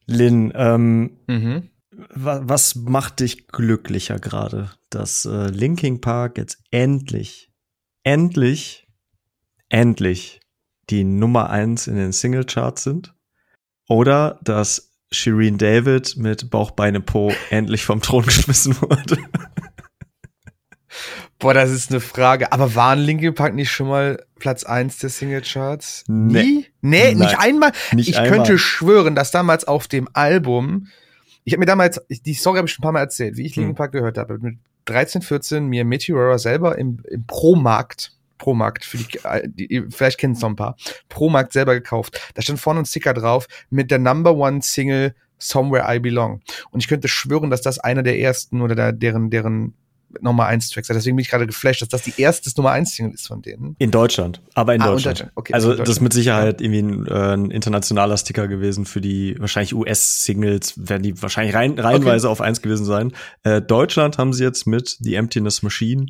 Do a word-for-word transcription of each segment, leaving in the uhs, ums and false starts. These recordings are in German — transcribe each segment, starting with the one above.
Lynn, ähm, Mhm. wa- was macht dich glücklicher gerade? Dass äh, Linkin Park jetzt endlich, endlich, endlich die Nummer eins in den Singlecharts sind? Oder dass Shireen David mit Bauch, Beine, Po endlich vom Thron geschmissen wurde? Boah, das ist eine Frage. Aber waren Linkin Park nicht schon mal Platz eins der Singlecharts? Nee. Nie? Nee, Nein. nicht einmal? Nicht ich einmal. könnte schwören, dass damals auf dem Album, ich habe mir damals, die Story habe ich schon ein paar Mal erzählt, wie ich Linkin Hm. Park gehört habe. Mit dreizehn, vierzehn mir Meteora selber im, im Pro-Markt, Pro-Markt, für die, die, vielleicht kennen es noch ein paar, Pro-Markt selber gekauft. Da stand vorne ein Sticker drauf mit der Number One Single Somewhere I Belong. Und ich könnte schwören, dass das einer der ersten oder der, deren, deren Nummer eins Tracks. Deswegen bin ich gerade geflasht, dass das die erste Nummer eins Single ist von denen. In Deutschland, aber in Ah, Deutschland. Deutschland. Okay, also in Deutschland. Das ist mit Sicherheit irgendwie ein, äh, ein internationaler Sticker gewesen für die wahrscheinlich U S-Singles, werden die wahrscheinlich rein, reihenweise okay. auf eins gewesen sein. Äh, Deutschland haben sie jetzt mit The Emptiness Machine.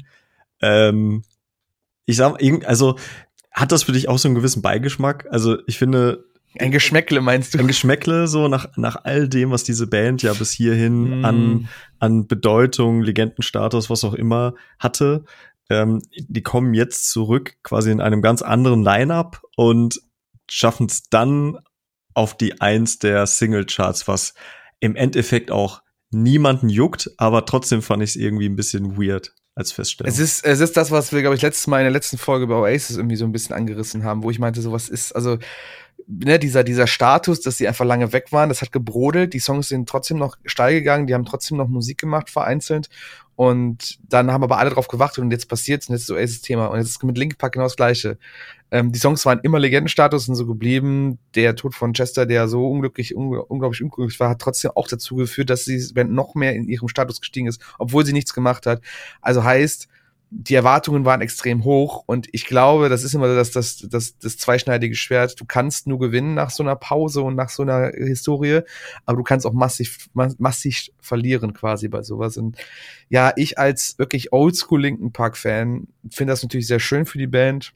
Ähm, ich sag, also hat das für dich auch so einen gewissen Beigeschmack? Also ich finde, ein Geschmäckle meinst du? Ein Geschmäckle, so nach, nach all dem, was diese Band ja bis hierhin mm. an, an Bedeutung, Legendenstatus, was auch immer hatte. Ähm, die kommen jetzt zurück quasi in einem ganz anderen Line-Up und schaffen es dann auf die Eins der Single-Charts, was im Endeffekt auch niemanden juckt, aber trotzdem fand ich es irgendwie ein bisschen weird als Feststellung. Es ist, es ist das, was wir, glaube ich, letztes Mal in der letzten Folge über Oasis irgendwie so ein bisschen angerissen haben, wo ich meinte, so was ist, also Ne, dieser, dieser Status, dass sie einfach lange weg waren, das hat gebrodelt, die Songs sind trotzdem noch steil gegangen, die haben trotzdem noch Musik gemacht, vereinzelt, und dann haben aber alle drauf gewartet und jetzt passiert's und jetzt ist so Oasis Thema und jetzt ist mit Linkin Park genau das Gleiche. Ähm, die Songs waren immer Legendenstatus und so geblieben, der Tod von Chester, der so unglücklich, un- unglaublich unglücklich war, hat trotzdem auch dazu geführt, dass die Band noch mehr in ihrem Status gestiegen ist, obwohl sie nichts gemacht hat. Also heißt, die Erwartungen waren extrem hoch und ich glaube, das ist immer das, das, das, das zweischneidige Schwert. Du kannst nur gewinnen nach so einer Pause und nach so einer Historie, aber du kannst auch massiv, massiv verlieren quasi bei sowas. Und ja, ich als wirklich Oldschool Linkin Park Fan finde das natürlich sehr schön für die Band.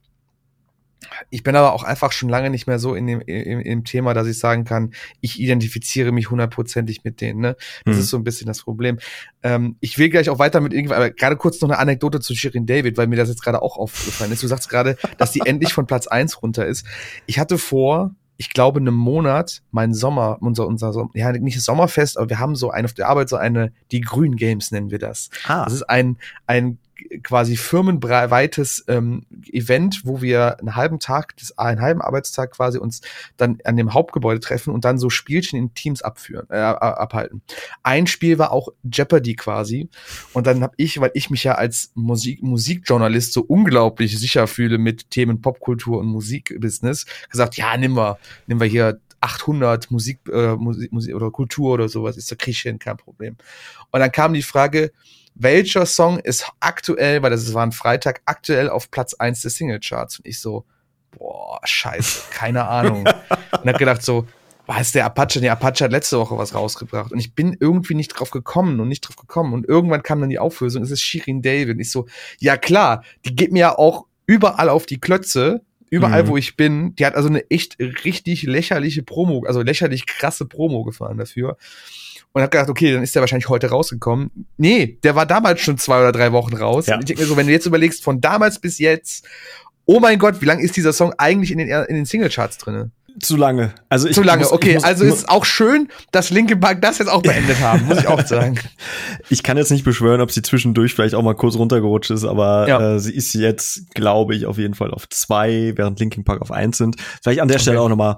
Ich bin aber auch einfach schon lange nicht mehr so in dem im, im Thema, dass ich sagen kann, ich identifiziere mich hundertprozentig mit denen. Ne? Das mhm. ist so ein bisschen das Problem. Ähm, ich will gleich auch weiter mit irgendwas, aber gerade kurz noch eine Anekdote zu Shireen David, weil mir das jetzt gerade auch aufgefallen ist. Du sagst gerade, dass die endlich von Platz eins runter ist. Ich hatte vor, ich glaube, einem Monat meinen Sommer, unser, unser Sommer, ja, nicht Sommerfest, aber wir haben so eine auf der Arbeit, so eine, die Grün Games nennen wir das. Ah. Das ist ein, ein quasi firmenweites ähm, Event, wo wir einen halben Tag, das, einen halben Arbeitstag quasi uns dann an dem Hauptgebäude treffen und dann so Spielchen in Teams abführen, äh, abhalten. Ein Spiel war auch Jeopardy quasi und dann habe ich, weil ich mich ja als Musik, Musikjournalist so unglaublich sicher fühle mit Themen Popkultur und Musikbusiness, gesagt, ja, nimm wir, nimm wir hier achthundert Musik, äh, Musik, Musik oder Kultur oder sowas, ist da krieg ich hin, kein Problem. Und dann kam die Frage, welcher Song ist aktuell, weil das war ein Freitag, aktuell auf Platz eins des Singlecharts? Und ich so, boah, scheiße, keine Ahnung. Und hab gedacht so, was ist der Apache? Der Apache hat letzte Woche was rausgebracht. Und ich bin irgendwie nicht drauf gekommen und nicht drauf gekommen. Und irgendwann kam dann die Auflösung, es ist Shireen David. Und ich so, ja klar, die geht mir ja auch überall auf die Klötze, überall, mhm. wo ich bin. Die hat also eine echt richtig lächerliche Promo, also lächerlich krasse Promo gefahren dafür. Und hab gedacht, okay, dann ist der wahrscheinlich heute rausgekommen. Nee, der war damals schon zwei oder drei Wochen raus. Ja. Und ich denke mir so, wenn du jetzt überlegst, von damals bis jetzt, oh mein Gott, wie lange ist dieser Song eigentlich in den, in den Singlecharts drinne? Zu lange. Also ich Zu lange, muss, okay. Muss, also ist es auch schön, dass Linkin Park das jetzt auch beendet haben, muss ich auch sagen. Ich kann jetzt nicht beschwören, ob sie zwischendurch vielleicht auch mal kurz runtergerutscht ist, aber ja. äh, sie ist jetzt, glaube ich, auf jeden Fall auf zwei, während Linkin Park auf eins sind. Vielleicht an der okay. Stelle auch nochmal.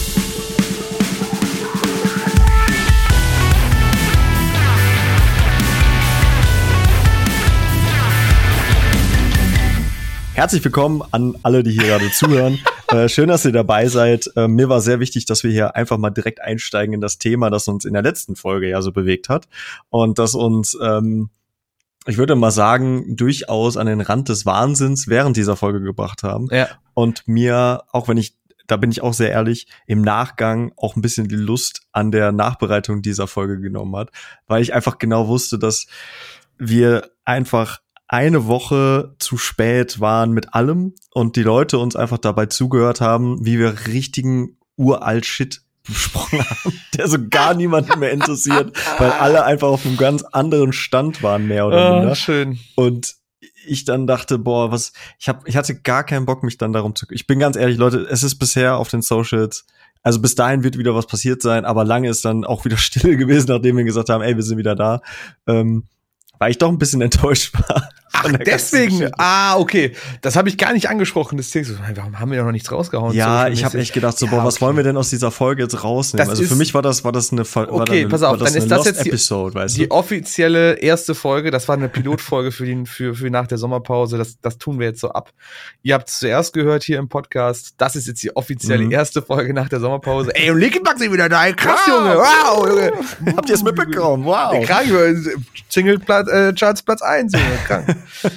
Herzlich willkommen an alle, die hier gerade zuhören. Äh, schön, dass ihr dabei seid. Äh, mir war sehr wichtig, dass wir hier einfach mal direkt einsteigen in das Thema, das uns in der letzten Folge ja so bewegt hat. Und das uns, ähm, ich würde mal sagen, durchaus an den Rand des Wahnsinns während dieser Folge gebracht haben. Ja. Und mir, auch wenn ich, da bin ich auch sehr ehrlich, im Nachgang auch ein bisschen die Lust an der Nachbereitung dieser Folge genommen hat. Weil ich einfach genau wusste, dass wir einfach eine Woche zu spät waren mit allem und die Leute uns einfach dabei zugehört haben, wie wir richtigen uralt Shit besprochen haben, der so gar niemanden mehr interessiert, weil alle einfach auf einem ganz anderen Stand waren, mehr oder minder. Oh, schön. Und ich dann dachte, boah, was, ich hab, ich hatte gar keinen Bock, mich dann darum zu, ich bin ganz ehrlich, Leute, es ist bisher auf den Socials, also bis dahin wird wieder was passiert sein, aber lange ist dann auch wieder still gewesen, nachdem wir gesagt haben, ey, wir sind wieder da, ähm, weil ich doch ein bisschen enttäuscht war. Ach, deswegen, ah, okay, das habe ich gar nicht angesprochen, das Ding, warum haben wir da noch nichts rausgehauen? Ja, ich habe echt gedacht, so, ja, boah, was okay. wollen wir denn aus dieser Folge jetzt rausnehmen? Das also ist, für mich war das, war das eine, war okay, eine, pass auf, war das dann ist eine das Lost jetzt die, Episode, weißt die du? offizielle erste Folge, das war eine Pilotfolge für, den, für, für nach der Sommerpause, das, das tun wir jetzt so ab. Ihr habt es zuerst gehört hier im Podcast, das ist jetzt die offizielle mhm. erste Folge nach der Sommerpause. Ey, und Linkin Park sind wieder da, krass, wow. Junge, wow, Junge. Habt ihr es mitbekommen? Wow. Krank, Single Platz, äh, Charts Platz eins, Junge, krank.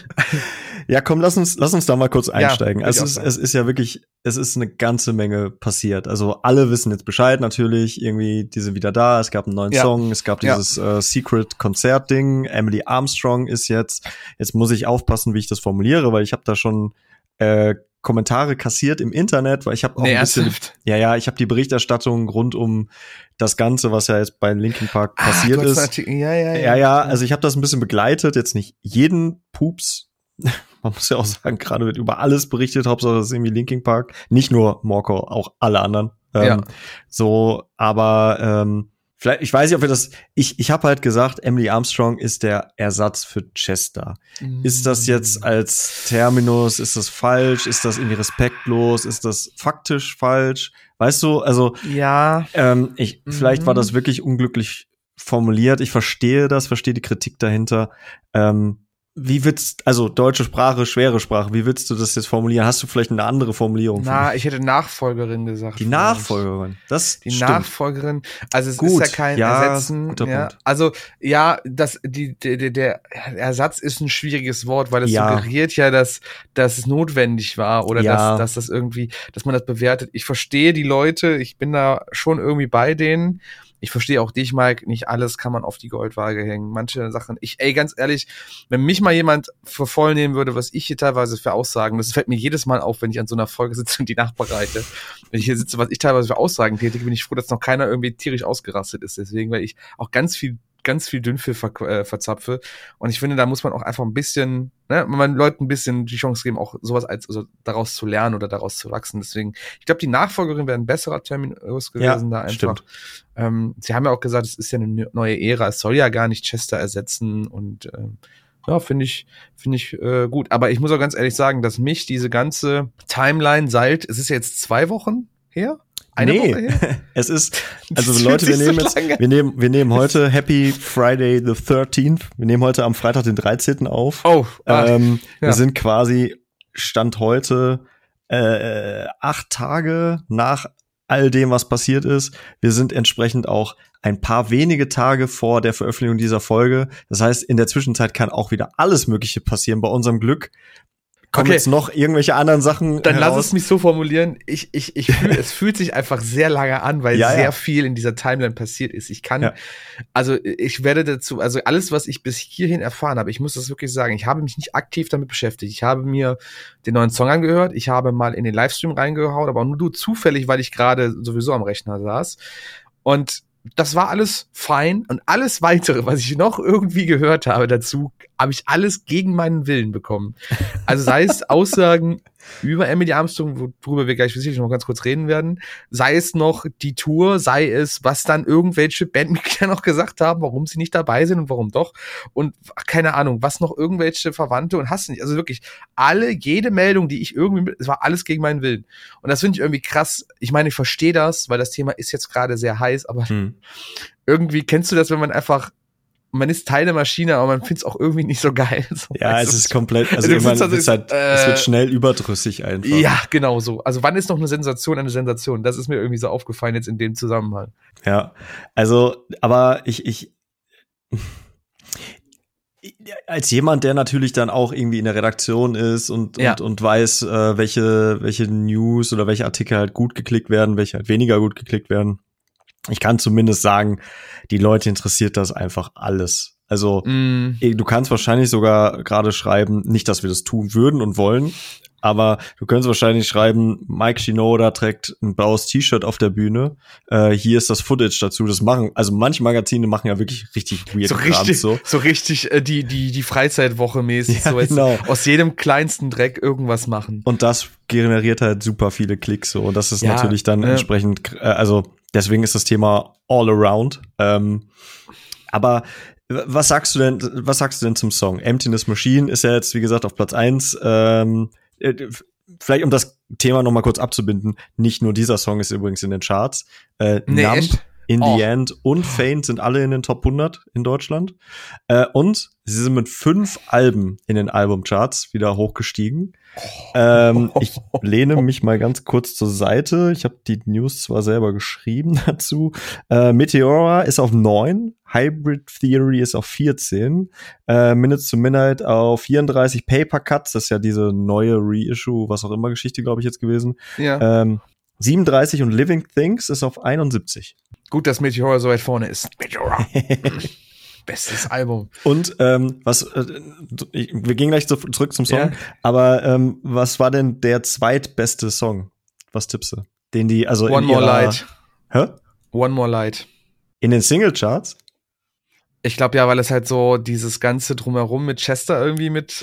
Ja, komm, lass uns, lass uns da mal kurz einsteigen. Ja, also es ist, es ist ja wirklich, es ist eine ganze Menge passiert. Also alle wissen jetzt Bescheid natürlich, irgendwie, die sind wieder da, es gab einen neuen ja. Song, es gab dieses ja. äh, Secret-Konzert-Ding, Emily Armstrong ist jetzt, jetzt muss ich aufpassen, wie ich das formuliere, weil ich habe da schon äh, Kommentare kassiert im Internet, weil ich habe auch nee, ein bisschen, ernsthaft? ja, ja, ich habe die Berichterstattung rund um das Ganze, was ja jetzt bei Linkin Park ah, passiert ist. Ja, ja, ja. Ja, ja, also ich habe das ein bisschen begleitet, jetzt nicht jeden Pups. Man muss ja auch sagen, gerade wird über alles berichtet, Hauptsache es ist irgendwie Linkin Park. Nicht nur Morco, auch alle anderen. Ähm, ja. So, aber ähm, vielleicht, ich weiß nicht, ob wir das, ich ich habe halt gesagt, Emily Armstrong ist der Ersatz für Chester. Mm. Ist das jetzt als Terminus, ist das falsch? Ist das irgendwie respektlos? Ist das faktisch falsch? Weißt du, also ja, ähm, ich, mm. vielleicht war das wirklich unglücklich formuliert. Ich verstehe das, verstehe die Kritik dahinter. Ähm, Wie willst, also deutsche Sprache, schwere Sprache, wie willst du das jetzt formulieren? Hast du vielleicht eine andere Formulierung? Na, ich hätte Nachfolgerin gesagt. Die Nachfolgerin, das Die stimmt. Nachfolgerin, also es Gut, ist ja kein ja, Ersetzen. guter Ja. Punkt. Also ja, das, die, der, der Ersatz ist ein schwieriges Wort, weil es Ja. suggeriert ja, dass, dass es notwendig war oder Ja. dass, dass das irgendwie, dass man das bewertet. Ich verstehe die Leute, ich bin da schon irgendwie bei denen. Ich verstehe auch dich, Mike, nicht alles kann man auf die Goldwaage hängen. Manche Sachen, ich, ey, ganz ehrlich, wenn mich mal jemand für voll nehmen würde, was ich hier teilweise für Aussagen, das fällt mir jedes Mal auf, wenn ich an so einer Folge sitze und die nachbereite. Wenn ich hier sitze, was ich teilweise für Aussagen tätige, bin ich froh, dass noch keiner irgendwie tierisch ausgerastet ist. Deswegen, weil ich auch ganz viel ganz viel Dünnpfiff ver äh, verzapfe. Und ich finde, da muss man auch einfach ein bisschen, ne, man Leuten ein bisschen die Chance geben, auch sowas als, also daraus zu lernen oder daraus zu wachsen. Deswegen, ich glaube, die Nachfolgerin wäre ein besserer Terminus gewesen, ja, da einfach. Stimmt. Ähm, sie haben ja auch gesagt, es ist ja eine neue Ära, es soll ja gar nicht Chester ersetzen und ähm, ja, finde ich, finde ich äh, gut. Aber ich muss auch ganz ehrlich sagen, dass mich diese ganze Timeline seit, es ist jetzt zwei Wochen her? Eine nee, Woche her? Es ist, also Leute, wir nehmen jetzt, wir nehmen, wir nehmen heute Happy Friday the thirteenth. Wir nehmen heute am Freitag den dreizehnten auf. Oh, ach, ähm, ja. Wir sind quasi Stand heute äh, acht Tage nach all dem, was passiert ist. Wir sind entsprechend auch ein paar wenige Tage vor der Veröffentlichung dieser Folge. Das heißt, in der Zwischenzeit kann auch wieder alles Mögliche passieren. Bei unserem Glück kommen okay. jetzt noch irgendwelche anderen Sachen Dann heraus. lass es mich so formulieren. Ich, ich, ich fühl, es fühlt sich einfach sehr lange an, weil Ja, sehr ja. viel in dieser Timeline passiert ist. Ich kann, Ja. also ich werde dazu, also alles, was ich bis hierhin erfahren habe, ich muss das wirklich sagen, ich habe mich nicht aktiv damit beschäftigt. Ich habe mir den neuen Song angehört, ich habe mal in den Livestream reingehauen, aber nur du zufällig, weil ich gerade sowieso am Rechner saß. Und das war alles fein und alles weitere, was ich noch irgendwie gehört habe dazu, habe ich alles gegen meinen Willen bekommen. Also sei es Aussagen über Emily Armstrong, worüber wir gleich sicherlich noch ganz kurz reden werden, sei es noch die Tour, sei es, was dann irgendwelche Bandmitglieder noch gesagt haben, warum sie nicht dabei sind und warum doch und keine Ahnung, was noch irgendwelche Verwandte und hast nicht, also wirklich alle, jede Meldung, die ich irgendwie, es war alles gegen meinen Willen. Und das finde ich irgendwie krass. Ich meine, ich verstehe das, weil das Thema ist jetzt gerade sehr heiß, aber hm. irgendwie kennst du das, wenn man einfach man ist Teil der Maschine, aber man findet es auch irgendwie nicht so geil. So, ja, also, es ist komplett, also, also man, also, es, halt, äh, es wird schnell überdrüssig einfach. Ja, genau so. Also wann ist noch eine Sensation eine Sensation? Das ist mir irgendwie so aufgefallen jetzt in dem Zusammenhang. Ja, also, aber ich, ich, als jemand, der natürlich dann auch irgendwie in der Redaktion ist und, ja. und, und weiß, äh, welche, welche News oder welche Artikel halt gut geklickt werden, welche halt weniger gut geklickt werden. Ich kann zumindest sagen, die Leute interessiert das einfach alles. Also mm. du kannst wahrscheinlich sogar gerade schreiben, nicht, dass wir das tun würden und wollen, Aber du könntest wahrscheinlich schreiben, Mike Shinoda trägt ein blaues T-Shirt auf der Bühne. Äh, hier ist das Footage dazu. Das machen, also manche Magazine machen ja wirklich richtig weird so Kram, richtig, so. so richtig äh, die die die Freizeitwoche mäßig, Ja, so jetzt genau. aus jedem kleinsten Dreck irgendwas machen. Und das generiert halt super viele Klicks so. Und das ist Ja, natürlich dann äh, entsprechend, äh, also deswegen ist das Thema all around. Ähm, aber was sagst du denn, was sagst du denn zum Song? Emptiness Machine ist ja jetzt, wie gesagt, auf Platz eins. Ähm, vielleicht, um das Thema noch mal kurz abzubinden, nicht nur dieser Song ist übrigens in den Charts. Äh, Nee, Numb, echt? In Oh. the End und Faint sind alle in den Top hundert in Deutschland. Äh, und sie sind mit fünf Alben in den Albumcharts wieder hochgestiegen. Ähm, ich lehne mich mal ganz kurz zur Seite. Ich habe die News zwar selber geschrieben dazu. Äh, Meteora ist auf neun, Hybrid Theory ist auf vierzehn, äh, Minutes to Midnight auf vierunddreißig, Paper Cuts, das ist ja diese neue Reissue, was auch immer Geschichte, glaube ich, jetzt gewesen. Ja. Ähm, siebenunddreißig und Living Things ist auf einundsiebzig. Gut, dass Meteora so weit vorne ist. Meteora. Bestes Album. Und ähm, was, äh, ich, wir gehen gleich zu, zurück zum Song, Ja. aber ähm, was war denn der zweitbeste Song? Was tippst du? Den die, also One in More ihrer, Light. Hä? One More Light. In den Singlecharts? Ich glaube ja, weil es halt so dieses ganze Drumherum mit Chester irgendwie mit.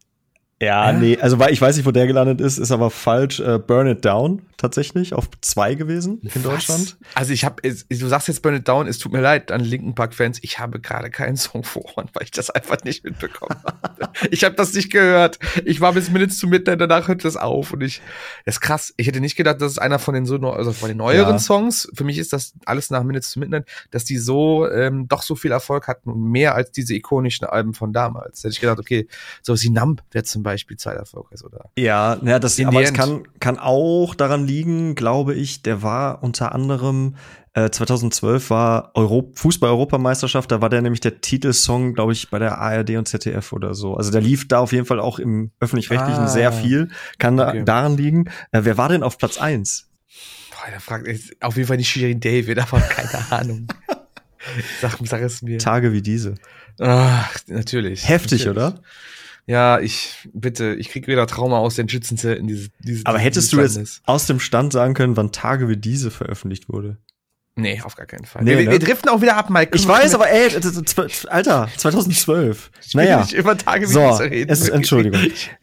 Ja, Ja. nee, also weil ich weiß nicht, wo der gelandet ist, ist aber falsch. Äh, Burn It Down tatsächlich auf zwei gewesen in Was? Deutschland. Also ich habe, du sagst jetzt Burn It Down, es tut mir leid an Linkin Park Fans, ich habe gerade keinen Song vor Ohren, weil ich das einfach nicht mitbekommen habe. Ich habe das nicht gehört. Ich war bis Minutes to Midnight, danach hört das auf und ich, das ist krass. Ich hätte nicht gedacht, dass es einer von den so, neu- also von den neueren Ja. Songs, für mich ist das alles nach Minutes to Midnight, dass die so ähm, doch so viel Erfolg hatten und mehr als diese ikonischen Alben von damals. Da hätte ich gedacht, okay, sowas wie Numb wäre zum Beispiel Zeiterfolg ist, oder? Ja, ja, das, In aber the es end. kann, kann auch daran liegen, glaube ich, der war unter anderem, äh, zweitausendzwölf war Euro Fußball-Europameisterschaft, da war der nämlich der Titelsong, glaube ich, bei der A R D und Z D F oder so. Also der lief da auf jeden Fall auch im Öffentlich-Rechtlichen Ah, sehr viel, kann da, okay. daran liegen. Äh, wer war denn auf Platz eins? Boah, da fragt ich auf jeden Fall nicht Shirin David, aber keine Ahnung. Sag, sag es mir. Tage wie diese. Ach, natürlich. Heftig, natürlich. oder? Ja, ich, bitte, ich krieg wieder Trauma aus den Schützenzelten. Diese, diese, Aber diese, hättest dieses du Landes. jetzt aus dem Stand sagen können, wann Tage wie diese veröffentlicht wurde? Nee, auf gar keinen Fall. Nee, wir, ne? wir driften auch wieder ab, Mike. Ich weiß, aber ey, das ist zw- Alter, zweitausendzwölf. Ich will Naja. nicht über Tage wie So, diese reden. es, Entschuldigung.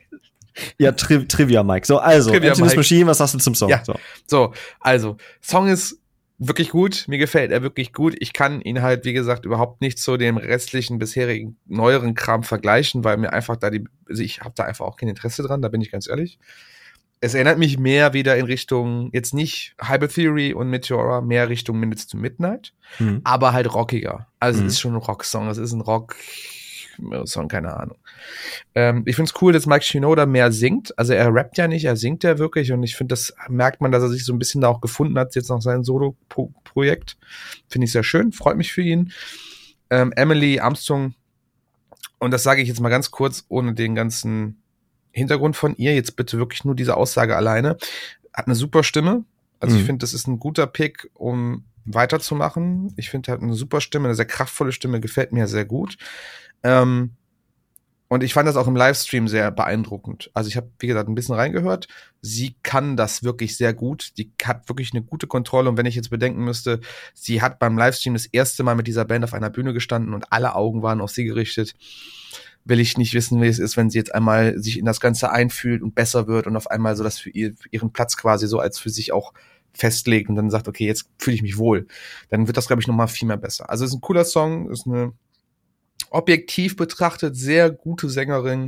Ja, Tri- Trivia, Mike. So, also, Trivia, Emptiness Mike. Machine, was sagst du zum Song? Ja. So. So, also, Song ist wirklich gut. Mir gefällt er wirklich gut. Ich kann ihn halt, wie gesagt, überhaupt nicht zu dem restlichen, bisherigen, neueren Kram vergleichen, weil mir einfach da die, also ich habe da einfach auch kein Interesse dran, da bin ich ganz ehrlich. Es erinnert mich mehr wieder in Richtung, jetzt nicht Hybrid Theory und Meteora, mehr Richtung Minutes to Midnight, Mhm. aber halt rockiger. Also Mhm. es ist schon ein Rocksong, es ist ein Rock-Song, keine Ahnung. Ähm, ich finde es cool, dass Mike Shinoda mehr singt. Also er rappt ja nicht, er singt ja wirklich und ich finde, das merkt man, dass er sich so ein bisschen da auch gefunden hat, jetzt nach seinem Solo-Projekt. Finde ich sehr schön, freut mich für ihn. Ähm, Emily Armstrong, und das sage ich jetzt mal ganz kurz, ohne den ganzen Hintergrund von ihr, jetzt bitte wirklich nur diese Aussage alleine, hat eine super Stimme. Also Mhm. ich finde, das ist ein guter Pick, um weiterzumachen. Ich finde, er hat eine super Stimme, eine sehr kraftvolle Stimme, gefällt mir sehr gut. Ähm, und ich fand das auch im Livestream sehr beeindruckend. Also ich habe, wie gesagt, ein bisschen reingehört. Sie kann das wirklich sehr gut. Die hat wirklich eine gute Kontrolle. Und wenn ich jetzt bedenken müsste, sie hat beim Livestream das erste Mal mit dieser Band auf einer Bühne gestanden und alle Augen waren auf sie gerichtet, will ich nicht wissen, wie es ist, wenn sie jetzt einmal sich in das Ganze einfühlt und besser wird und auf einmal so das für, ihr, für ihren Platz quasi so als für sich auch festlegt und dann sagt, okay, jetzt fühle ich mich wohl. Dann wird das, glaube ich, nochmal viel mehr besser. Also es ist ein cooler Song, ist eine objektiv betrachtet sehr gute Sängerin.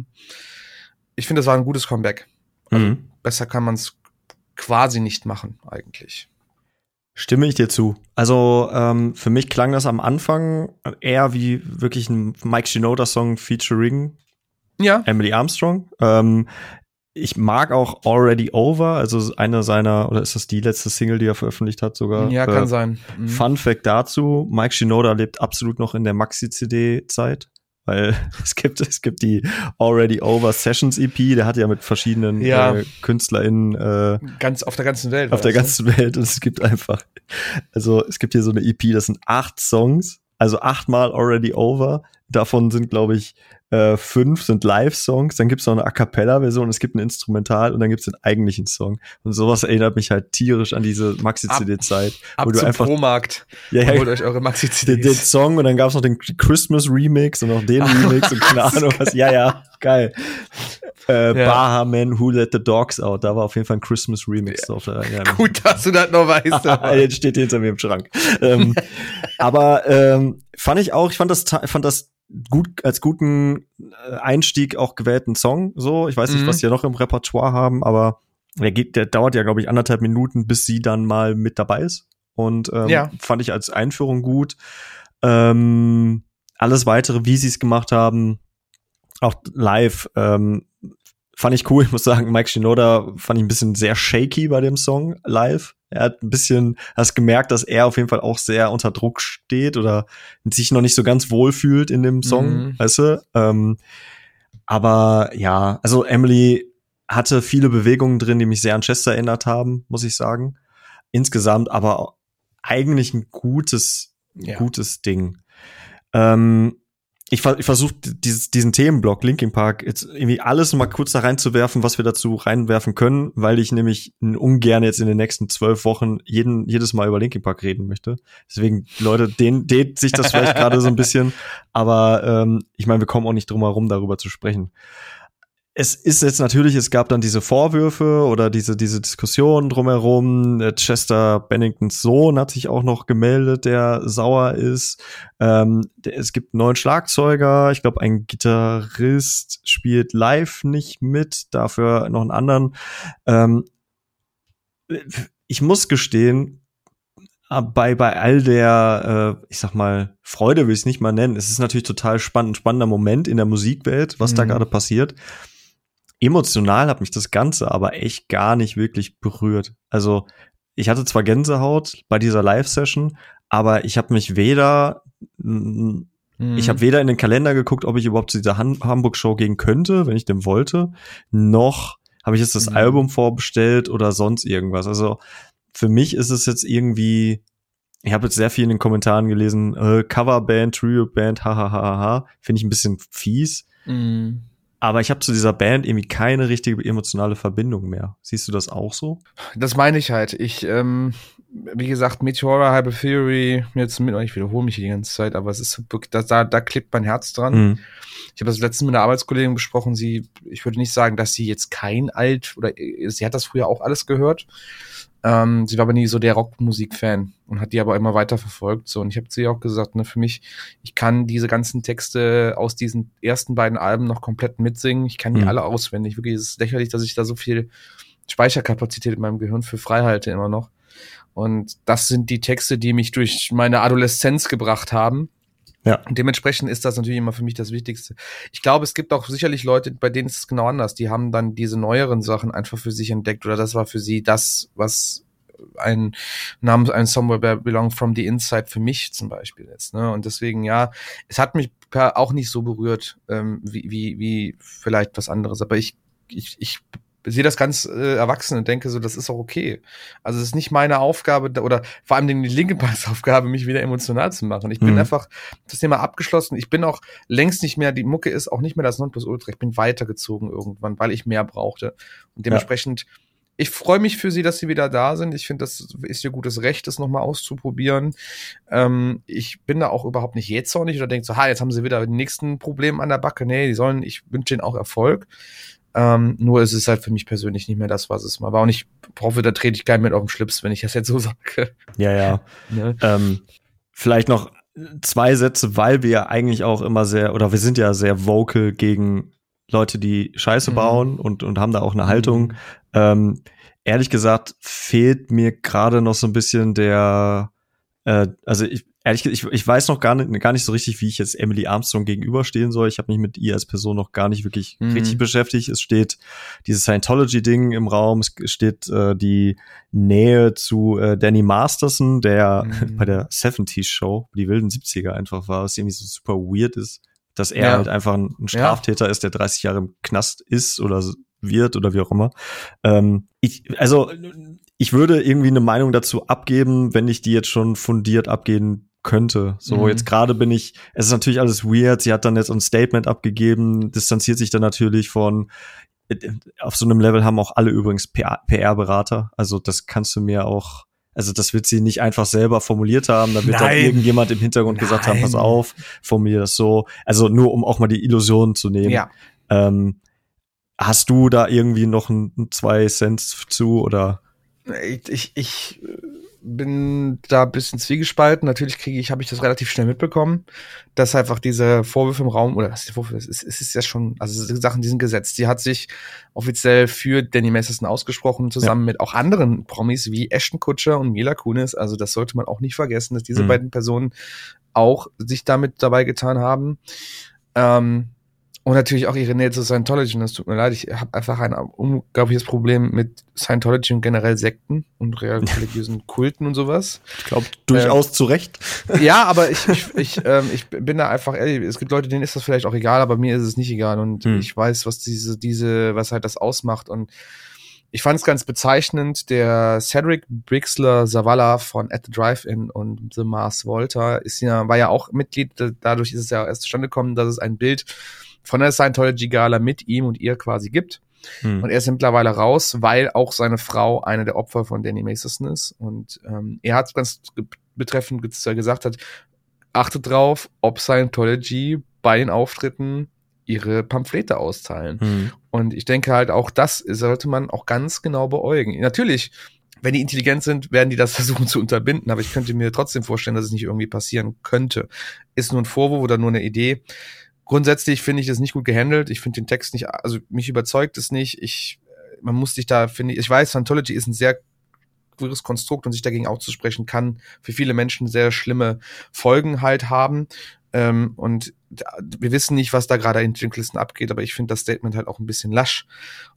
Ich finde, das war ein gutes Comeback. Also Mhm. besser kann man es quasi nicht machen, eigentlich. Stimme ich dir zu. Also ähm, für mich klang das am Anfang eher wie wirklich ein Mike Shinoda-Song featuring Ja, Emily Armstrong. Ähm, ich mag auch Already Over, also eine seiner, oder ist das die letzte Single, die er veröffentlicht hat sogar? ja, kann Äh, sein. Mhm. Fun Fact dazu, Mike Shinoda lebt absolut noch in der Maxi-C D-Zeit, weil es gibt, es gibt die Already Over Sessions E P, der hat ja mit verschiedenen Ja. äh, KünstlerInnen äh, Ganz auf der ganzen Welt. auf war der das, ne? ganzen Welt und es gibt einfach, also es gibt hier so eine E P, das sind acht Songs Also achtmal Already Over. Davon sind, glaube ich, äh, fünf sind Live-Songs. Dann gibt's noch eine A-Cappella-Version, es gibt ein Instrumental und dann gibt's den eigentlichen Song. Und sowas erinnert mich halt tierisch an diese Maxi-C D-Zeit. Ab wo du zum einfach Pro-Markt ja, ja, holt euch eure Maxi-C Ds. Den, den Song und dann gab's noch den Christmas-Remix und noch den Remix und keine Ahnung was. Ja, ja, geil. Äh, Ja. Baha Man, Who Let the Dogs Out. Da war auf jeden Fall ein Christmas-Remix Ja. drauf. Da, ja. Gut, dass du das noch weißt. aber. Jetzt steht hinter mir im Schrank. ähm, aber ähm, fand ich auch, ich fand das, fand das gut als guten Einstieg auch gewählten Song. So, ich weiß nicht, Mhm. was die ja noch im Repertoire haben, aber der geht, der dauert ja, glaube ich, anderthalb Minuten, bis sie dann mal mit dabei ist. Und ähm, Ja. fand ich als Einführung gut. Ähm, alles weitere, wie sie es gemacht haben, auch live, ähm, fand ich cool. Ich muss sagen, Mike Shinoda fand ich ein bisschen sehr shaky bei dem Song live. Er hat ein bisschen, hast gemerkt, dass er auf jeden Fall auch sehr unter Druck steht oder sich noch nicht so ganz wohl fühlt in dem Song, Mhm. weißt du? Ähm, aber ja, also Emily hatte viele Bewegungen drin, die mich sehr an Chester erinnert haben, muss ich sagen. Insgesamt aber eigentlich ein gutes, Ja. gutes Ding. Ähm, ich, ver- ich versuche dieses, diesen Themenblock Linkin Park jetzt irgendwie alles mal kurz da reinzuwerfen, was wir dazu reinwerfen können, weil ich nämlich ungern jetzt in den nächsten zwölf Wochen jeden, jedes Mal über Linkin Park reden möchte. Deswegen, Leute, dehnt dehnt sich das vielleicht gerade so ein bisschen, aber ähm, ich meine, wir kommen auch nicht drum herum, darüber zu sprechen. Es ist jetzt natürlich, es gab dann diese Vorwürfe oder diese diese Diskussion drumherum. Der Chester Benningtons Sohn hat sich auch noch gemeldet, der sauer ist. Ähm, der, es gibt einen neuen Schlagzeuger. Ich glaube, ein Gitarrist spielt live nicht mit, dafür noch einen anderen. Ähm, ich muss gestehen, bei bei all der, äh, ich sag mal, Freude will ich es nicht mal nennen. Es ist natürlich total spannend, ein spannender Moment in der Musikwelt, was Mhm. da gerade passiert. Emotional hat mich das Ganze aber echt gar nicht wirklich berührt. Also ich hatte zwar Gänsehaut bei dieser Live-Session, aber ich habe mich weder Mhm. ich habe weder in den Kalender geguckt, ob ich überhaupt zu dieser Han- Hamburg-Show gehen könnte, wenn ich denn wollte, noch habe ich jetzt das Mhm. Album vorbestellt oder sonst irgendwas. Also für mich ist es jetzt irgendwie, ich habe jetzt sehr viel in den Kommentaren gelesen, äh, Coverband, Trio-Band, hahaha, finde ich ein bisschen fies. Mhm. Aber ich habe zu dieser Band irgendwie keine richtige emotionale Verbindung mehr. Siehst du das auch so? Das meine ich halt. Ich, ähm, wie gesagt, Meteora, Hyper Theory, jetzt mit, ich wiederhole mich hier die ganze Zeit, aber es ist wirklich, da, da, da klebt mein Herz dran. Mhm. Ich habe das letztens mit einer Arbeitskollegin besprochen, sie, ich würde nicht sagen, dass sie jetzt kein alt, oder sie hat das früher auch alles gehört. Ähm, sie war aber nie so der Rockmusik-Fan und hat die aber immer weiter verfolgt. So, und ich habe zu ihr auch gesagt, ne, für mich, ich kann diese ganzen Texte aus diesen ersten beiden Alben noch komplett mitsingen. Ich kann die Mhm. alle auswendig. Wirklich, es ist lächerlich, dass ich da so viel Speicherkapazität in meinem Gehirn für frei halte immer noch. Und das sind die Texte, die mich durch meine Adoleszenz gebracht haben. Ja. Und dementsprechend ist das natürlich immer für mich das Wichtigste. Ich glaube, es gibt auch sicherlich Leute, bei denen ist es genau anders. Die haben dann diese neueren Sachen einfach für sich entdeckt oder das war für sie das, was ein Name, ein Somewhere Belong from the Inside für mich zum Beispiel ist. Ne? Und deswegen, ja, es hat mich auch nicht so berührt, ähm, wie, wie, wie vielleicht was anderes. Aber ich, ich, ich sehe das ganz äh, erwachsen und denke so, das ist auch okay. Also es ist nicht meine Aufgabe oder vor allem die Linkin Parks Aufgabe, mich wieder emotional zu machen. Ich bin Mhm. einfach das Thema abgeschlossen. Ich bin auch längst nicht mehr, die Mucke ist auch nicht mehr das Nonplusultra. Ich bin weitergezogen irgendwann, weil ich mehr brauchte. Und dementsprechend, ich freue mich für sie, dass sie wieder da sind. Ich finde, das ist ihr gutes Recht, das nochmal auszuprobieren. Ähm, ich bin da auch überhaupt nicht jähzornig oder denke so, ha, jetzt haben sie wieder den nächsten Problem an der Backe. Nee, die sollen, ich wünsche ihnen auch Erfolg. Ähm, nur es ist halt für mich persönlich nicht mehr das, was es mal war. Und ich hoffe, da trete ich keinen mit auf den Schlips, wenn ich das jetzt so sage. Ja, ja. Ne? Ähm, vielleicht noch zwei Sätze, weil wir ja eigentlich auch immer sehr, oder wir sind ja sehr vocal gegen Leute, die Scheiße Mhm. bauen und, und haben da auch eine Haltung. Mhm. Ähm, ehrlich gesagt fehlt mir gerade noch so ein bisschen der, äh, also ich, ehrlich gesagt, ich, ich weiß noch gar nicht, gar nicht so richtig, wie ich jetzt Emily Armstrong gegenüberstehen soll. Ich habe mich mit ihr als Person noch gar nicht wirklich Mhm. richtig beschäftigt. Es steht dieses Scientology-Ding im Raum, es steht äh, die Nähe zu äh, Danny Masterson, der Mhm. bei der siebziger Show, die wilden siebziger einfach war, was irgendwie so super weird ist, dass er Ja. halt einfach ein, ein Straftäter ist, der dreißig Jahre im Knast ist oder wird oder wie auch immer. Ähm, ich, also ich würde irgendwie eine Meinung dazu abgeben, wenn ich die jetzt schon fundiert abgeben könnte. So, Mhm. jetzt gerade bin ich, es ist natürlich alles weird, sie hat dann jetzt ein Statement abgegeben, distanziert sich dann natürlich von, auf so einem Level haben auch alle übrigens P R-Berater, also das kannst du mir auch, also das wird sie nicht einfach selber formuliert haben, da wird Nein. dann irgendjemand im Hintergrund Nein. gesagt haben, pass auf, formulier das so, also nur um auch mal die Illusion zu nehmen. Ja. Ähm, hast du da irgendwie noch ein, ein zwei Cents zu, oder? Ich, ich, ich bin da ein bisschen zwiegespalten. Natürlich kriege ich, habe ich das relativ schnell mitbekommen, dass einfach diese Vorwürfe im Raum, oder was ist die Vorwürfe, es ist, es ist ja schon, also diese Sachen, die sind gesetzt. Sie hat sich offiziell für Danny Masterson ausgesprochen, zusammen ja. mit auch anderen Promis wie Ashton Kutcher und Mila Kunis. Also das sollte man auch nicht vergessen, dass diese mhm. beiden Personen auch sich damit dabei getan haben. Ähm, Und natürlich auch ihre Nähe zu Scientology. Und das tut mir leid, ich habe einfach ein unglaubliches Problem mit Scientology und generell Sekten und religiösen Kulten und sowas. Ich glaube, durchaus ähm, zu Recht. Ja, aber ich, ich, ich, ähm, ich bin da einfach ehrlich, es gibt Leute, denen ist das vielleicht auch egal, aber mir ist es nicht egal. Und hm. ich weiß, was diese, diese, was halt das ausmacht. Und ich fand es ganz bezeichnend, der Cedric Bixler Zavala von At the Drive-In und The Mars Volta ist ja, war ja auch Mitglied, dadurch ist es ja erst zustande gekommen, dass es ein Bild von der Scientology-Gala mit ihm und ihr quasi gibt. Hm. Und er ist mittlerweile raus, weil auch seine Frau eine der Opfer von Danny Masterson ist. Und ähm, er hat ganz betreffend gesagt, hat, achtet drauf, ob Scientology bei den Auftritten ihre Pamphlete austeilen. Hm. Und ich denke halt, auch das sollte man auch ganz genau beäugen. Natürlich, wenn die intelligent sind, werden die das versuchen zu unterbinden, aber ich könnte mir trotzdem vorstellen, dass es nicht irgendwie passieren könnte. Ist nur ein Vorwurf oder nur eine Idee. Grundsätzlich finde ich das nicht gut gehandelt. Ich finde den Text nicht, also mich überzeugt es nicht. Ich, man muss sich da, finde ich, ich weiß, Scientology ist ein sehr queeres Konstrukt und sich dagegen auszusprechen kann für viele Menschen sehr schlimme Folgen halt haben. Ähm, und wir wissen nicht, was da gerade in den Kulissen abgeht, aber ich finde das Statement halt auch ein bisschen lasch.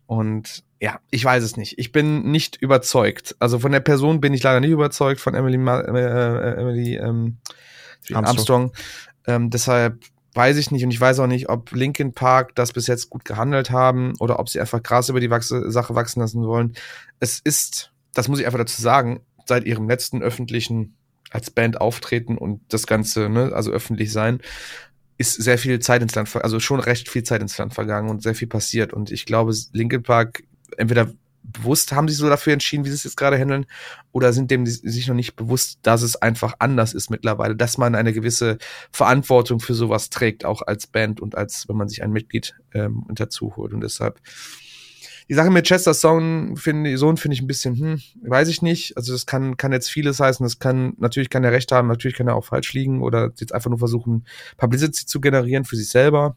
Und ja, ich weiß es nicht. Ich bin nicht überzeugt. Also von der Person bin ich leider nicht überzeugt, von Emily, Ma- äh, Emily ähm, Armstrong. Armstrong. Ähm, deshalb weiß ich nicht, und ich weiß auch nicht, ob Linkin Park das bis jetzt gut gehandelt haben oder ob sie einfach Gras über die Wachse- Sache wachsen lassen wollen. Es ist, das muss ich einfach dazu sagen, seit ihrem letzten öffentlichen als Band auftreten und das Ganze, ne, also öffentlich sein, ist sehr viel Zeit ins Land, also schon recht viel Zeit ins Land vergangen und sehr viel passiert. Und ich glaube, Linkin Park, entweder bewusst haben sie so dafür entschieden, wie sie es jetzt gerade handeln, oder sind dem sich noch nicht bewusst, dass es einfach anders ist mittlerweile, dass man eine gewisse Verantwortung für sowas trägt, auch als Band und als, wenn man sich ein Mitglied ähm, dazu holt. Und deshalb, die Sache mit Chester Sohn finde Sohn finde ich ein bisschen, hm, weiß ich nicht. Also das kann kann jetzt vieles heißen. Das kann, natürlich kann er recht haben, natürlich kann er auch falsch liegen oder jetzt einfach nur versuchen, Publicity zu generieren für sich selber.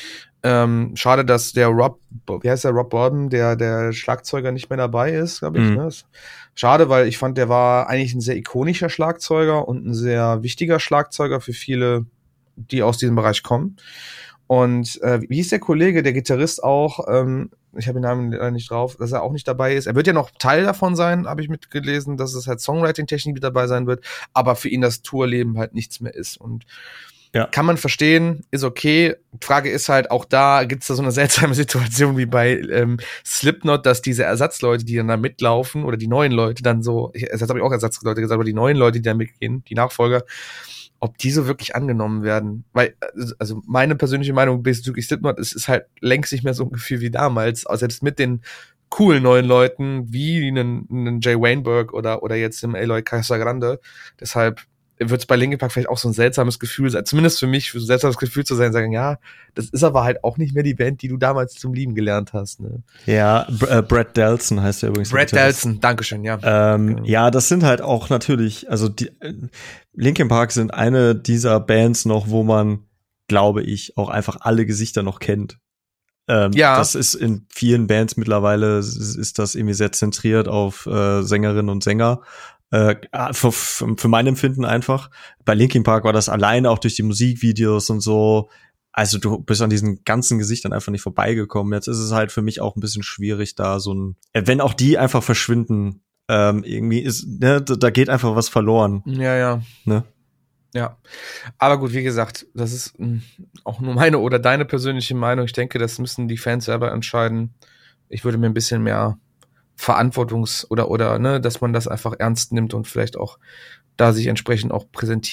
Ähm, schade, dass der Rob, wie heißt der, Rob Borden, der der Schlagzeuger nicht mehr dabei ist, glaube ich. Mhm. Ne? Schade, weil ich fand, der war eigentlich ein sehr ikonischer Schlagzeuger und ein sehr wichtiger Schlagzeuger für viele, die aus diesem Bereich kommen. Und äh, wie hieß der Kollege, der Gitarrist auch, ähm, ich habe den Namen leider nicht drauf, dass er auch nicht dabei ist. Er wird ja noch Teil davon sein, habe ich mitgelesen, dass es halt Songwriting-Technik mit dabei sein wird, aber für ihn das Tourleben halt nichts mehr ist. Und ja. Kann man verstehen, ist okay. Frage ist halt, auch da gibt's da so eine seltsame Situation wie bei ähm, Slipknot, dass diese Ersatzleute, die dann da mitlaufen, oder die neuen Leute dann so, das habe ich auch Ersatzleute gesagt, aber die neuen Leute, die da mitgehen, die Nachfolger, ob die so wirklich angenommen werden. Weil, also meine persönliche Meinung bezüglich Slipknot, es ist halt längst nicht mehr so ein Gefühl wie damals, auch selbst mit den coolen neuen Leuten, wie einen, einen Jay Weinberg oder, oder jetzt dem Eloy Casagrande. Deshalb wird es bei Linkin Park vielleicht auch so ein seltsames Gefühl sein, zumindest für mich, so ein seltsames Gefühl zu sein, sagen, ja, das ist aber halt auch nicht mehr die Band, die du damals zum Lieben gelernt hast. Ne? Ja, Br- äh, Brad Delson heißt er übrigens. Brad Delson, Dankeschön, ja. Ähm, genau. Ja, das sind halt auch natürlich, also die äh, Linkin Park sind eine dieser Bands noch, wo man, glaube ich, auch einfach alle Gesichter noch kennt. Ähm, ja. Das ist in vielen Bands mittlerweile, ist, ist das irgendwie sehr zentriert auf äh, Sängerinnen und Sänger. Äh, für, für mein Empfinden einfach. Bei Linkin Park war das alleine auch durch die Musikvideos und so. Also du bist an diesen ganzen Gesichtern einfach nicht vorbeigekommen. Jetzt ist es halt für mich auch ein bisschen schwierig, da so ein, wenn auch die einfach verschwinden, ähm, irgendwie ist, ne, da geht einfach was verloren. Ja, ja. Ne? Ja. Aber gut, wie gesagt, das ist mh, auch nur meine oder deine persönliche Meinung. Ich denke, das müssen die Fans selber entscheiden. Ich würde mir ein bisschen mehr Verantwortungs- oder, oder, ne, dass man das einfach ernst nimmt und vielleicht auch da sich entsprechend auch präsentiert.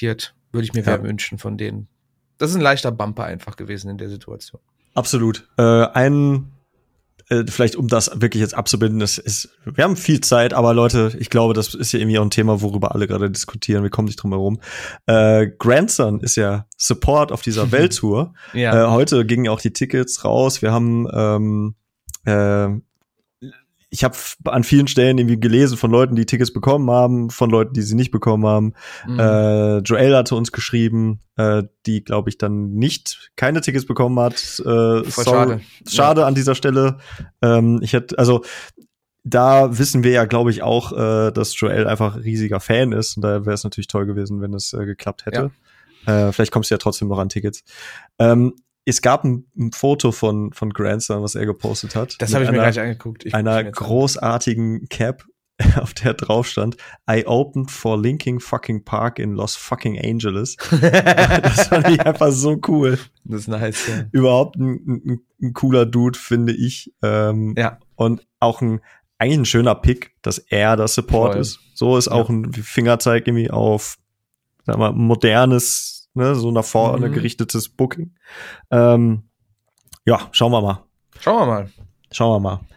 würde ich mir Ja. mehr wünschen von denen. Das ist ein leichter Bumper einfach gewesen in der Situation. Absolut. Äh, ein, äh, vielleicht um das wirklich jetzt abzubinden, das ist, wir haben viel Zeit, aber Leute, ich glaube, das ist ja irgendwie auch ein Thema, worüber alle gerade diskutieren. Wir kommen nicht drum herum. Äh, Grandson ist ja Support auf dieser Welttour. Ja. Äh, heute gingen auch die Tickets raus. Wir haben ähm, äh, ich habe an vielen Stellen irgendwie gelesen von Leuten, die Tickets bekommen haben, von Leuten, die sie nicht bekommen haben. Mhm. Äh, Joel hatte uns geschrieben, äh, die, glaube ich, dann nicht keine Tickets bekommen hat. Äh, Voll sorry, schade. schade Ja. an dieser Stelle. Ähm, ich hätte, also da wissen wir ja, glaube ich, auch, äh, dass Joel einfach ein riesiger Fan ist. Und da wäre es natürlich toll gewesen, wenn es äh, geklappt hätte. Äh, vielleicht kommst du ja trotzdem noch an Tickets. Ähm, Es gab ein, ein Foto von, von Grandson, was er gepostet hat. Das mit habe ich mir einer- gar nicht angeguckt. Ich einer guck mir jetzt an. großartigen Cap, auf der drauf stand, I opened for Linkin fucking Park in Los fucking Angeles. Das fand ich einfach so cool. Das ist nice, ja. Überhaupt ein, ein, ein cooler Dude, finde ich. Ähm, Ja. Und auch ein, eigentlich ein schöner Pick, dass er das Support Voll. ist. So ist auch ein Fingerzeig irgendwie auf, sag mal, modernes, ne, so nach vorne Mhm. gerichtetes Booking. Ähm, ja, schauen wir mal. Schauen wir mal. Schauen wir mal.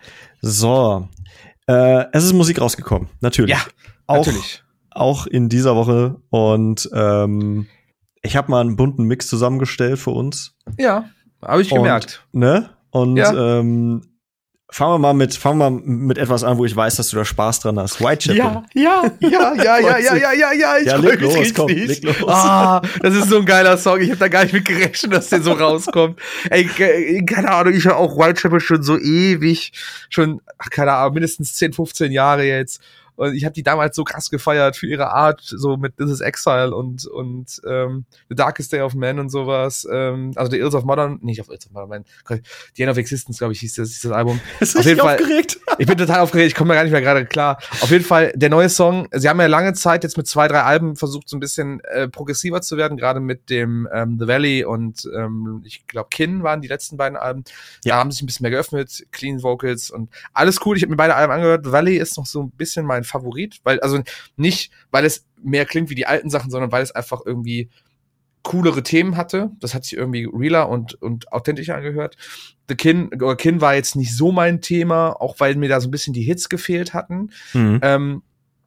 So. Äh, es ist Musik rausgekommen, natürlich. Ja, auch, natürlich. Auch in dieser Woche. Und ähm, ich habe mal einen bunten Mix zusammengestellt für uns. Ja, habe ich Und, gemerkt. Ne? Und Ja. ähm, fangen wir mal mit, fangen wir mal mit etwas an, wo ich weiß, dass du da Spaß dran hast. Whitechapel. Ja, ja, ja, ja, ja, ja, ja, ja, ja, ich Ja, freu leg mich los, richtig. komm, leg los. Ah, das ist so ein geiler Song. Ich habe da gar nicht mit gerechnet, dass der so rauskommt. Ey, ke- keine Ahnung, ich höre auch Whitechapel schon so ewig, schon, ach, keine Ahnung, mindestens zehn, fünfzehn Jahre jetzt. Und ich habe die damals so krass gefeiert für ihre Art, so mit This is Exile und und ähm, The Darkest Day of Man und sowas. Ähm, also The Ills of Modern, nicht auf Ills of Modern Man, The End of Existence, glaube ich, hieß das, hieß das Album. Ist Auf richtig jeden Fall- aufgeregt. Ich bin total aufgeregt, ich komme mir gar nicht mehr gerade klar. Auf jeden Fall, der neue Song, sie haben ja lange Zeit jetzt mit zwei, drei Alben versucht, so ein bisschen äh, progressiver zu werden, gerade mit dem ähm, The Valley und ähm, ich glaube Kin waren die letzten beiden Alben. Ja. Da haben sie sich ein bisschen mehr geöffnet, Clean Vocals und alles cool. Ich habe mir beide Alben angehört. The Valley ist noch so ein bisschen mein Favorit, weil, also nicht, weil es mehr klingt wie die alten Sachen, sondern weil es einfach irgendwie coolere Themen hatte. Das hat sich irgendwie realer und, und authentischer angehört. The Kin, oder Kin war jetzt nicht so mein Thema, auch weil mir da so ein bisschen die Hits gefehlt hatten. Mhm. Ähm,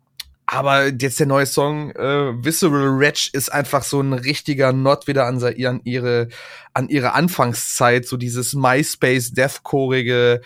aber jetzt der neue Song, äh, Visceral Wretch, ist einfach so ein richtiger Nod wieder an, se- an ihre, an ihre Anfangszeit, so dieses MySpace-Deathcore-ige,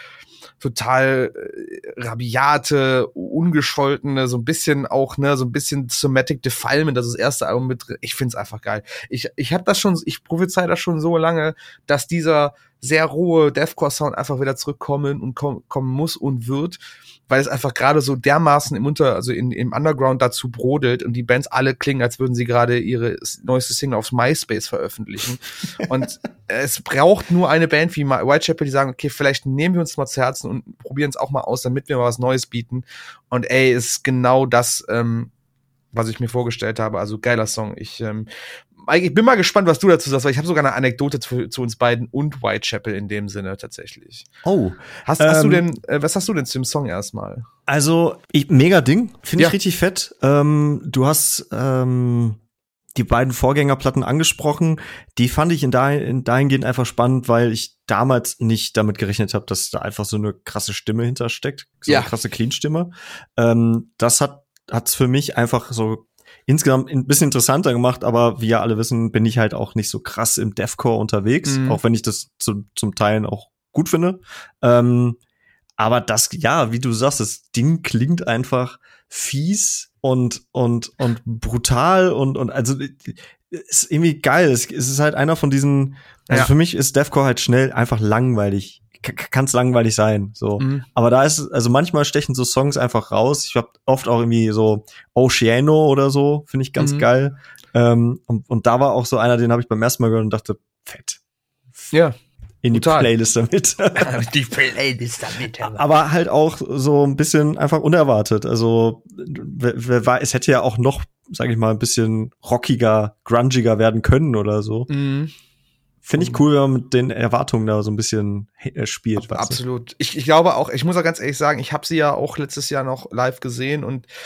total äh, rabiate, ungescholtene, so ein bisschen auch, ne, so ein bisschen Somatic Defilement, das ist das erste Album mit drin. Ich find's einfach geil. Ich, ich hab das schon, ich prophezei das schon so lange, dass dieser sehr rohe Deathcore-Sound einfach wieder zurückkommen und kom kommen muss und wird, weil es einfach gerade so dermaßen im Unter, also in, im Underground dazu brodelt und die Bands alle klingen, als würden sie gerade ihre s- neueste Single aufs MySpace veröffentlichen. Und es braucht nur eine Band wie Ma- Whitechapel, die sagen, okay, vielleicht nehmen wir uns mal zu Herzen und probieren es auch mal aus, damit wir mal was Neues bieten. Und ey, ist genau das, ähm, was ich mir vorgestellt habe. Also geiler Song. Ich, ähm, Mike, ich bin mal gespannt, was du dazu sagst, weil ich habe sogar eine Anekdote zu, zu uns beiden und Whitechapel in dem Sinne tatsächlich. Oh. Hast, hast du Ähm, denn, äh, was hast du denn zu dem Song erstmal? Also, ich, mega Ding. Finde Ja. ich richtig fett. Ähm, du hast ähm, die beiden Vorgängerplatten angesprochen. Die fand ich in, dahin, in dahingehend einfach spannend, weil ich damals nicht damit gerechnet habe, dass da einfach so eine krasse Stimme hintersteckt. So Ja. eine krasse Clean-Stimme. Ähm, das hat hat's für mich einfach so insgesamt ein bisschen interessanter gemacht, aber wie ja alle wissen, bin ich halt auch nicht so krass im Deathcore unterwegs, Mhm. auch wenn ich das zu, zum Teil auch gut finde. Ähm, aber das, ja, wie du sagst, das Ding klingt einfach fies und, und, und brutal und, und, also, ist irgendwie geil. Es, es ist halt einer von diesen, also Ja. für mich ist Deathcore halt schnell einfach langweilig. Kann es langweilig sein, so. Mhm. Aber da ist, also manchmal stechen so Songs einfach raus. Ich hab oft auch irgendwie so Oceano oder so, finde ich ganz Mhm. geil. Ähm, und, und da war auch so einer, den habe ich beim ersten Mal gehört und dachte, fett. Ja. In die Total. Playlist damit. Die Playlist damit. Aber halt auch so ein bisschen einfach unerwartet. Also, wer, wer war, es hätte ja auch noch, sag ich mal, ein bisschen rockiger, grungiger werden können oder so. Mhm. Finde ich cool, wenn man mit den Erwartungen da so ein bisschen äh, spielt. weißt du? Absolut. Ich, ich glaube auch, ich muss auch ganz ehrlich sagen, ich habe sie ja auch letztes Jahr noch live gesehen und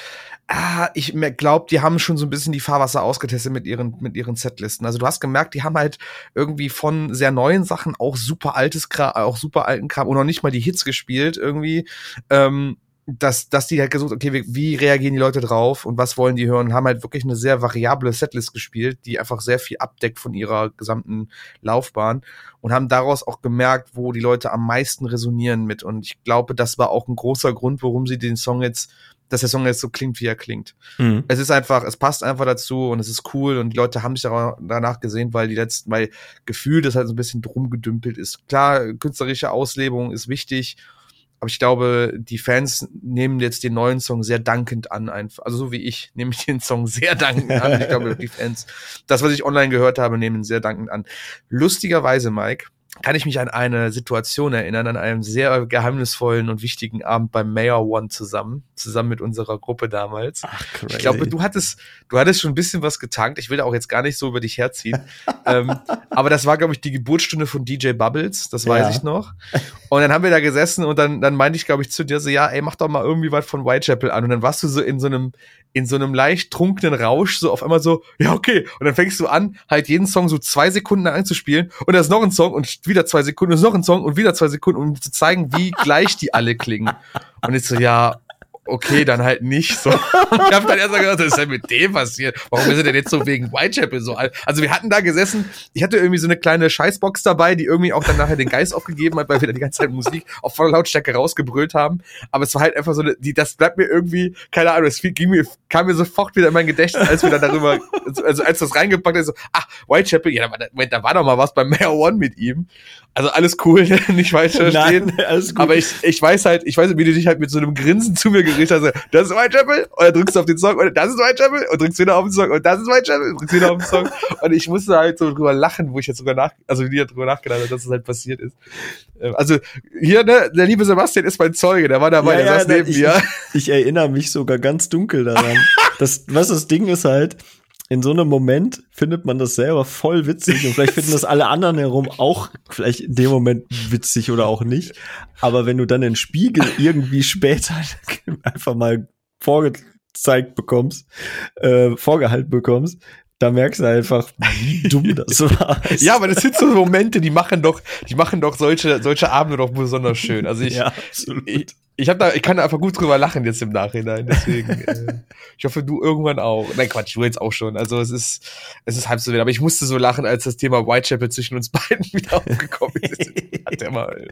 Ah, ich glaube, die haben schon so ein bisschen die Fahrwasser ausgetestet mit ihren mit ihren Setlisten. Also du hast gemerkt, die haben halt irgendwie von sehr neuen Sachen auch super altes Kram, auch super alten Kram und noch nicht mal die Hits gespielt irgendwie. Ähm, dass dass die halt gesucht, okay, wie, wie reagieren die Leute drauf und was wollen die hören? Und haben halt wirklich eine sehr variable Setlist gespielt, die einfach sehr viel abdeckt von ihrer gesamten Laufbahn und haben daraus auch gemerkt, wo die Leute am meisten resonieren mit. Und ich glaube, das war auch ein großer Grund, warum sie den Song jetzt dass der Song jetzt so klingt, wie er klingt. Mhm. Es ist einfach, es passt einfach dazu und es ist cool und die Leute haben sich danach gesehen, weil die letzten, weil gefühlt das halt so ein bisschen drum gedümpelt ist. Klar, künstlerische Auslebung ist wichtig, aber ich glaube, die Fans nehmen jetzt den neuen Song sehr dankend an, einfach. Also so wie ich, nehme ich den Song sehr dankend an. Ich glaube, die Fans, das, was ich online gehört habe, nehmen ihn sehr dankend an. Lustigerweise, Mike, kann ich mich an eine Situation erinnern, an einen sehr geheimnisvollen und wichtigen Abend beim Mayor One zusammen, zusammen mit unserer Gruppe damals. Ach, crazy. Ich glaube, du hattest, du hattest schon ein bisschen was getankt. Ich will da auch jetzt gar nicht so über dich herziehen. ähm, aber das war, glaube ich, die Geburtsstunde von D J Bubbles, das weiß ja. ich noch. Und dann haben wir da gesessen und dann, dann meinte ich, glaube ich, zu dir so, ja, ey, mach doch mal irgendwie was von Whitechapel an. Und dann warst du so in so einem, in so einem leicht trunkenen Rausch, so auf einmal so, ja, okay. Und dann fängst du an, halt jeden Song so zwei Sekunden anzuspielen und da ist noch ein Song und wieder zwei Sekunden, ist noch ein Song und wieder zwei Sekunden, um zu zeigen, wie gleich die alle klingen. Und ich so, ja, okay, dann halt nicht so. Und ich hab dann erst mal gedacht, was ist denn mit dem passiert? Warum ist er denn jetzt so wegen Whitechapel so alt? Also wir hatten da gesessen, ich hatte irgendwie so eine kleine Scheißbox dabei, die irgendwie auch dann nachher den Geist aufgegeben hat, weil wir da die ganze Zeit Musik auf voller Lautstärke rausgebrüllt haben. Aber es war halt einfach so, eine, die, das bleibt mir irgendwie, keine Ahnung, es ging mir, kam mir sofort wieder in mein Gedächtnis, als wir dann darüber, also als das reingepackt ist, so, ach, Whitechapel, ja, da war, Moment, da war doch mal was beim Mayor One mit ihm. Also alles cool, nicht falsch verstehen. Nein, alles gut. Aber ich, ich weiß halt, ich weiß, wie du dich halt mit so einem Grinsen zu mir gerichtet hast. Das ist Whitechapel, und dann drückst du auf den Song, und das ist Whitechapel, und drückst wieder auf den Song, und das ist Whitechapel, und drückst wieder auf den Song. Und ich musste halt so drüber lachen, wo ich jetzt sogar nach, also wie dir drüber nachgedacht habe, dass das halt passiert ist. Also, hier, ne, der liebe Sebastian ist mein Zeuge, der war dabei, ja, der ja, saß neben ich, mir. Ich, ich erinnere mich sogar ganz dunkel daran. das, was das Ding ist halt, in so einem Moment findet man das selber voll witzig und vielleicht finden das alle anderen herum auch vielleicht in dem Moment witzig oder auch nicht. Aber wenn du dann den Spiegel irgendwie später einfach mal vorgezeigt bekommst, äh, vorgehalten bekommst, da merkst du einfach, wie dumm das war. Ja, aber das sind so Momente, die machen doch, die machen doch solche, solche Abende doch besonders schön. Also ich, ja, ich, ich hab da, ich kann da einfach gut drüber lachen jetzt im Nachhinein. Deswegen, äh, ich hoffe, du irgendwann auch. Nein, Quatsch, du jetzt auch schon. Also es ist, es ist halb so wild. Aber ich musste so lachen, als das Thema Whitechapel zwischen uns beiden wieder aufgekommen ist. Hat der mal.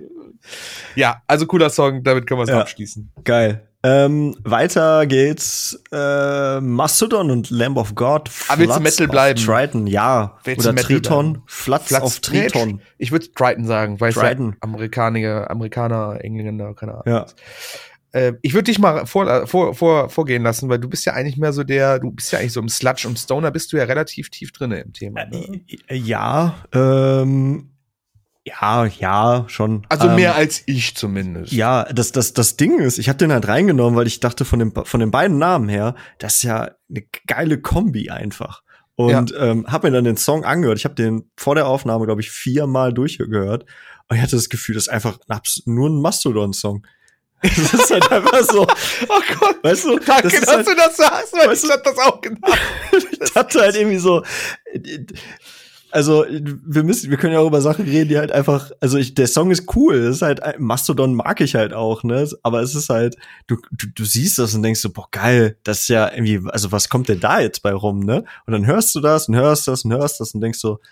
Ja, also cooler Song. Damit können wir es ja abschließen. Geil. Ähm, weiter geht's, äh, Mastodon und Lamb of God. Aber willst du Metal bleiben? Triton, ja. Willst Oder Triton. Flatz, Flatz auf Triton. Nee, ich würde Triton sagen, weil es ja Amerikaner, Amerikaner, Engländer, keine Ahnung. Ja. Äh, ich würde dich mal vor, vor, vor, vorgehen lassen, weil du bist ja eigentlich mehr so der, du bist ja eigentlich so im Sludge und Stoner, bist du ja relativ tief drinne im Thema. Ne? Ja, ähm, Ja, ja, schon. Also ähm, mehr als ich zumindest. Ja, das, das, das Ding ist, ich habe den halt reingenommen, weil ich dachte, von dem, von den beiden Namen her, das ist ja eine geile Kombi einfach. Und ja. ähm, habe mir dann den Song angehört. Ich habe den vor der Aufnahme, glaube ich, viermal durchgehört. Und ich hatte das Gefühl, das ist einfach nur ein Mastodon-Song. Das ist halt einfach so. Oh Gott. Weißt du, danke, das dass halt, du das sagst, weil weißt ich hab das auch gedacht. Ich hatte halt irgendwie so. Also, wir müssen, wir können ja auch über Sachen reden, die halt einfach, also ich, der Song ist cool, das ist halt, Mastodon mag ich halt auch, ne, aber es ist halt, du, du, du siehst das und denkst so, boah, geil, das ist ja irgendwie, also was kommt denn da jetzt bei rum, ne, und dann hörst du das und hörst das und hörst das und denkst so,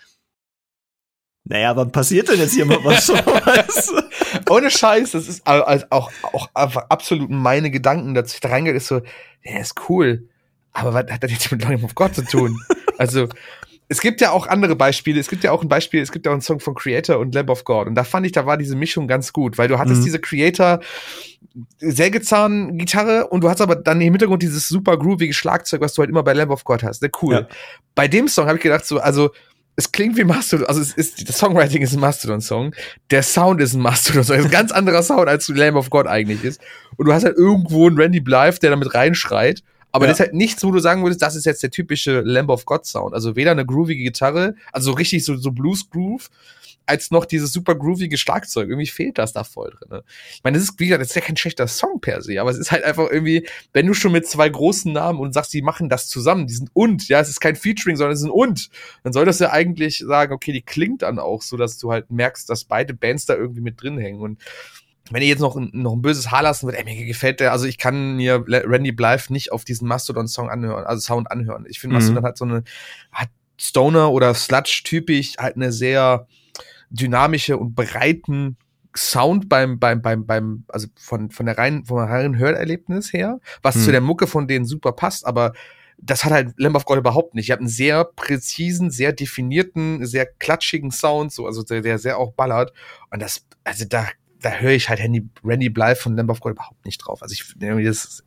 naja, wann passiert denn jetzt hier mal was so, weißt du? Ohne Scheiß, das ist auch, auch, auch einfach absolut meine Gedanken, dass ich da reingehe, ist so, der ist cool, aber was hat das jetzt mit Lamb of God zu tun? Also, es gibt ja auch andere Beispiele. Es gibt ja auch ein Beispiel, es gibt ja auch einen Song von Creator und Lamb of God. Und da fand ich, da war diese Mischung ganz gut, weil du hattest mhm. diese Creator Sägezahn-Gitarre und du hast aber dann im Hintergrund dieses super groovige Schlagzeug, was du halt immer bei Lamb of God hast. Ne, cool. Ja. Bei dem Song habe ich gedacht so, also es klingt wie Mastodon, also es ist, das Songwriting ist ein Mastodon-Song, der Sound ist ein Mastodon-Song, ist ein ganz anderer Sound, als Lamb of God eigentlich ist. Und du hast halt irgendwo einen Randy Blythe, der damit reinschreit, Aber Ja. das ist halt nichts, wo du sagen würdest, das ist jetzt der typische Lamb of God Sound. Also weder eine groovige Gitarre, also so richtig so, so Blues Groove, als noch dieses super groovige Schlagzeug. Irgendwie fehlt das da voll drin. Ne? Ich meine, das ist, wie gesagt, das ist ja kein schlechter Song per se, aber es ist halt einfach irgendwie, wenn du schon mit zwei großen Namen und sagst, die machen das zusammen, die sind und, ja, es ist kein Featuring, sondern es ist ein und, dann soll das ja eigentlich sagen, okay, die klingt dann auch so, dass du halt merkst, dass beide Bands da irgendwie mit drin hängen. Und wenn ihr jetzt noch ein, noch ein böses Haar lassen würdet, ey, mir gefällt der, also ich kann mir Randy Blythe nicht auf diesen Mastodon-Song anhören, also Sound anhören. Ich finde, Mastodon Mhm. hat so eine, hat Stoner oder Sludge-typisch halt eine sehr dynamische und breiten Sound beim, beim, beim, beim, also von, von der reinen, vom reinen Hörerlebnis her, was Hm. zu der Mucke von denen super passt, aber das hat halt Lamb of God überhaupt nicht. Ihr habt einen sehr präzisen, sehr definierten, sehr klatschigen Sound, so, also der, der sehr auch ballert. Und das, also da, da höre ich halt Randy, Randy Blythe von Lamb of God überhaupt nicht drauf. Also ich, irgendwie das,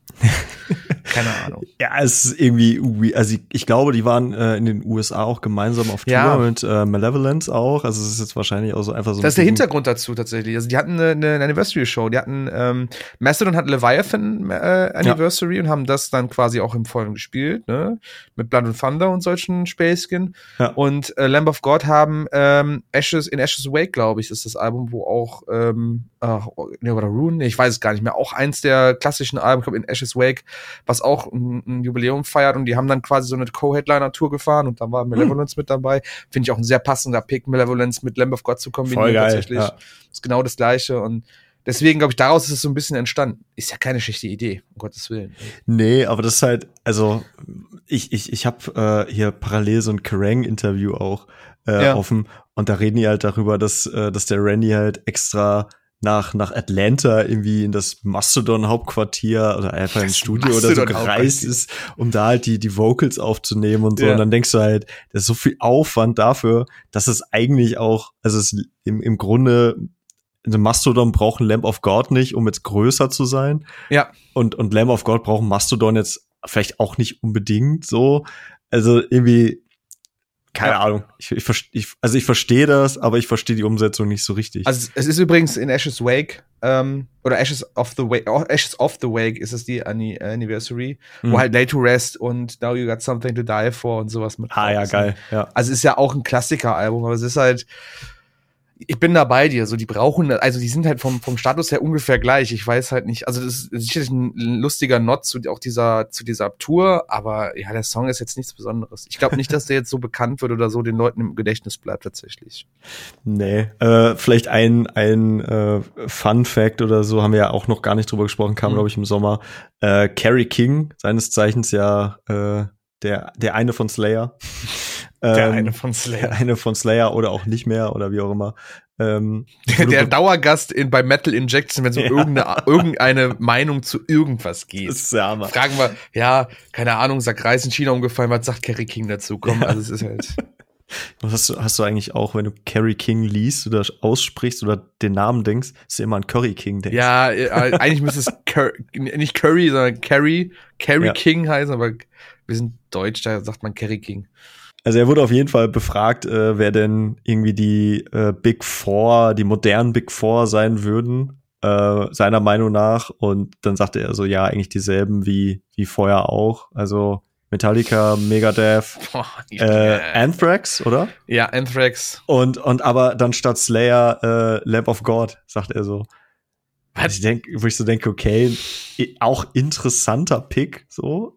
keine Ahnung. Ja, es ist irgendwie, also ich, ich glaube, die waren äh, in den U S A auch gemeinsam auf Tour Ja. mit äh, Malevolence auch. Also es ist jetzt wahrscheinlich auch so einfach so. Das ist der ein bisschen- Hintergrund dazu tatsächlich. Also die hatten eine, eine Anniversary-Show. Die hatten ähm, Mastodon hat Leviathan äh, Anniversary und haben das dann quasi auch im Vollen gespielt, ne? Mit Blood and Thunder und solchen Späßchen. Ja. Und äh, Lamb of God haben ähm, Ashes in Ashes Wake, glaube ich, ist das Album, wo auch ähm, ach, ne, oder Rune, nee, ich weiß es gar nicht mehr. Auch eins der klassischen Alben, ich glaube in Ashes Wake, was auch ein, ein Jubiläum feiert. Und die haben dann quasi so eine Co-Headliner-Tour gefahren und da war Malevolence hm. mit dabei. Finde ich auch ein sehr passender Pick, Malevolence mit Lamb of God zu kombinieren. Voll geil, tatsächlich. ja. Ist genau das Gleiche und deswegen, glaube ich, daraus ist es so ein bisschen entstanden. Ist ja keine schlechte Idee, um Gottes Willen. Nee, aber das ist halt, also ich, ich, ich habe äh, hier parallel so ein Kerrang-Interview auch äh, Ja. offen und da reden die halt darüber, dass, äh, dass der Randy halt extra nach, nach Atlanta irgendwie in das Mastodon-Hauptquartier oder einfach ins Das Studio oder so Mastodon-Hauptquartier. gereist ist, um da halt die, die Vocals aufzunehmen und so. Ja. Und dann denkst du halt, das ist so viel Aufwand dafür, dass es eigentlich auch, also es im, im Grunde, also Mastodon braucht ein Lamb of God nicht, um jetzt größer zu sein. Ja. Und, und Lamb of God braucht Mastodon jetzt vielleicht auch nicht unbedingt so. Also irgendwie, keine Ja. Ahnung. Ich, ich, verste- ich, also ich verstehe das, aber ich verstehe die Umsetzung nicht so richtig. Also es ist übrigens in Ashes Wake, ähm, oder Ashes of the Wake, oh, Ashes of the Wake ist es die Anni- Anniversary, Mhm. wo halt Lay to Rest und Now You Got Something to Die For und sowas mit ah drauf ja, ist. geil. Ja. Also ist ja auch ein Klassiker-Album, aber es ist halt, ich bin da bei dir, so die brauchen, also die sind halt vom, vom Status her ungefähr gleich. Ich weiß halt nicht, also das ist sicherlich ein lustiger Not zu auch dieser, zu dieser Tour, aber ja, der Song ist jetzt nichts Besonderes. Ich glaube nicht, dass der jetzt so bekannt wird oder so den Leuten im Gedächtnis bleibt tatsächlich. Nee, äh, vielleicht ein, ein äh, Fun Fact oder so, haben wir ja auch noch gar nicht drüber gesprochen, kam, Mhm. glaube ich, im Sommer. Äh, Kerry King, seines Zeichens ja äh, der, der eine von Slayer. Der Ähm, eine von Der Slayer. eine von Slayer oder auch nicht mehr oder wie auch immer. Ähm, Der, der Dauergast in, bei Metal Injection, wenn es um Ja. irgendeine, irgendeine Meinung zu irgendwas geht. das ist der Hammer. Fragen wir, ja, keine Ahnung, sagt Reis in China umgefallen, was sagt Kerry King dazu? Komm, Ja. also es ist halt. Was hast du, hast du eigentlich auch, wenn du Kerry King liest oder aussprichst oder den Namen denkst, dass du immer an Curry King denkst? Ja, äh, eigentlich müsste es Cur nicht Curry, sondern Kerry, Kerry Ja. King heißen, aber wir sind Deutsch, da sagt man Kerry King. Also er wurde auf jeden Fall befragt, äh, wer denn irgendwie die äh, Big Four, die modernen Big Four sein würden, äh, seiner Meinung nach. Und dann sagte er so, ja, eigentlich dieselben wie, wie vorher auch. Also Metallica, Megadeth, Boah, äh, Anthrax, oder? ja, Anthrax. Und, und aber dann statt Slayer äh, Lamb of God, sagt er so. Was? Ich denk, wo ich so denke, okay, i- auch interessanter Pick, so.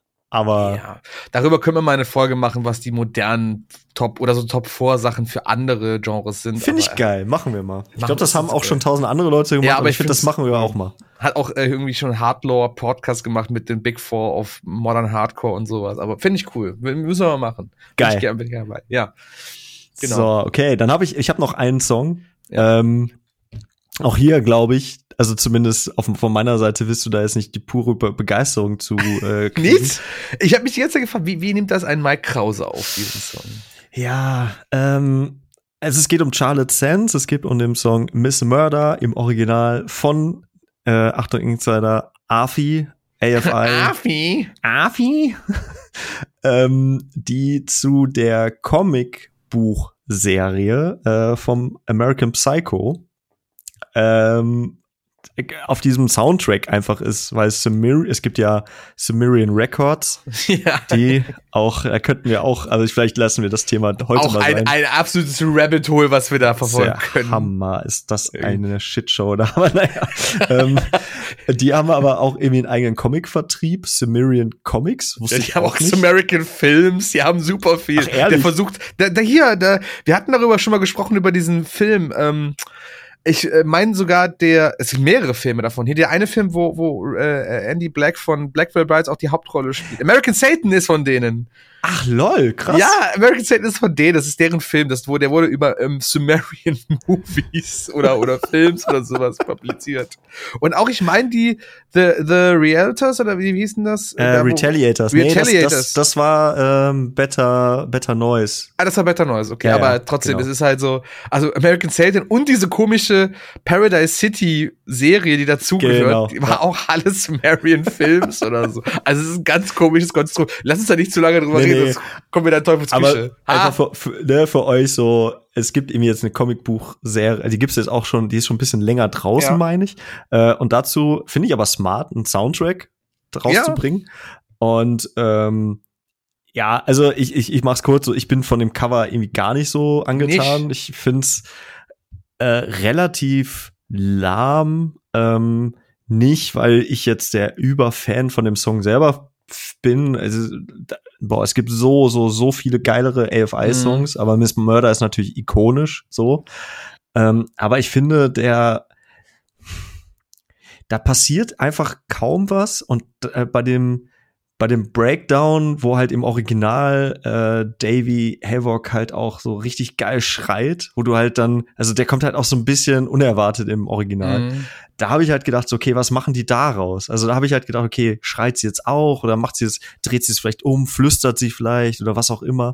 Aber Ja, darüber können wir mal eine Folge machen, was die modernen Top- oder so Top-vier-Sachen für andere Genres sind. finde ich aber geil, machen wir mal. Ich Machen glaube, das wir, haben das auch ist schon geil. tausend andere Leute gemacht, Ja, aber aber ich ich finde, das find's- machen wir auch mal. Hat auch äh, irgendwie schon Hardlore-Podcast gemacht mit den Big Four of Modern Hardcore und sowas. Aber finde ich cool. M- Müssen wir mal machen. Geil. Bin ich gerne, bin ich gerne dabei. Ja. Genau. So, okay, dann habe ich, ich habe noch einen Song. Ja. Ähm, auch hier glaube ich, also zumindest auf, von meiner Seite wirst du da jetzt nicht die pure Be Begeisterung zu äh, kriegen. Nichts? Ich habe mich die ganze Zeit gefragt, wie, wie nimmt das ein Mike Krause auf, diesen Song? Ja, ähm, also es geht um Charlotte Sands, es geht um den Song Miss Murder im Original von, äh, Achtung Insider, Afi, A F I. Afi? Afi, ähm, die zu der Comicbuchserie äh, vom American Psycho, ähm, auf diesem Soundtrack einfach ist, weil Sumerian, es gibt ja Sumerian Records, ja. die auch, da könnten wir auch, also vielleicht lassen wir das Thema heute auch mal ein, sein. ein absolutes Rabbit Hole, was wir da verfolgen Sehr können. Hammer, ist das eine Shitshow da, aber naja. ähm, die haben aber auch irgendwie einen eigenen Comic-Vertrieb, Sumerian Comics. Ja, die haben auch Sumerian Films, die haben super viel. Ach, ehrlich? Der versucht, da, da hier, da, wir hatten darüber schon mal gesprochen, über diesen Film, ähm, ich äh, meine sogar der, es sind mehrere Filme davon. Hier der eine Film, wo, wo äh, Andy Black von Blackwell Brides auch die Hauptrolle spielt. American Satan ist von denen. Ach lol, krass. Ja, American Satan ist von denen, das ist deren Film, das wurde, der wurde über ähm, Sumerian Movies oder oder Films oder sowas publiziert. Und auch, ich meine, die The The Realtors oder wie, wie hieß denn das? Äh, da, Retaliators. Retaliators. Nee, das, das, das war ähm, Better Better Noise. Ah, das war Better Noise, okay, ja, aber ja, trotzdem, genau. es ist halt so, also American Satan und diese komische Paradise City Serie, die dazugehört, genau, die war ja. auch alles Sumerian Films oder so. Also es ist ein ganz komisches Konstrukt. Lass uns da nicht zu lange drüber Nee, reden, nee. sonst kommen wir da in Teufelsküche. Aber einfach für, für, ne, für euch so, es gibt irgendwie jetzt eine Comicbuch-Serie, die gibt's jetzt auch schon, die ist schon ein bisschen länger draußen, Ja. meine ich. Äh, und dazu finde ich aber smart, einen Soundtrack rauszubringen. Ja. Und ähm, ja, also ich, ich, ich mach's kurz so, ich bin von dem Cover irgendwie gar nicht so angetan. Nicht. Ich find's äh, relativ lahm, ähm, nicht, weil ich jetzt der Überfan von dem Song selber bin. Also, boah, es gibt so, so, so viele geilere A F I-Songs, mhm. aber Miss Murder ist natürlich ikonisch, so. Ähm, aber ich finde, der, da passiert einfach kaum was und äh, bei dem, bei dem Breakdown, wo halt im Original äh, Davey Havok halt auch so richtig geil schreit, wo du halt dann, also der kommt halt auch so ein bisschen unerwartet im Original. Mhm. Da habe ich halt gedacht, so, okay, was machen die daraus? Also da habe ich halt gedacht, okay, schreit sie jetzt auch oder macht sie es, dreht sie es vielleicht um, flüstert sie vielleicht oder was auch immer.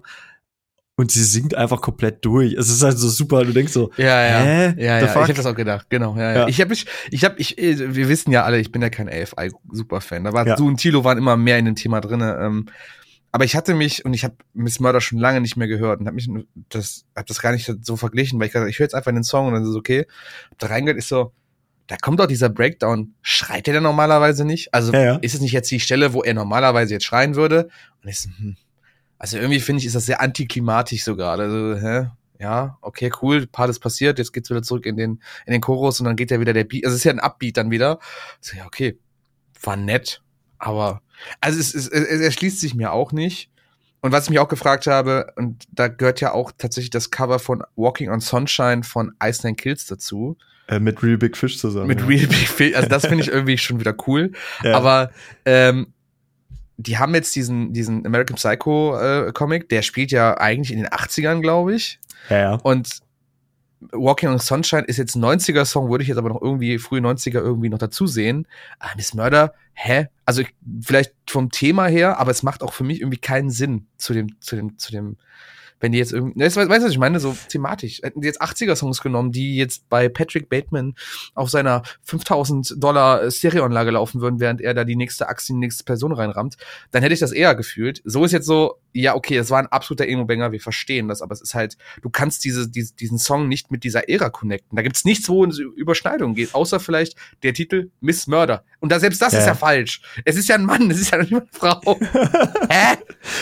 Und sie singt einfach komplett durch. Es ist halt so super, du denkst so, ja, ja, hä? ja, ja. Ich habe das auch gedacht, genau. Ja, ja. Ja. Ich habe mich, ich habe, ich, wir wissen ja alle, ich bin ja kein A F I-Superfan. Da war Ja. du und Thilo waren immer mehr in dem Thema drinne. Ähm, aber ich hatte mich und ich habe Miss Murder schon lange nicht mehr gehört und habe mich das, hab das gar nicht so verglichen, weil ich gesagt, ich höre jetzt einfach den Song und dann ist es okay. Hab da reingehört, ist so, da kommt doch dieser Breakdown. Schreit er denn normalerweise nicht? Also ja, ja. ist es nicht jetzt die Stelle, wo er normalerweise jetzt schreien würde? Und ich so, hm. Also irgendwie finde ich, ist das sehr antiklimatisch so gerade. Also, hä? Ja, okay, cool, Part ist passiert, jetzt geht's wieder zurück in den in den Chorus und dann geht ja wieder der Beat. Also es ist ja ein Upbeat dann wieder. So, ja, okay, war nett, aber also es, es, es erschließt sich mir auch nicht. Und was ich mich auch gefragt habe, und da gehört ja auch tatsächlich das Cover von Walking on Sunshine von Ice Nine Kills dazu. Äh, mit Real Big Fish zusammen. Mit ja. Real Big Fish, also das finde ich irgendwie schon wieder cool. Ja. Aber ähm, die haben jetzt diesen, diesen American Psycho äh, Comic, der spielt ja eigentlich in den achtzigern, glaube ich. Ja, ja. Und Walking on Sunshine ist jetzt ein neunziger-Song, würde ich jetzt aber noch irgendwie frühe neunziger irgendwie noch dazu sehen. Ah, Miss Murder, hä? Also ich, vielleicht vom Thema her, aber es macht auch für mich irgendwie keinen Sinn zu dem, zu dem, zu dem, wenn die jetzt irgendwie, weißt du, was ich meine, so thematisch. Hätten die jetzt achtziger-Songs genommen, die jetzt bei Patrick Bateman auf seiner fünftausend Dollar Stereoanlage laufen würden, während er da die nächste Achse in die nächste Person reinrammt, dann hätte ich das eher gefühlt. So ist jetzt so, ja, okay, es war ein absoluter Emo-Banger, wir verstehen das, aber es ist halt, du kannst diese, diese, diesen Song nicht mit dieser Ära connecten. Da gibt's nichts, wo es Überschneidung geht, außer vielleicht der Titel Miss Murder. Und da selbst das ja. ist ja falsch. Es ist ja ein Mann, es ist ja nicht eine Frau. Hä?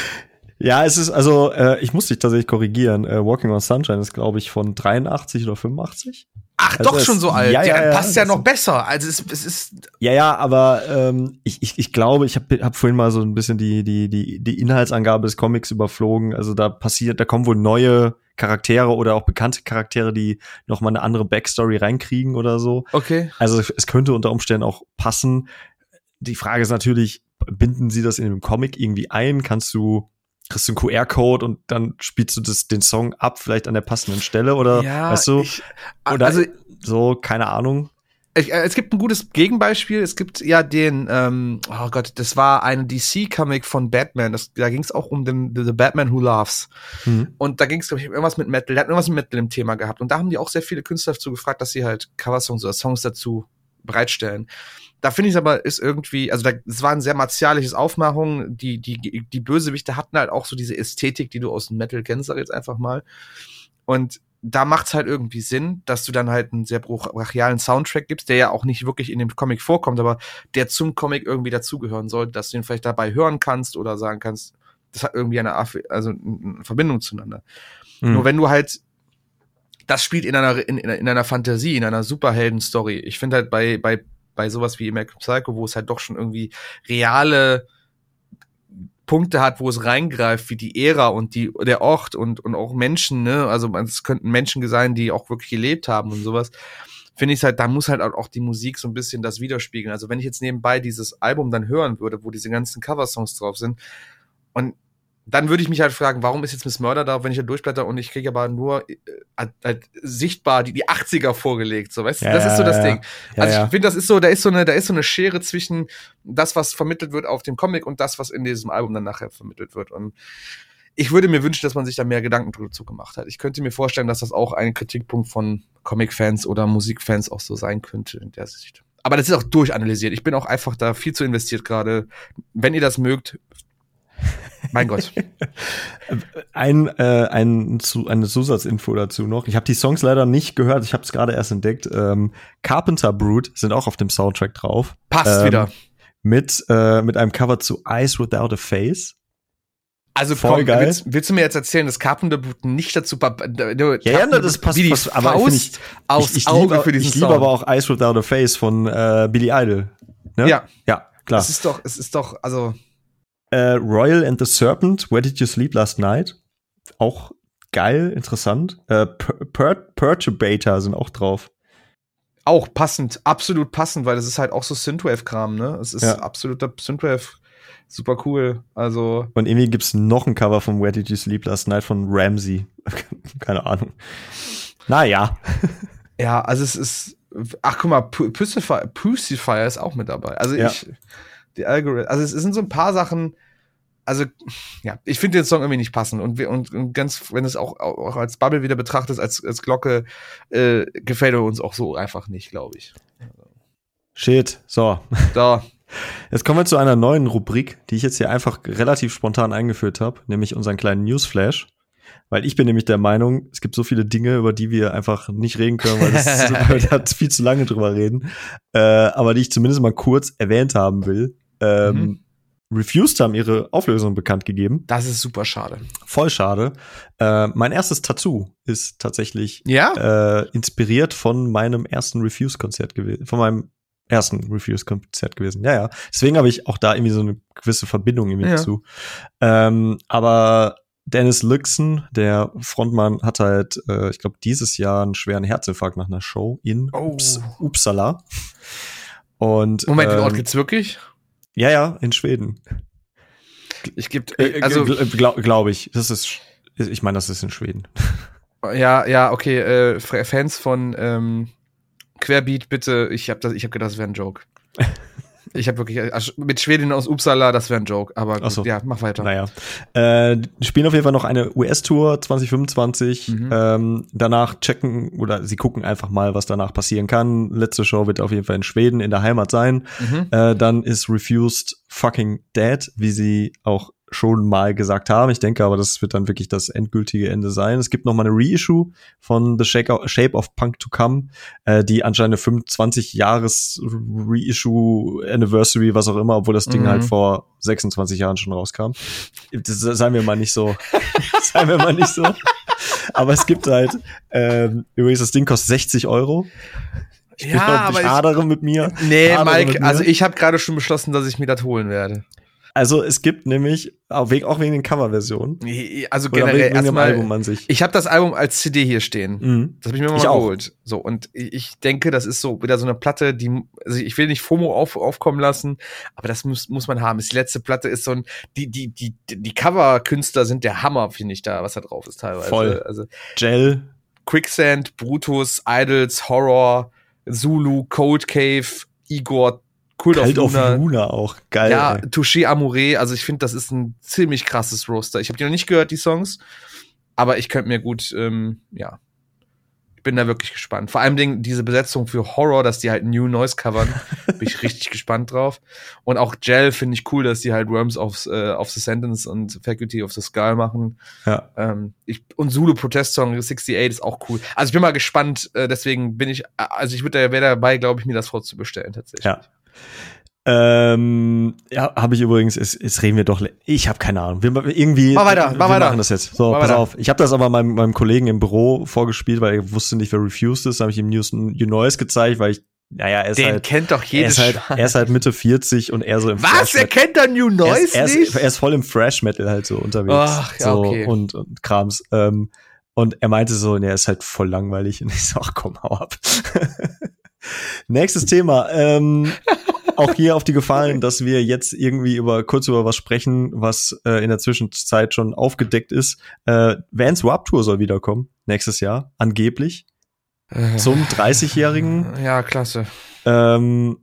Ja, es ist, also, äh, ich muss dich tatsächlich korrigieren. Äh, Walking on Sunshine ist, glaube ich, von dreiundachtzig oder fünfundachtzig. Ach, also doch es, schon so alt. Ja, ja, ja, ja, passt ja noch besser. Also es, es ist. Ja, ja, aber ähm, ich, ich, ich glaube, ich habe hab vorhin mal so ein bisschen die, die, die, die Inhaltsangabe des Comics überflogen. Also da passiert, da kommen wohl neue Charaktere oder auch bekannte Charaktere, die noch mal eine andere Backstory reinkriegen oder so. Okay. Also es könnte unter Umständen auch passen. Die Frage ist natürlich, binden sie das in dem Comic irgendwie ein? Kannst du kriegst du einen Q R-Code und dann spielst du das, den Song ab, vielleicht an der passenden Stelle oder ja, weißt du? Ich, oder also, so, keine Ahnung. Ich, es gibt ein gutes Gegenbeispiel. Es gibt ja den, ähm, oh Gott, das war ein D C-Comic von Batman. Das, da ging es auch um den The Batman Who Laughs. Mhm. Und da ging es, glaube ich, irgendwas mit Metal. Der hat irgendwas mit Metal im Thema gehabt. Und da haben die auch sehr viele Künstler dazu gefragt, dass sie halt Coversongs oder Songs dazu bereitstellen. Da finde ich es aber, ist irgendwie, also es war ein sehr martialisches Aufmachung. Die, die, die Bösewichte hatten halt auch so diese Ästhetik, die du aus dem Metal kennst, sag ich jetzt einfach mal. Und da macht's halt irgendwie Sinn, dass du dann halt einen sehr brachialen Soundtrack gibst, der ja auch nicht wirklich in dem Comic vorkommt, aber der zum Comic irgendwie dazugehören soll, dass du ihn vielleicht dabei hören kannst oder sagen kannst, das hat irgendwie eine, Affe, also eine Verbindung zueinander. Mhm. Nur wenn du halt, das spielt in einer, in, in einer Fantasie, in einer Superhelden-Story. Ich finde halt bei, bei, bei sowas wie American Psycho, wo es halt doch schon irgendwie reale Punkte hat, wo es reingreift, wie die Ära und die, der Ort und, und auch Menschen, ne, also es könnten Menschen sein, die auch wirklich gelebt haben und sowas, finde ich halt, da muss halt auch die Musik so ein bisschen das widerspiegeln. Also wenn ich jetzt nebenbei dieses Album dann hören würde, wo diese ganzen Coversongs drauf sind, und dann würde ich mich halt fragen, warum ist jetzt Miss Murder da, wenn ich da durchblätter und ich kriege aber nur äh, halt sichtbar die, die achtziger vorgelegt, so, weißt du? Ja, das ist so das ja, Ding. Ja, also ich ja. finde, das ist so, da ist so eine, da ist so eine Schere zwischen das, was vermittelt wird auf dem Comic und das, was in diesem Album dann nachher vermittelt wird. Und ich würde mir wünschen, dass man sich da mehr Gedanken dazu gemacht hat. Ich könnte mir vorstellen, dass das auch ein Kritikpunkt von Comic-Fans oder Musikfans auch so sein könnte in der Sicht. Aber das ist auch durchanalysiert. Ich bin auch einfach da viel zu investiert gerade. Wenn ihr das mögt, mein Gott. Ein, äh, ein, zu, eine Zusatzinfo dazu noch. Ich habe die Songs leider nicht gehört. Ich habe es gerade erst entdeckt. Ähm, Carpenter Brut sind auch auf dem Soundtrack drauf. Passt ähm, wieder. Mit, äh, mit einem Cover zu Eyes Without a Face. Also voll komm, geil. Willst, willst du mir jetzt erzählen, dass Carpenter Brut nicht dazu Ja, ja, das passt wie die fast, aber Faust ich, aufs ich, ich Auge liebe, für diesen Ich liebe aber auch Eyes Without a Face von äh, Billy Idol. Ne? Ja. Ja, klar. Es ist doch, es ist doch, also Uh, Royal and the Serpent, Where Did You Sleep Last Night? Auch geil, interessant. Uh, per- per- Perturbator sind auch drauf. Auch passend, absolut passend, weil das ist halt auch so Synthwave-Kram, ne? Es ist ja. absoluter Synthwave, super cool. Also und irgendwie gibt's noch ein Cover von Where Did You Sleep Last Night von Ramsey. Keine Ahnung. Naja. Ja, also es ist, ach guck mal, Pussifier, Pussifier ist auch mit dabei. Also ja. ich Die Algorithmen, also es sind so ein paar Sachen, also ja, ich finde den Song irgendwie nicht passend und, wir, und, und ganz, wenn es auch, auch als Bubble wieder betrachtet, als, als Glocke, äh, gefällt er uns auch so einfach nicht, glaube ich. Shit, so. Da. Jetzt kommen wir zu einer neuen Rubrik, die ich jetzt hier einfach relativ spontan eingeführt habe, nämlich unseren kleinen Newsflash. Weil ich bin nämlich der Meinung, es gibt so viele Dinge, über die wir einfach nicht reden können, weil das wir da viel zu lange drüber reden. Äh, aber die ich zumindest mal kurz erwähnt haben will. Ähm, mhm. Refused haben ihre Auflösung bekannt gegeben. Das ist super schade. Voll schade. Äh, mein erstes Tattoo ist tatsächlich ja? äh, inspiriert von meinem ersten Refused-Konzert gewesen. Von meinem ersten Refused-Konzert gewesen. Ja, ja. Deswegen habe ich auch da irgendwie so eine gewisse Verbindung irgendwie ja. dazu. Ähm, aber Dennis Lyxzén, der Frontmann, hat halt, äh, ich glaube, dieses Jahr einen schweren Herzinfarkt nach einer Show in oh. Ups- Uppsala. Und, Moment, den ähm, Ort gibt's wirklich? Ja, ja, in Schweden. Ich gibt, äh, also glaube glaub ich, das ist, ich meine, das ist in Schweden. Ja, ja, okay, äh, Fans von ähm, Querbeat, bitte, ich habe das, ich habe gedacht, das wäre ein Joke. Ich habe wirklich, also mit Schweden aus Uppsala, das wäre ein Joke, aber gut, so. Ja, mach weiter. Naja. Äh, die spielen auf jeden Fall noch eine U S-Tour zwanzig fünfundzwanzig. Mhm. Ähm, danach checken oder sie gucken einfach mal, was danach passieren kann. Letzte Show wird auf jeden Fall in Schweden, in der Heimat sein. Mhm. Äh, dann ist Refused fucking dead, wie sie auch schon mal gesagt haben. Ich denke aber, das wird dann wirklich das endgültige Ende sein. Es gibt noch mal eine Reissue von The Shape of Punk to Come, äh, die anscheinend eine fünfundzwanzig-Jahres-Reissue, Anniversary, was auch immer, obwohl das Ding mhm. halt vor sechsundzwanzig Jahren schon rauskam. Das, seien wir mal nicht so. seien wir mal nicht so. Aber es gibt halt, ähm, übrigens, das Ding kostet sechzig Euro. Ich ja, bin, aber ich hadere mit mir. Nee, Mike, mir. Also ich habe gerade schon beschlossen, dass ich mir das holen werde. Also es gibt nämlich, auch wegen, auch wegen den Coverversionen. Also generell erstmal, Album an sich. Ich habe das Album als C D hier stehen. Mhm. Das habe ich mir mal ich geholt. Auch. So, und ich denke, das ist so wieder so eine Platte, die, also ich will nicht FOMO auf, aufkommen lassen, aber das muss, muss man haben. Die letzte Platte ist so ein, die, die, die, die Cover-Künstler sind der Hammer, finde ich da, was da drauf ist teilweise. Voll. Also Gel. Quicksand, Brutus, Idols, Horror, Zulu, Cold Cave, Igor, Cult Cult of Luna. of Luna auch, geil. Ja, Touché Amoureux, also ich finde, das ist ein ziemlich krasses Roster. Ich habe die noch nicht gehört, die Songs, aber ich könnte mir gut, ähm, ja, Ich bin da wirklich gespannt. Vor allem Dingen diese Besetzung für Horror, dass die halt New Noise covern, bin ich richtig gespannt drauf. Und auch Gel finde ich cool, dass die halt Worms of, äh, of the Sentence und Faculty of the Skull machen. Ja. Ähm, ich, und Zulu Protest Song sechsundachtzig ist auch cool. Also ich bin mal gespannt, äh, deswegen bin ich, also ich würde da wäre dabei, glaube ich, mir das vorzubestellen tatsächlich. Ja. Ähm, ja, habe ich übrigens, jetzt, jetzt reden wir doch, ich habe keine Ahnung, wir, irgendwie, mach weiter, wir mach weiter. machen das jetzt. So, mach pass weiter. auf, ich habe das aber meinem, meinem Kollegen im Büro vorgespielt, weil er wusste nicht, wer Refused ist, habe ich ihm News, New Noise gezeigt, weil ich, naja, er ist Den halt, kennt doch er jedes ist halt, er ist halt Mitte vierzig und er so im Was? Er kennt da New Noise er ist, er ist, nicht? Er ist voll im Thrash-Metal halt so unterwegs. Ach, ja, so, okay. und, und Krams. Ähm, und er meinte so, ne, er ist halt voll langweilig. Und ich so, ach komm, hau ab. Nächstes Thema. Ähm, auch hier auf die gefallen, dass wir jetzt irgendwie über kurz über was sprechen, was äh, in der Zwischenzeit schon aufgedeckt ist. Äh, Vans Warped Tour soll wiederkommen, nächstes Jahr, angeblich. Äh, Zum dreißigjährigen. Ja, klasse. Ähm,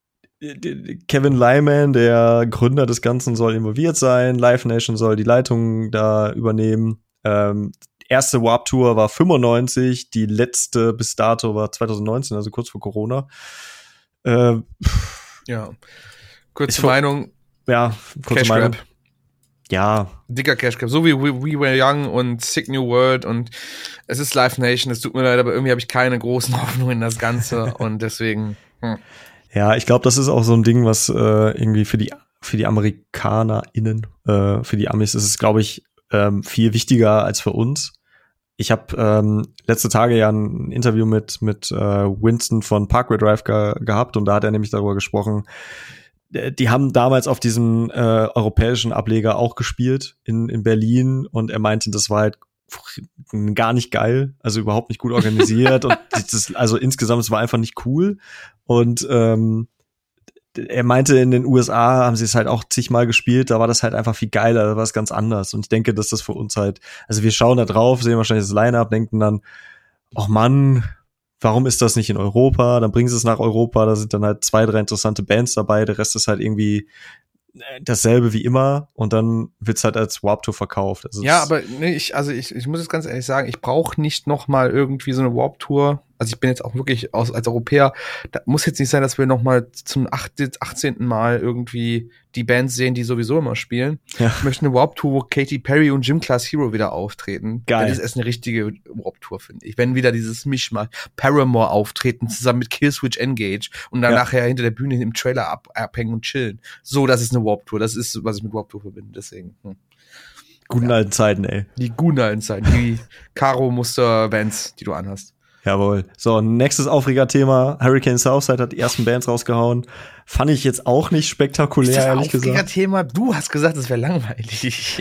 Kevin Lyman, der Gründer des Ganzen, soll involviert sein. Live Nation soll die Leitung da übernehmen. Ähm, erste Warped Tour war fünfundneunzig, die letzte bis dato war zwanzig neunzehn, also kurz vor Corona. Äh, Ja. Kurze vor, Meinung. Ja, kurze Cash Meinung. Grab. Ja. Dicker Cash Grab. So wie We, We Were Young und Sick New World und es ist Live Nation. Es tut mir leid, aber irgendwie habe ich keine großen Hoffnungen in das Ganze und deswegen. Hm. Ja, ich glaube, das ist auch so ein Ding, was äh, irgendwie für die für die AmerikanerInnen, äh, für die Amis ist es, glaube ich, ähm, viel wichtiger als für uns. Ich habe ähm, letzte Tage ja ein Interview mit mit äh, Winston von Parkway Drive ge- gehabt und da hat er nämlich darüber gesprochen. Die haben damals auf diesem äh, europäischen Ableger auch gespielt in in Berlin und er meinte, das war halt gar nicht geil, also überhaupt nicht gut organisiert und das, also insgesamt es war einfach nicht cool und ähm, er meinte, in den U S A haben sie es halt auch zigmal gespielt, da war das halt einfach viel geiler, da war es ganz anders. Und ich denke, dass das für uns halt, also wir schauen da drauf, sehen wahrscheinlich das Line-Up, denken dann, ach Mann, warum ist das nicht in Europa? Dann bringen sie es nach Europa, da sind dann halt zwei, drei interessante Bands dabei, der Rest ist halt irgendwie dasselbe wie immer und dann wird's halt als Warped Tour verkauft. Also ja, aber nee, ich, also ich, ich muss jetzt ganz ehrlich sagen, ich brauche nicht noch mal irgendwie so eine Warped Tour. Also ich bin jetzt auch wirklich aus, als Europäer, da muss jetzt nicht sein, dass wir noch mal zum achtzehnten Mal irgendwie die Bands sehen, die sowieso immer spielen. Ja. Ich möchte eine Warped Tour, wo Katy Perry und Gym Class Hero wieder auftreten. Geil. Das ist eine richtige Warped Tour, finde ich. Wenn wieder dieses Mischmasch Paramore auftreten, zusammen mit Killswitch Engage und dann ja. nachher hinter der Bühne im Trailer ab, abhängen und chillen. So, das ist eine Warped Tour. Das ist, was ich mit Warped Tour verbinde. Deswegen. Hm. Guten ja. alten Zeiten, ey. Die guten alten Zeiten. Die Karo-Muster-Bands, die du anhast. Jawohl. So, nächstes Aufregerthema. Hurricane Southside hat die ersten Bands rausgehauen. Fand ich jetzt auch nicht spektakulär, ist das ehrlich gesagt. Aufregerthema? Du hast gesagt, das wäre langweilig. ich,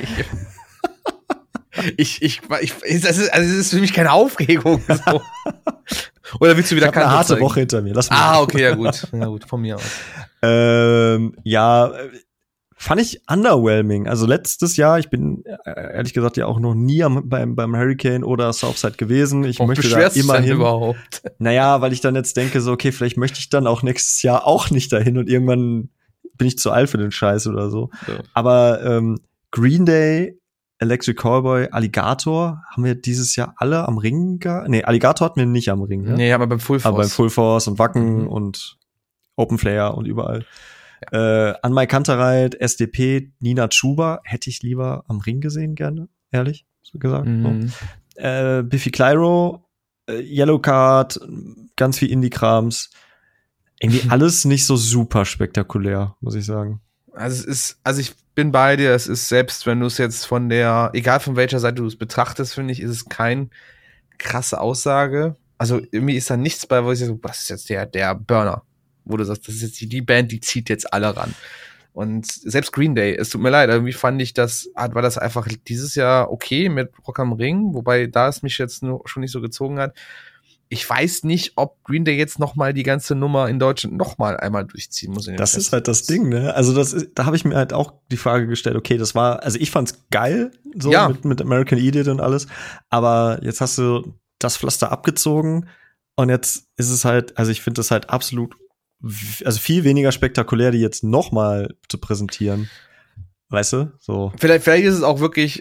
ich, ich, ich, das ist, also, es ist für mich keine Aufregung. So. Oder willst du wieder keine Kante harte zeigen? Woche hinter mir. Lass mich ah, okay, ja gut. Ja gut, von mir aus. Ähm, ja, fand ich underwhelming. Also letztes Jahr, ich bin äh, ehrlich gesagt ja auch noch nie am, beim, beim Hurricane oder Southside gewesen. Ich Warum möchte da immer hin. Überhaupt? Naja, weil ich dann jetzt denke, so, okay, vielleicht möchte ich dann auch nächstes Jahr auch nicht dahin und irgendwann bin ich zu alt für den Scheiß oder so. Ja. Aber ähm, Green Day, Electric Callboy, Alligator haben wir dieses Jahr alle am Ring gehabt. Nee, Alligator hatten wir nicht am Ring. Ja? Nee, aber beim Full Force. Aber beim Full Force und Wacken mhm. und Open Flare und überall. Ja. Äh, an Mike Kantereit, S D P, Nina Chuba hätte ich lieber am Ring gesehen, gerne, ehrlich so gesagt. Mhm. So. Äh, Biffy Clyro, äh, Yellow Card, ganz viel Indie-Krams. Irgendwie alles nicht so super spektakulär, muss ich sagen. Also es ist, also ich bin bei dir, es ist selbst, wenn du es jetzt von der, egal von welcher Seite du es betrachtest, finde ich, ist es kein krasse Aussage. Also irgendwie ist da nichts bei, wo ich so, was ist jetzt der, der Burner? Wo du sagst, das ist jetzt die, die Band, die zieht jetzt alle ran. Und selbst Green Day, es tut mir leid, irgendwie fand ich das, war das einfach dieses Jahr okay mit Rock am Ring, wobei da es mich jetzt nur schon nicht so gezogen hat. Ich weiß nicht, ob Green Day jetzt noch mal die ganze Nummer in Deutschland noch mal einmal durchziehen muss. In den das Fest. ist halt das Ding, ne? Also das ist, da habe ich mir halt auch die Frage gestellt, okay, das war, also ich fand's geil, so ja. mit, mit American Idiot und alles, aber jetzt hast du das Pflaster abgezogen und jetzt ist es halt, also ich finde das halt absolut also viel weniger spektakulär, die jetzt noch mal zu präsentieren. Weißt du? So. Vielleicht, vielleicht ist es auch wirklich,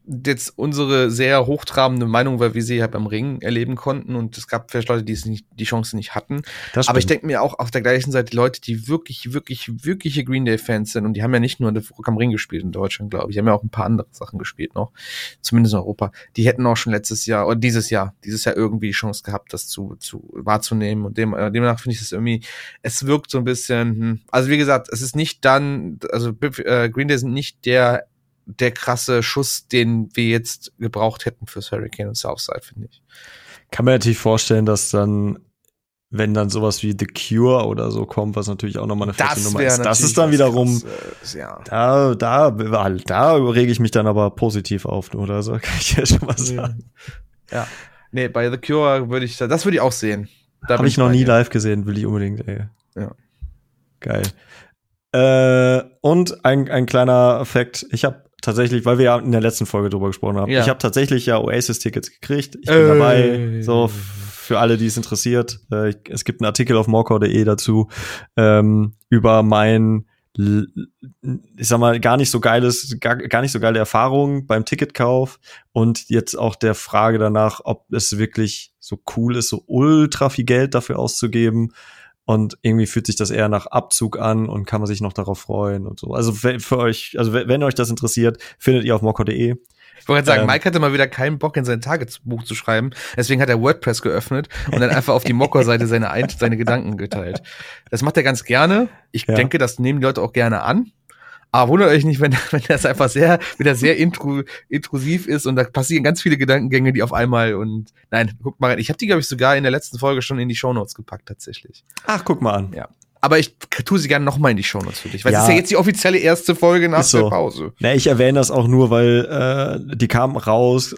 jetzt unsere sehr hochtrabende Meinung, weil wir sie halt beim Ring erleben konnten und es gab vielleicht Leute, die es nicht, die Chance nicht hatten. Das Aber ich stimmt. denke mir auch auf der gleichen Seite, die Leute, die wirklich, wirklich, wirkliche Green Day-Fans sind und die haben ja nicht nur in der Rock am Ring gespielt in Deutschland, glaube ich, die haben ja auch ein paar andere Sachen gespielt noch, zumindest in Europa. Die hätten auch schon letztes Jahr oder dieses Jahr, dieses Jahr irgendwie die Chance gehabt, das zu, zu wahrzunehmen und dem, äh, demnach finde ich das irgendwie, es wirkt so ein bisschen, hm, also wie gesagt, es ist nicht dann, also äh, Green Day sind nicht der der krasse Schuss, den wir jetzt gebraucht hätten fürs Hurricane und Southside, finde ich. Kann man natürlich vorstellen, dass dann, wenn dann sowas wie The Cure oder so kommt, was natürlich auch nochmal eine fette Nummer ist, das ist dann wiederum, krass, ja. da, da, da rege ich mich dann aber positiv auf, oder so, kann ich ja schon mal sagen. Ja, nee, bei The Cure würde ich, das würde ich auch sehen. Habe ich noch nie live gesehen, will ich unbedingt, ey. Ja. Geil. Äh, und ein, ein kleiner Fakt, ich habe tatsächlich, weil wir ja in der letzten Folge drüber gesprochen haben, ja. ich habe tatsächlich ja Oasis-Tickets gekriegt. Ich bin äh. dabei, so für alle, die es interessiert. Äh, es gibt einen Artikel auf morecore punkt de dazu ähm, über mein, ich sag mal, gar nicht so geiles, gar, gar nicht so geile Erfahrung beim Ticketkauf und jetzt auch der Frage danach, ob es wirklich so cool ist, so ultra viel Geld dafür auszugeben. Und irgendwie fühlt sich das eher nach Abzug an und kann man sich noch darauf freuen und so. Also für euch, also wenn euch das interessiert, findet ihr auf morecore punkt de. Ich wollte sagen, ähm, Mike hatte mal wieder keinen Bock, in sein Tagesbuch zu schreiben. Deswegen hat er WordPress geöffnet und dann einfach auf die Morecore-Seite seine, seine Gedanken geteilt. Das macht er ganz gerne. Ich ja. denke, das nehmen die Leute auch gerne an. Aber wundert euch nicht, wenn, wenn das einfach sehr, wieder sehr intru, intrusiv ist und da passieren ganz viele Gedankengänge, die auf einmal und, nein, guck mal rein. Ich habe die, glaube ich, sogar in der letzten Folge schon in die Shownotes gepackt, tatsächlich. Ach, guck mal an. Ja. Aber ich tue sie gerne nochmal in die Shownotes für dich, weil ja. es ist ja jetzt die offizielle erste Folge nach so. der Pause. Na, ich erwähne das auch nur, weil äh, die kamen raus,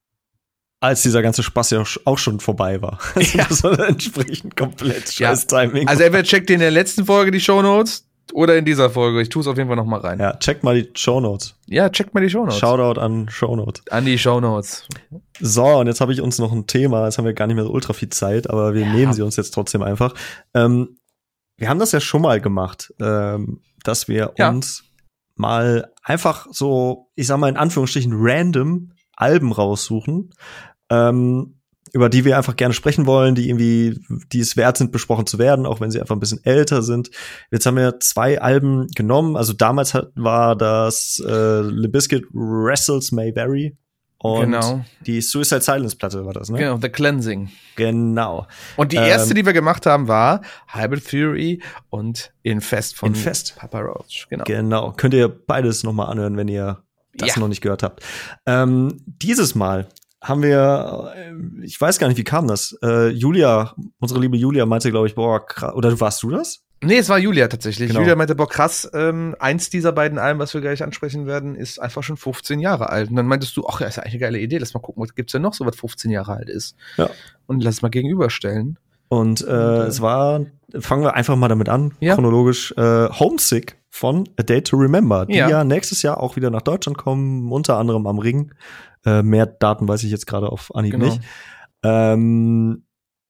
als dieser ganze Spaß ja auch schon vorbei war. Also ja. Das war entsprechend komplett scheiß ja. Timing. Also entweder checkt ihr in der letzten Folge die Shownotes oder in dieser Folge. Ich tue es auf jeden Fall noch mal rein. Ja, checkt mal die Shownotes. Ja, checkt mal die Shownotes. Shoutout an Shownotes. An die Shownotes. So, und jetzt habe ich uns noch ein Thema. Jetzt haben wir gar nicht mehr so ultra viel Zeit, aber wir ja. nehmen sie uns jetzt trotzdem einfach. Ähm, wir haben das ja schon mal gemacht, ähm, dass wir ja. uns mal einfach so, ich sag mal in Anführungsstrichen, random Alben raussuchen, ähm, über die wir einfach gerne sprechen wollen, die irgendwie, die es wert sind, besprochen zu werden, auch wenn sie einfach ein bisschen älter sind. Jetzt haben wir zwei Alben genommen. Also damals hat, war das äh, Limp Bizkit Wrestles May Vary und genau. die Suicide Silence Platte war das, ne? Genau, The Cleansing. Genau. Und die erste, ähm, die wir gemacht haben, war Hybrid Theory und Infest von Infest. Papa Roach. Genau. Genau. Könnt ihr beides noch mal anhören, wenn ihr das ja. noch nicht gehört habt. Ähm, dieses Mal haben wir, ich weiß gar nicht, wie kam das? Äh, Julia, unsere liebe Julia meinte, glaube ich, boah, krass. Oder warst du das? Nee, es war Julia tatsächlich. Genau. Julia meinte, boah, krass, ähm, eins dieser beiden Alben, was wir gleich ansprechen werden, ist einfach schon fünfzehn Jahre alt. Und dann meintest du, ach, das ist ja eigentlich eine geile Idee, lass mal gucken, was gibt's denn noch so, was fünfzehn Jahre alt ist. Ja. Und lass mal gegenüberstellen. Und, äh, Und äh, es war, fangen wir einfach mal damit an, ja. chronologisch, äh, Homesick von A Day to Remember, die ja. ja nächstes Jahr auch wieder nach Deutschland kommen, unter anderem am Ring. Äh, mehr Daten weiß ich jetzt gerade auf Anhieb genau. nicht. Ähm,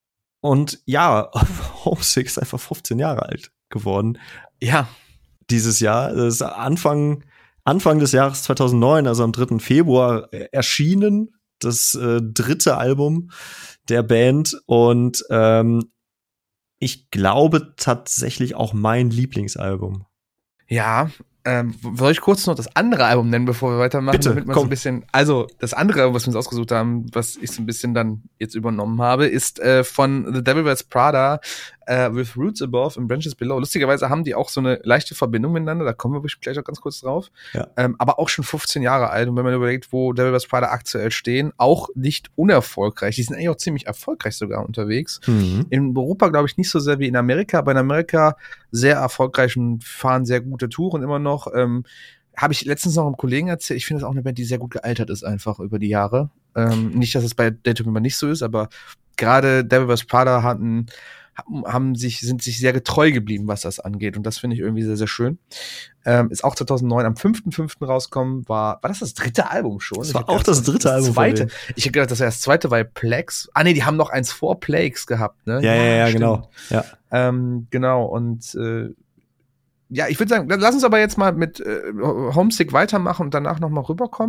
und ja, Homesick ist einfach fünfzehn Jahre alt geworden. Ja. Dieses Jahr. Das ist Anfang, Anfang des Jahres zweitausendneun, also am dritten Februar, erschienen. Das äh, dritte Album der Band. Und ähm, ich glaube tatsächlich auch mein Lieblingsalbum. Ja, ähm, soll ich kurz noch das andere Album nennen, bevor wir weitermachen? Bitte, damit man komm. so ein bisschen, also das andere Album, was wir uns ausgesucht haben, was ich so ein bisschen dann jetzt übernommen habe, ist äh, von The Devil Wears Prada, äh, With Roots Above and Branches Below. Lustigerweise haben die auch so eine leichte Verbindung miteinander, da kommen wir gleich auch ganz kurz drauf. Ja. Ähm, aber auch schon fünfzehn Jahre alt. Und wenn man überlegt, wo Devil Wears Prada aktuell stehen, auch nicht unerfolgreich. Die sind eigentlich auch ziemlich erfolgreich sogar unterwegs. Mhm. In Europa, glaube ich, nicht so sehr wie in Amerika, aber in Amerika sehr erfolgreich und fahren sehr gute Touren immer noch. Ähm, habe ich letztens noch einem Kollegen erzählt, ich finde das auch eine Band, die sehr gut gealtert ist einfach über die Jahre. Ähm, nicht, dass es bei Day to Remember nicht so ist, aber gerade Devil Wears Prada hatten haben sich, sind sich sehr getreu geblieben, was das angeht. Und das finde ich irgendwie sehr, sehr schön. Ähm, ist auch zweitausendneun am fünften fünften rauskommen. War, war das das dritte Album schon? Das war auch das dritte Album. Das zweite. Ich hätte gedacht, das war das zweite, weil Plagues. Ah, nee, die haben noch eins vor Plagues gehabt, ne? Ja, ja, ja, ja genau. Ja. Ähm, genau. Und, äh, ja, ich würde sagen, lass uns aber jetzt mal mit äh, Homesick weitermachen und danach nochmal rüberkommen.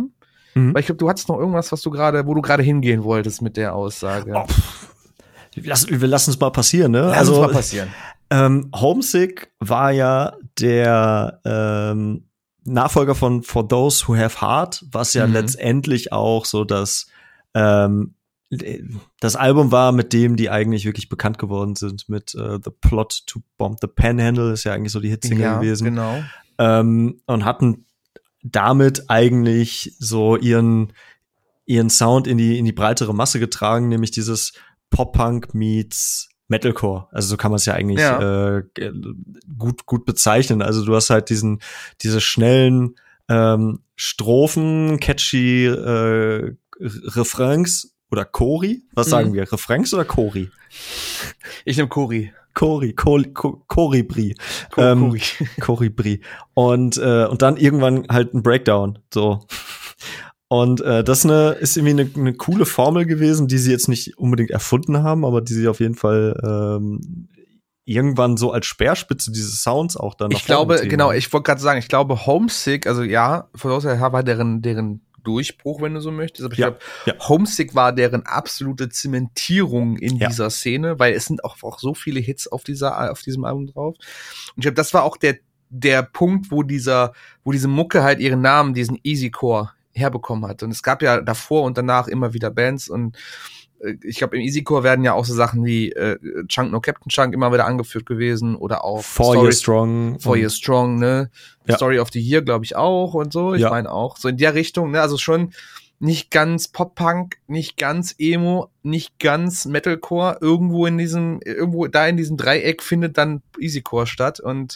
Mhm. Weil ich glaube, du hattest noch irgendwas, was du gerade, wo du gerade hingehen wolltest mit der Aussage. Oh, lass, wir lassen es mal passieren, ne? Lass also, es mal passieren. Ähm, Homesick war ja der ähm, Nachfolger von For Those Who Have Heart, was ja mhm. letztendlich auch so das ähm, das Album war, mit dem die eigentlich wirklich bekannt geworden sind, mit uh, The Plot to Bomb the Panhandle, ist ja eigentlich so die Hitsingle ja, gewesen. Genau. Ähm, und hatten damit eigentlich so ihren ihren Sound in die in die breitere Masse getragen, nämlich dieses Pop-Punk meets Metalcore. Also so kann man es ja eigentlich ja. Äh, gut gut bezeichnen. Also du hast halt diesen diese schnellen ähm, Strophen, catchy äh, Refrains oder Chori. Was mhm. sagen wir? Refrains oder Chori? Ich nehme Chori. Chori, Chori, Choribri. Ähm, Choribri. Und äh, und dann irgendwann halt ein Breakdown. So. Und äh, das eine, ist irgendwie eine, eine coole Formel gewesen, die sie jetzt nicht unbedingt erfunden haben, aber die sie auf jeden Fall ähm, irgendwann so als Speerspitze dieses Sounds auch dann noch Ich glaube, genau, ich wollte gerade sagen, ich glaube Homesick, also ja, von außer war deren, deren Durchbruch, wenn du so möchtest, aber ich ja, glaube, ja. Homesick war deren absolute Zementierung in ja. dieser Szene, weil es sind auch, auch so viele Hits auf dieser, auf diesem Album drauf. Und ich glaube, das war auch der, der Punkt, wo dieser, wo diese Mucke halt ihren Namen, diesen Easycore herbekommen hat. Und es gab ja davor und danach immer wieder Bands und äh, ich glaube, im Easycore werden ja auch so Sachen wie äh, Chunk No Captain Chunk immer wieder angeführt gewesen oder auch Four Year Strong. Four Year Strong, ne? Ja. Story of the Year, glaube ich, auch und so. Ich ja. meine auch. So in der Richtung, ne? Also schon nicht ganz Pop-Punk, nicht ganz Emo, nicht ganz Metalcore. Irgendwo in diesem, irgendwo da in diesem Dreieck findet dann Easycore statt und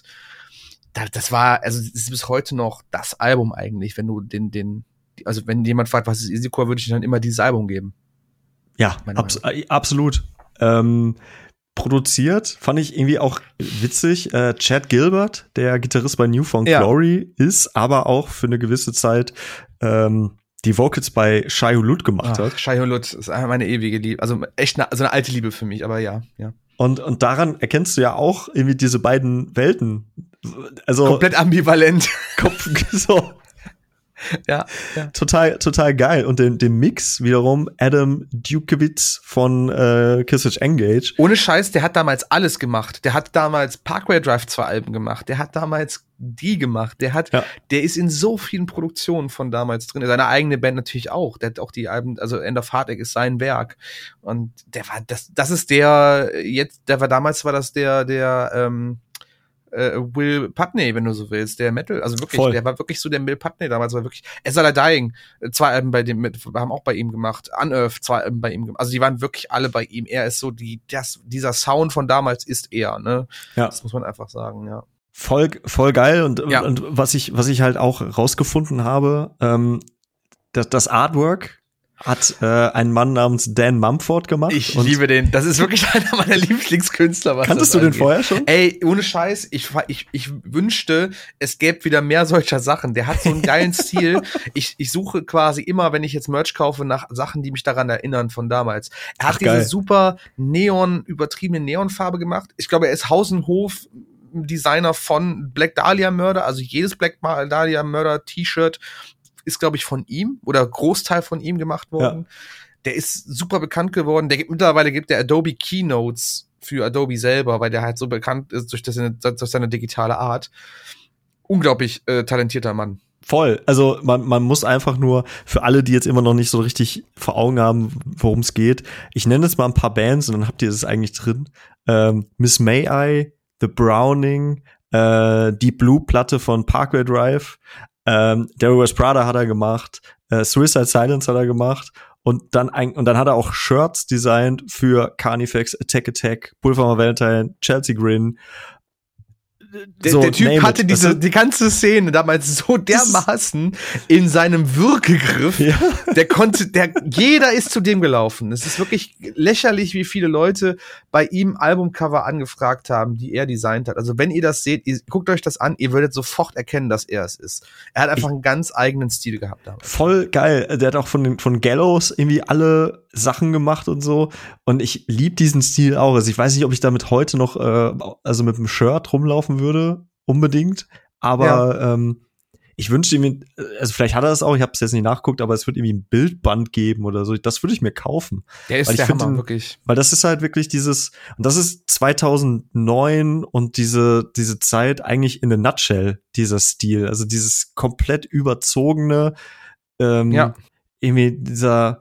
das war, also das ist bis heute noch das Album eigentlich, wenn du den, den also wenn jemand fragt, was ist Easycore, würde ich dann immer dieses Album geben. Ja, abs- absolut. Ähm, produziert fand ich irgendwie auch witzig. Äh, Chad Gilbert, der Gitarrist bei New Found ja. Glory, ist aber auch für eine gewisse Zeit ähm, die Vocals bei Shai Hulud gemacht Ach, hat. Shai Hulud ist meine ewige Liebe, also echt eine, also eine alte Liebe für mich, aber ja, ja. Und und daran erkennst du ja auch irgendwie diese beiden Welten. Also komplett ambivalent. Kopf so. Ja, ja. Total, total geil. Und den, den Mix wiederum Adam Dukowitz von äh, Killswitch Engage. Ohne Scheiß, der hat damals alles gemacht. Der hat damals Parkway Drive zwei Alben gemacht. Der hat damals die gemacht. Der hat, ja. der ist in so vielen Produktionen von damals drin. Seine eigene Band natürlich auch. Der hat auch die Alben, also End of Heartache ist sein Werk. Und der war, das, das ist der, jetzt, der war damals war das der, der, ähm, Will Putney, wenn du so willst, der Metal, also wirklich, Voll. Der war wirklich so der Will Putney damals, war wirklich, As I Dying, zwei Alben bei dem, mit, haben auch bei ihm gemacht, Unearth, zwei Alben bei ihm gemacht, also die waren wirklich alle bei ihm, er ist so, die, das, dieser Sound von damals ist er, ne, ja. Das muss man einfach sagen, ja. Voll, voll geil und, ja. und was ich, was ich halt auch rausgefunden habe, ähm, das, das Artwork hat äh, ein Mann namens Dan Mumford gemacht. Ich liebe den. Das ist wirklich einer meiner Lieblingskünstler. Was kanntest du angeht. Den vorher schon? Ey, ohne Scheiß, ich, ich, ich wünschte, es gäbe wieder mehr solcher Sachen. Der hat so einen geilen Stil. Ich, ich suche quasi immer, wenn ich jetzt Merch kaufe, nach Sachen, die mich daran erinnern von damals. Er hat Ach, diese geil. super Neon, übertriebene Neonfarbe gemacht. Ich glaube, er ist Haus und Hof Designer von Black Dahlia Murder. Also jedes Black Dahlia Murder T-Shirt ist, glaube ich, von ihm oder Großteil von ihm gemacht worden. Ja. Der ist super bekannt geworden. Der gibt mittlerweile gibt der Adobe Keynotes für Adobe selber, weil der halt so bekannt ist durch, das, durch seine digitale Art. Unglaublich äh, talentierter Mann. Voll. Also man, man muss einfach nur, für alle, die jetzt immer noch nicht so richtig vor Augen haben, worum es geht, ich nenne jetzt mal ein paar Bands und dann habt ihr das eigentlich drin. Ähm, Miss May I, The Browning, äh, die Blue-Platte von Parkway Drive, Ähm, Devil Wears Prada hat er gemacht, äh, Suicide Silence hat er gemacht und dann ein, und dann hat er auch Shirts designt für Carnifex, Attack Attack, Pulvermann Valentine, Chelsea Grin. Der, so, der Typ hatte it. diese die ganze Szene damals so dermaßen in seinem Würgegriff. Ja. Der konnte, der jeder ist zu dem gelaufen. Es ist wirklich lächerlich, wie viele Leute bei ihm Albumcover angefragt haben, die er designt hat. Also wenn ihr das seht, ihr, guckt euch das an, ihr würdet sofort erkennen, dass er es ist. Er hat einfach ich, einen ganz eigenen Stil gehabt damals. Voll geil. Der hat auch von den von Gallows irgendwie alle Sachen gemacht und so. Und ich lieb diesen Stil auch. Also ich weiß nicht, ob ich damit heute noch, äh, also mit einem Shirt rumlaufen würde, unbedingt. Aber ja. ähm, ich wünschte mir, also vielleicht hat er das auch, ich habe es jetzt nicht nachgeguckt, aber es wird irgendwie ein Bildband geben oder so. Das würde ich mir kaufen. Der ist weil der ich Hammer, den, wirklich. Weil das ist halt wirklich dieses, und das ist zweitausendneun und diese, diese Zeit eigentlich in a nutshell, dieser Stil. Also dieses komplett überzogene, ähm, ja. irgendwie dieser,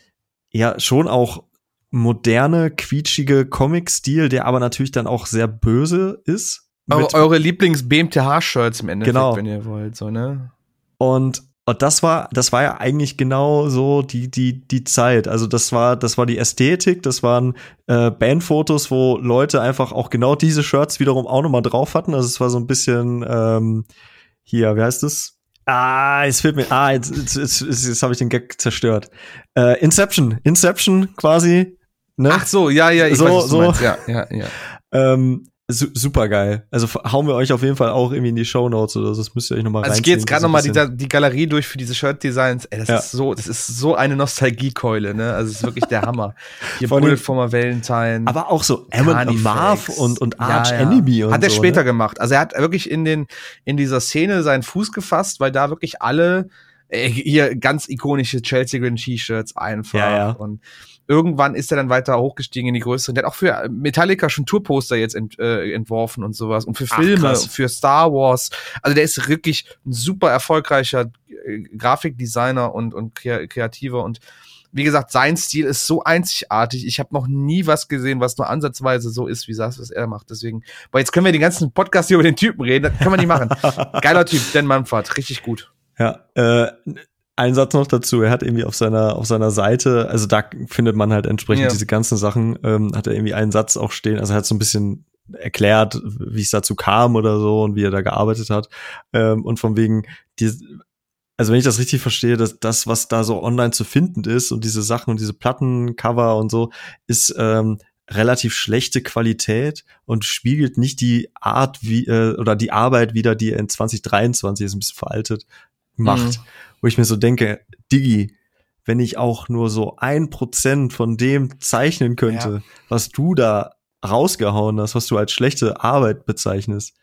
ja, schon auch moderne, quietschige Comic-Stil, der aber natürlich dann auch sehr böse ist. Eure, eure Lieblings-B M T H-Shirts im Endeffekt, genau. wenn ihr wollt, so, ne? Und, und das war, das war ja eigentlich genau so die, die, die Zeit. Also das war, das war die Ästhetik, das waren äh, Bandfotos, wo Leute einfach auch genau diese Shirts wiederum auch nochmal drauf hatten. Also es war so ein bisschen, ähm, hier, wie heißt es? Ah, es fehlt mir, ah, jetzt, jetzt, jetzt, jetzt, jetzt habe ich den Gag zerstört. Äh, Inception, Inception quasi, ne? Ach so, ja, ja, ich so, weiß, was du so. meinst. Ja, ja, ja. Ähm, Su- super geil. Also hauen wir euch auf jeden Fall auch irgendwie in die Shownotes oder so. Das müsst ihr euch nochmal reinziehen. Also ich gehe jetzt gerade so nochmal die, die Galerie durch für diese Shirt-Designs. Ey, das ja. ist so, das ist so eine Nostalgiekeule, ne? Also es ist wirklich der Hammer. Hier Von Bullet for my Valentine. Aber auch so Amon Marv und, und Arch ja, ja. Enemy und Hat er so, später ne? gemacht. Also er hat wirklich in den, in dieser Szene seinen Fuß gefasst, weil da wirklich alle, äh, hier ganz ikonische Chelsea Green T-Shirts einfach. Ja, ja. Und irgendwann ist er dann weiter hochgestiegen in die größeren. Der hat auch für Metallica schon Tourposter jetzt ent, äh, entworfen und sowas. Und für Filme, Ach, für Star Wars. Also der ist wirklich ein super erfolgreicher äh, Grafikdesigner und, und Kreativer. Und wie gesagt, sein Stil ist so einzigartig. Ich habe noch nie was gesehen, was nur ansatzweise so ist, wie das, was er macht. Deswegen, weil jetzt können wir den ganzen Podcast hier über den Typen reden. Das kann man nicht machen. Geiler Typ, Dan Mumford. Richtig gut. Ja, äh, ein Satz noch dazu, er hat irgendwie auf seiner auf seiner Seite, also da findet man halt entsprechend ja. diese ganzen Sachen, ähm, hat er irgendwie einen Satz auch stehen, also er hat so ein bisschen erklärt, wie es dazu kam oder so und wie er da gearbeitet hat, ähm, und von wegen, die, also wenn ich das richtig verstehe, dass das, was da so online zu finden ist und diese Sachen und diese Plattencover und so, ist ähm, relativ schlechte Qualität und spiegelt nicht die Art wie äh, oder die Arbeit wieder, die er in zwanzig dreiundzwanzig, ist ein bisschen veraltet, macht. Mhm. Wo ich mir so denke, Diggi, wenn ich auch nur so ein Prozent von dem zeichnen könnte, ja. was du da rausgehauen hast, was du als schlechte Arbeit bezeichnest,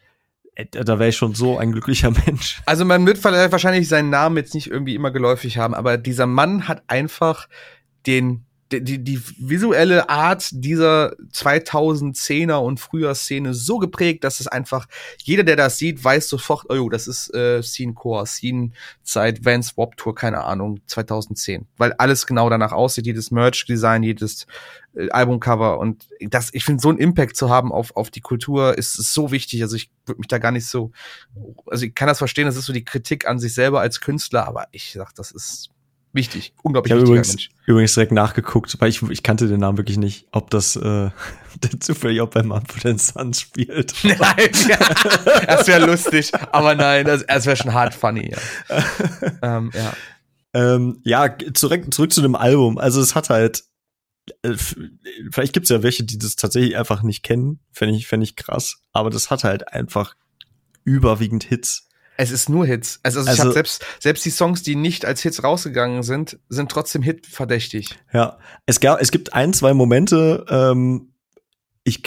da wäre ich schon so ein glücklicher Mensch. Also man wird wahrscheinlich seinen Namen jetzt nicht irgendwie immer geläufig haben, aber dieser Mann hat einfach den Die, die, die visuelle Art dieser zweitausendzehner und früher Szene so geprägt, dass es einfach, jeder, der das sieht, weiß sofort, oh, das ist äh, Scene Core, Scene Zeit, Vans Warped Tour, keine Ahnung, zweitausendzehn. Weil alles genau danach aussieht, jedes Merch-Design, jedes äh, Albumcover und das, ich finde, so einen Impact zu haben auf auf die Kultur ist, ist so wichtig. Also ich würde mich da gar nicht so, also ich kann das verstehen, das ist so die Kritik an sich selber als Künstler, aber ich sag, das ist wichtig, unglaublich wichtiger übrigens, Mensch. Übrigens direkt nachgeguckt, weil ich, ich kannte den Namen wirklich nicht, ob das äh, zufällig auch bei Mumford and Sons spielt. Nein, ja, das wäre lustig, aber nein, das, das wäre schon hart funny. Ja, ähm, ja. Ähm, ja, zurück, zurück zu dem Album. Also es hat halt, äh, vielleicht gibt's ja welche, die das tatsächlich einfach nicht kennen, fände ich, fände ich krass, aber das hat halt einfach überwiegend Hits. Es ist nur Hits. Also, also, also ich hab selbst, selbst die Songs, die nicht als Hits rausgegangen sind, sind trotzdem hitverdächtig. Ja, es gab, es gibt ein, zwei Momente, ähm, ich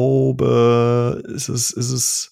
glaube, ist es, ist es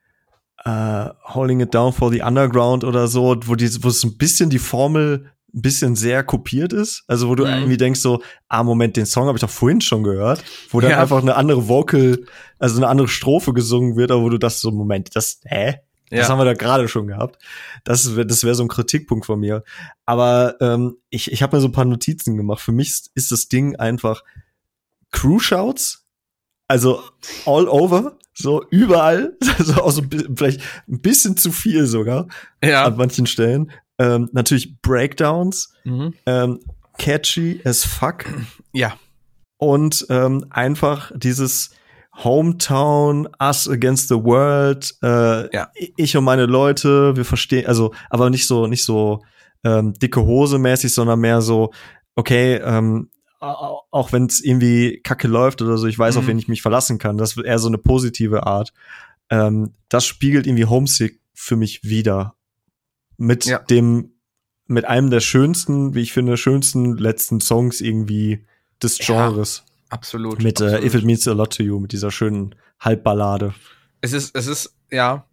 äh, Holding It Down for the Underground oder so, wo die, wo es ein bisschen die Formel ein bisschen sehr kopiert ist. Also wo du mhm. irgendwie denkst so, ah, Moment, den Song habe ich doch vorhin schon gehört, wo dann ja. einfach eine andere Vocal, also eine andere Strophe gesungen wird, aber wo du das so, Moment, das, hä? Das ja. haben wir da gerade schon gehabt. Das wäre das wär so ein Kritikpunkt von mir. Aber ähm, ich, ich habe mir so ein paar Notizen gemacht. Für mich ist das Ding einfach Crew-Shouts, also all over, so überall, so auch so vielleicht ein bisschen zu viel sogar ja. an manchen Stellen. Ähm, natürlich Breakdowns, mhm. ähm, catchy as fuck. Ja. Und ähm, einfach dieses Hometown, Us Against the World, äh, ja. ich und meine Leute, wir verstehen, also, aber nicht so, nicht so ähm, dicke Hose mäßig, sondern mehr so, okay, ähm, auch wenn es irgendwie kacke läuft oder so, ich weiß, mhm. auf wen ich mich verlassen kann. Das wird eher so eine positive Art. Ähm, das spiegelt irgendwie Homesick für mich wider. Mit ja. dem, mit einem der schönsten, wie ich finde, schönsten letzten Songs irgendwie des Genres. Ja. Absolut. Mit absolut. Uh, If It Means a Lot to You, mit dieser schönen Halbballade. Es ist, es ist, ja,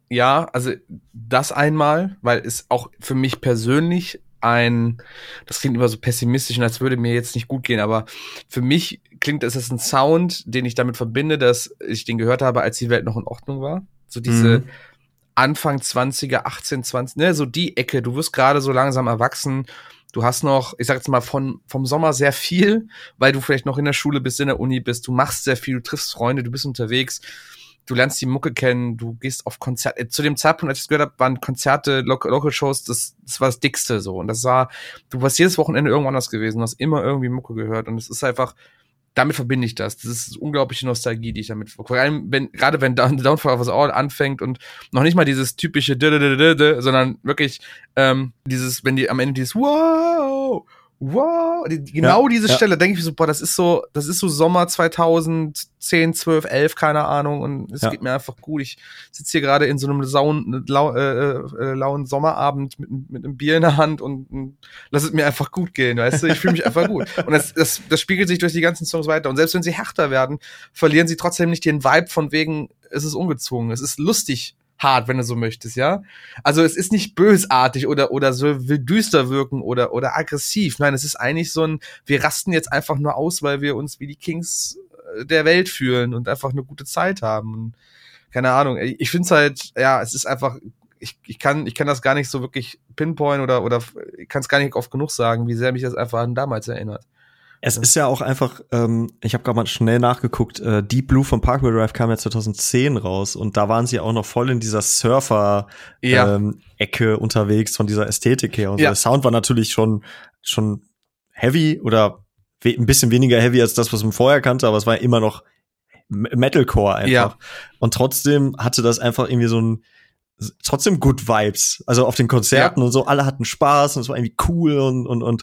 ja, also das einmal, weil es auch für mich persönlich ein, das klingt immer so pessimistisch und als würde mir jetzt nicht gut gehen, aber für mich klingt es als ein Sound, den ich damit verbinde, dass ich den gehört habe, als die Welt noch in Ordnung war. So diese mhm. Anfang zwanziger, achtzehn, zwanzig, ne, so die Ecke, du wirst gerade so langsam erwachsen, du hast noch, ich sag jetzt mal, von, vom Sommer sehr viel, weil du vielleicht noch in der Schule bist, in der Uni bist, du machst sehr viel, du triffst Freunde, du bist unterwegs, du lernst die Mucke kennen, du gehst auf Konzerte. Zu dem Zeitpunkt, als ich es gehört habe, waren Konzerte, Local, Local Shows, das, das war das Dickste so. Und das war, du warst jedes Wochenende irgendwo anders gewesen, hast immer irgendwie Mucke gehört. Und es ist einfach, damit verbinde ich das. Das ist unglaubliche Nostalgie, die ich damit, vor allem, wenn, gerade wenn Downfall of Us All anfängt und noch nicht mal dieses typische, sondern wirklich, ähm, dieses, wenn die am Ende dieses Wow, wow, die, genau ja, diese ja. Stelle, denke ich mir so, boah, das ist so, das ist so Sommer zweitausendzehn, zwölf, elf, keine Ahnung, und es ja. geht mir einfach gut. Ich sitze hier gerade in so einem lauen, lau, äh, äh, lauen Sommerabend mit, mit einem Bier in der Hand und, und lass es mir einfach gut gehen, weißt du, ich fühle mich einfach gut. Und das, das, das spiegelt sich durch die ganzen Songs weiter. Und selbst wenn sie härter werden, verlieren sie trotzdem nicht den Vibe von wegen, es ist ungezwungen, es ist lustig, hart, wenn du so möchtest, ja. Also es ist nicht bösartig oder oder so will düster wirken oder oder aggressiv. Nein, es ist eigentlich so ein, wir rasten jetzt einfach nur aus, weil wir uns wie die Kings der Welt fühlen und einfach eine gute Zeit haben. Und keine Ahnung, ich find's halt, ja, es ist einfach, ich ich kann ich kann das gar nicht so wirklich pinpoint oder oder ich kann es gar nicht oft genug sagen, wie sehr mich das einfach an damals erinnert. Es ist ja auch einfach, ähm, ich habe gerade mal schnell nachgeguckt, äh, Deep Blue von Parkway Drive kam ja zweitausendzehn raus und da waren sie auch noch voll in dieser Surfer ja. ähm, Ecke unterwegs von dieser Ästhetik her und so. Ja. Der Sound war natürlich schon schon heavy oder we- ein bisschen weniger heavy als das, was man vorher kannte, aber es war immer noch Metalcore einfach. Ja. Und trotzdem hatte das einfach irgendwie so ein trotzdem Good Vibes, also auf den Konzerten ja. und so, alle hatten Spaß und es war irgendwie cool und und und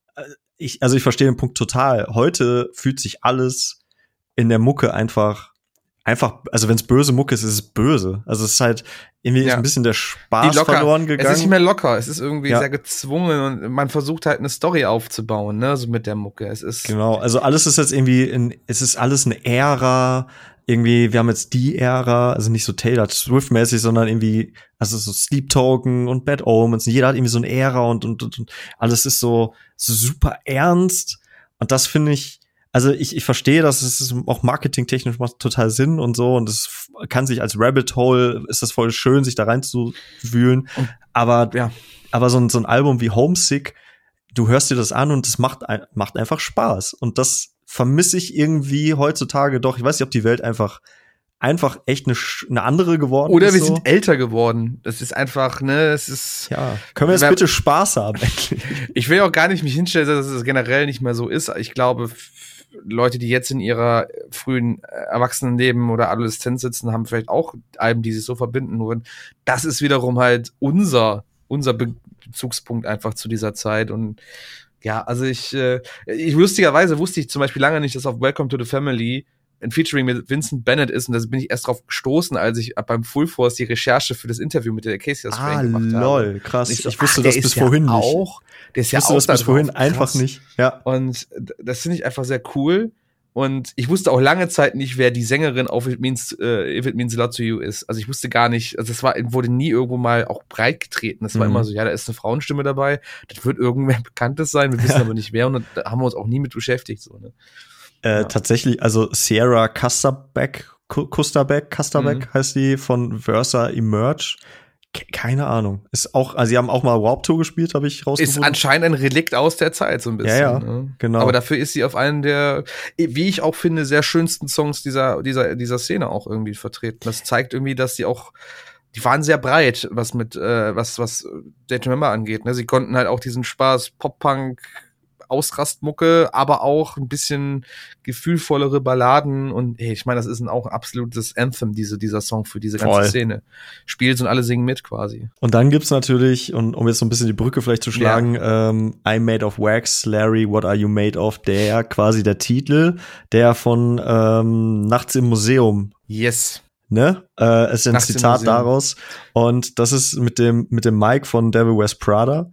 Ich, also ich verstehe den Punkt total. Heute fühlt sich alles in der Mucke einfach, einfach, also wenn es böse Mucke ist, ist es böse. Also es ist halt, irgendwie ja. ist ein bisschen der Spaß verloren gegangen. Es ist nicht mehr locker, es ist irgendwie ja. sehr gezwungen und man versucht halt eine Story aufzubauen, ne, so mit der Mucke. Es ist genau, also alles ist jetzt irgendwie, in, es ist alles eine Ära, irgendwie, wir haben jetzt die Ära, also nicht so Taylor Swift-mäßig, sondern irgendwie, also so Sleep Token und Bad Omens, jeder hat irgendwie so eine Ära und, und, und, und alles ist so, so super ernst und das finde ich, also ich, ich verstehe, dass es auch marketingtechnisch macht total Sinn und so und es kann sich als Rabbit Hole, ist das voll schön, sich da reinzuwühlen, aber, ja, aber so ein, so ein Album wie Homesick, du hörst dir das an und es macht, macht einfach Spaß und das vermisse ich irgendwie heutzutage doch. Ich weiß nicht, ob die Welt einfach einfach echt eine, eine andere geworden Oder ist. Oder wir so. sind älter geworden. Das ist einfach, ne, es ist. Ja, können wir jetzt bitte Spaß haben, endlich? Ich will auch gar nicht mich hinstellen, dass es generell nicht mehr so ist. Ich glaube, f- Leute, die jetzt in ihrer frühen Erwachsenenleben oder Adoleszenz sitzen, haben vielleicht auch Alben, die sich so verbinden. Nur das ist wiederum halt unser, unser Bezugspunkt einfach zu dieser Zeit und ja, also ich, äh, ich lustigerweise wusste ich zum Beispiel lange nicht, dass auf Welcome to the Family ein Featuring mit Vincent Bennett ist und da bin ich erst drauf gestoßen, als ich beim Full Force die Recherche für das Interview mit der Casey ah, gemacht habe. lol, krass. Ich, so, ich wusste ach, das bis vorhin ja nicht. Auch, der ist ich ja wusste auch das bis da vorhin drauf, einfach nicht. Ja. Und das finde ich einfach sehr cool. Und ich wusste auch lange Zeit nicht, wer die Sängerin auf If It Means, uh, If It Means a Lot to You ist. Also ich wusste gar nicht, also das war, wurde nie irgendwo mal auch breit getreten. Das war Mhm. immer so, ja, da ist eine Frauenstimme dabei, das wird irgendwer Bekanntes sein, wir wissen Ja. aber nicht wer und da haben wir uns auch nie mit beschäftigt. So, ne? Äh, Ja. Tatsächlich, also Sierra Kusterbeck, Kusterbeck, Kusterbeck Mhm. heißt die von Versa Emerge. Ke- Keine Ahnung. Ist auch, also sie haben auch mal Warped Tour gespielt, habe ich Ist rausgefunden. anscheinend ein Relikt aus der Zeit, so ein bisschen. Ja, ja, ne? genau. Aber dafür ist sie auf einen der, wie ich auch finde, sehr schönsten Songs dieser, dieser, dieser Szene auch irgendwie vertreten. Das zeigt irgendwie, dass sie auch, die waren sehr breit, was mit, äh, was, was Day to Remember angeht. Ne? Sie konnten halt auch diesen Spaß Pop-Punk, Ausrastmucke, aber auch ein bisschen gefühlvollere Balladen und hey, ich meine, das ist ein, auch ein absolutes Anthem, diese, dieser Song für diese ganze Voll. Szene. Spielt und alle singen mit quasi. Und dann gibt's natürlich, und um jetzt so ein bisschen die Brücke vielleicht zu schlagen, ähm, I'm Made of Wax, Larry, What Are You Made of? Der quasi der Titel, der von ähm, Nachts im Museum, Yes. ne? Äh, ist ein Nachts im Zitat Museum. daraus. Und das ist mit dem mit dem Mike von Devil Wears Prada.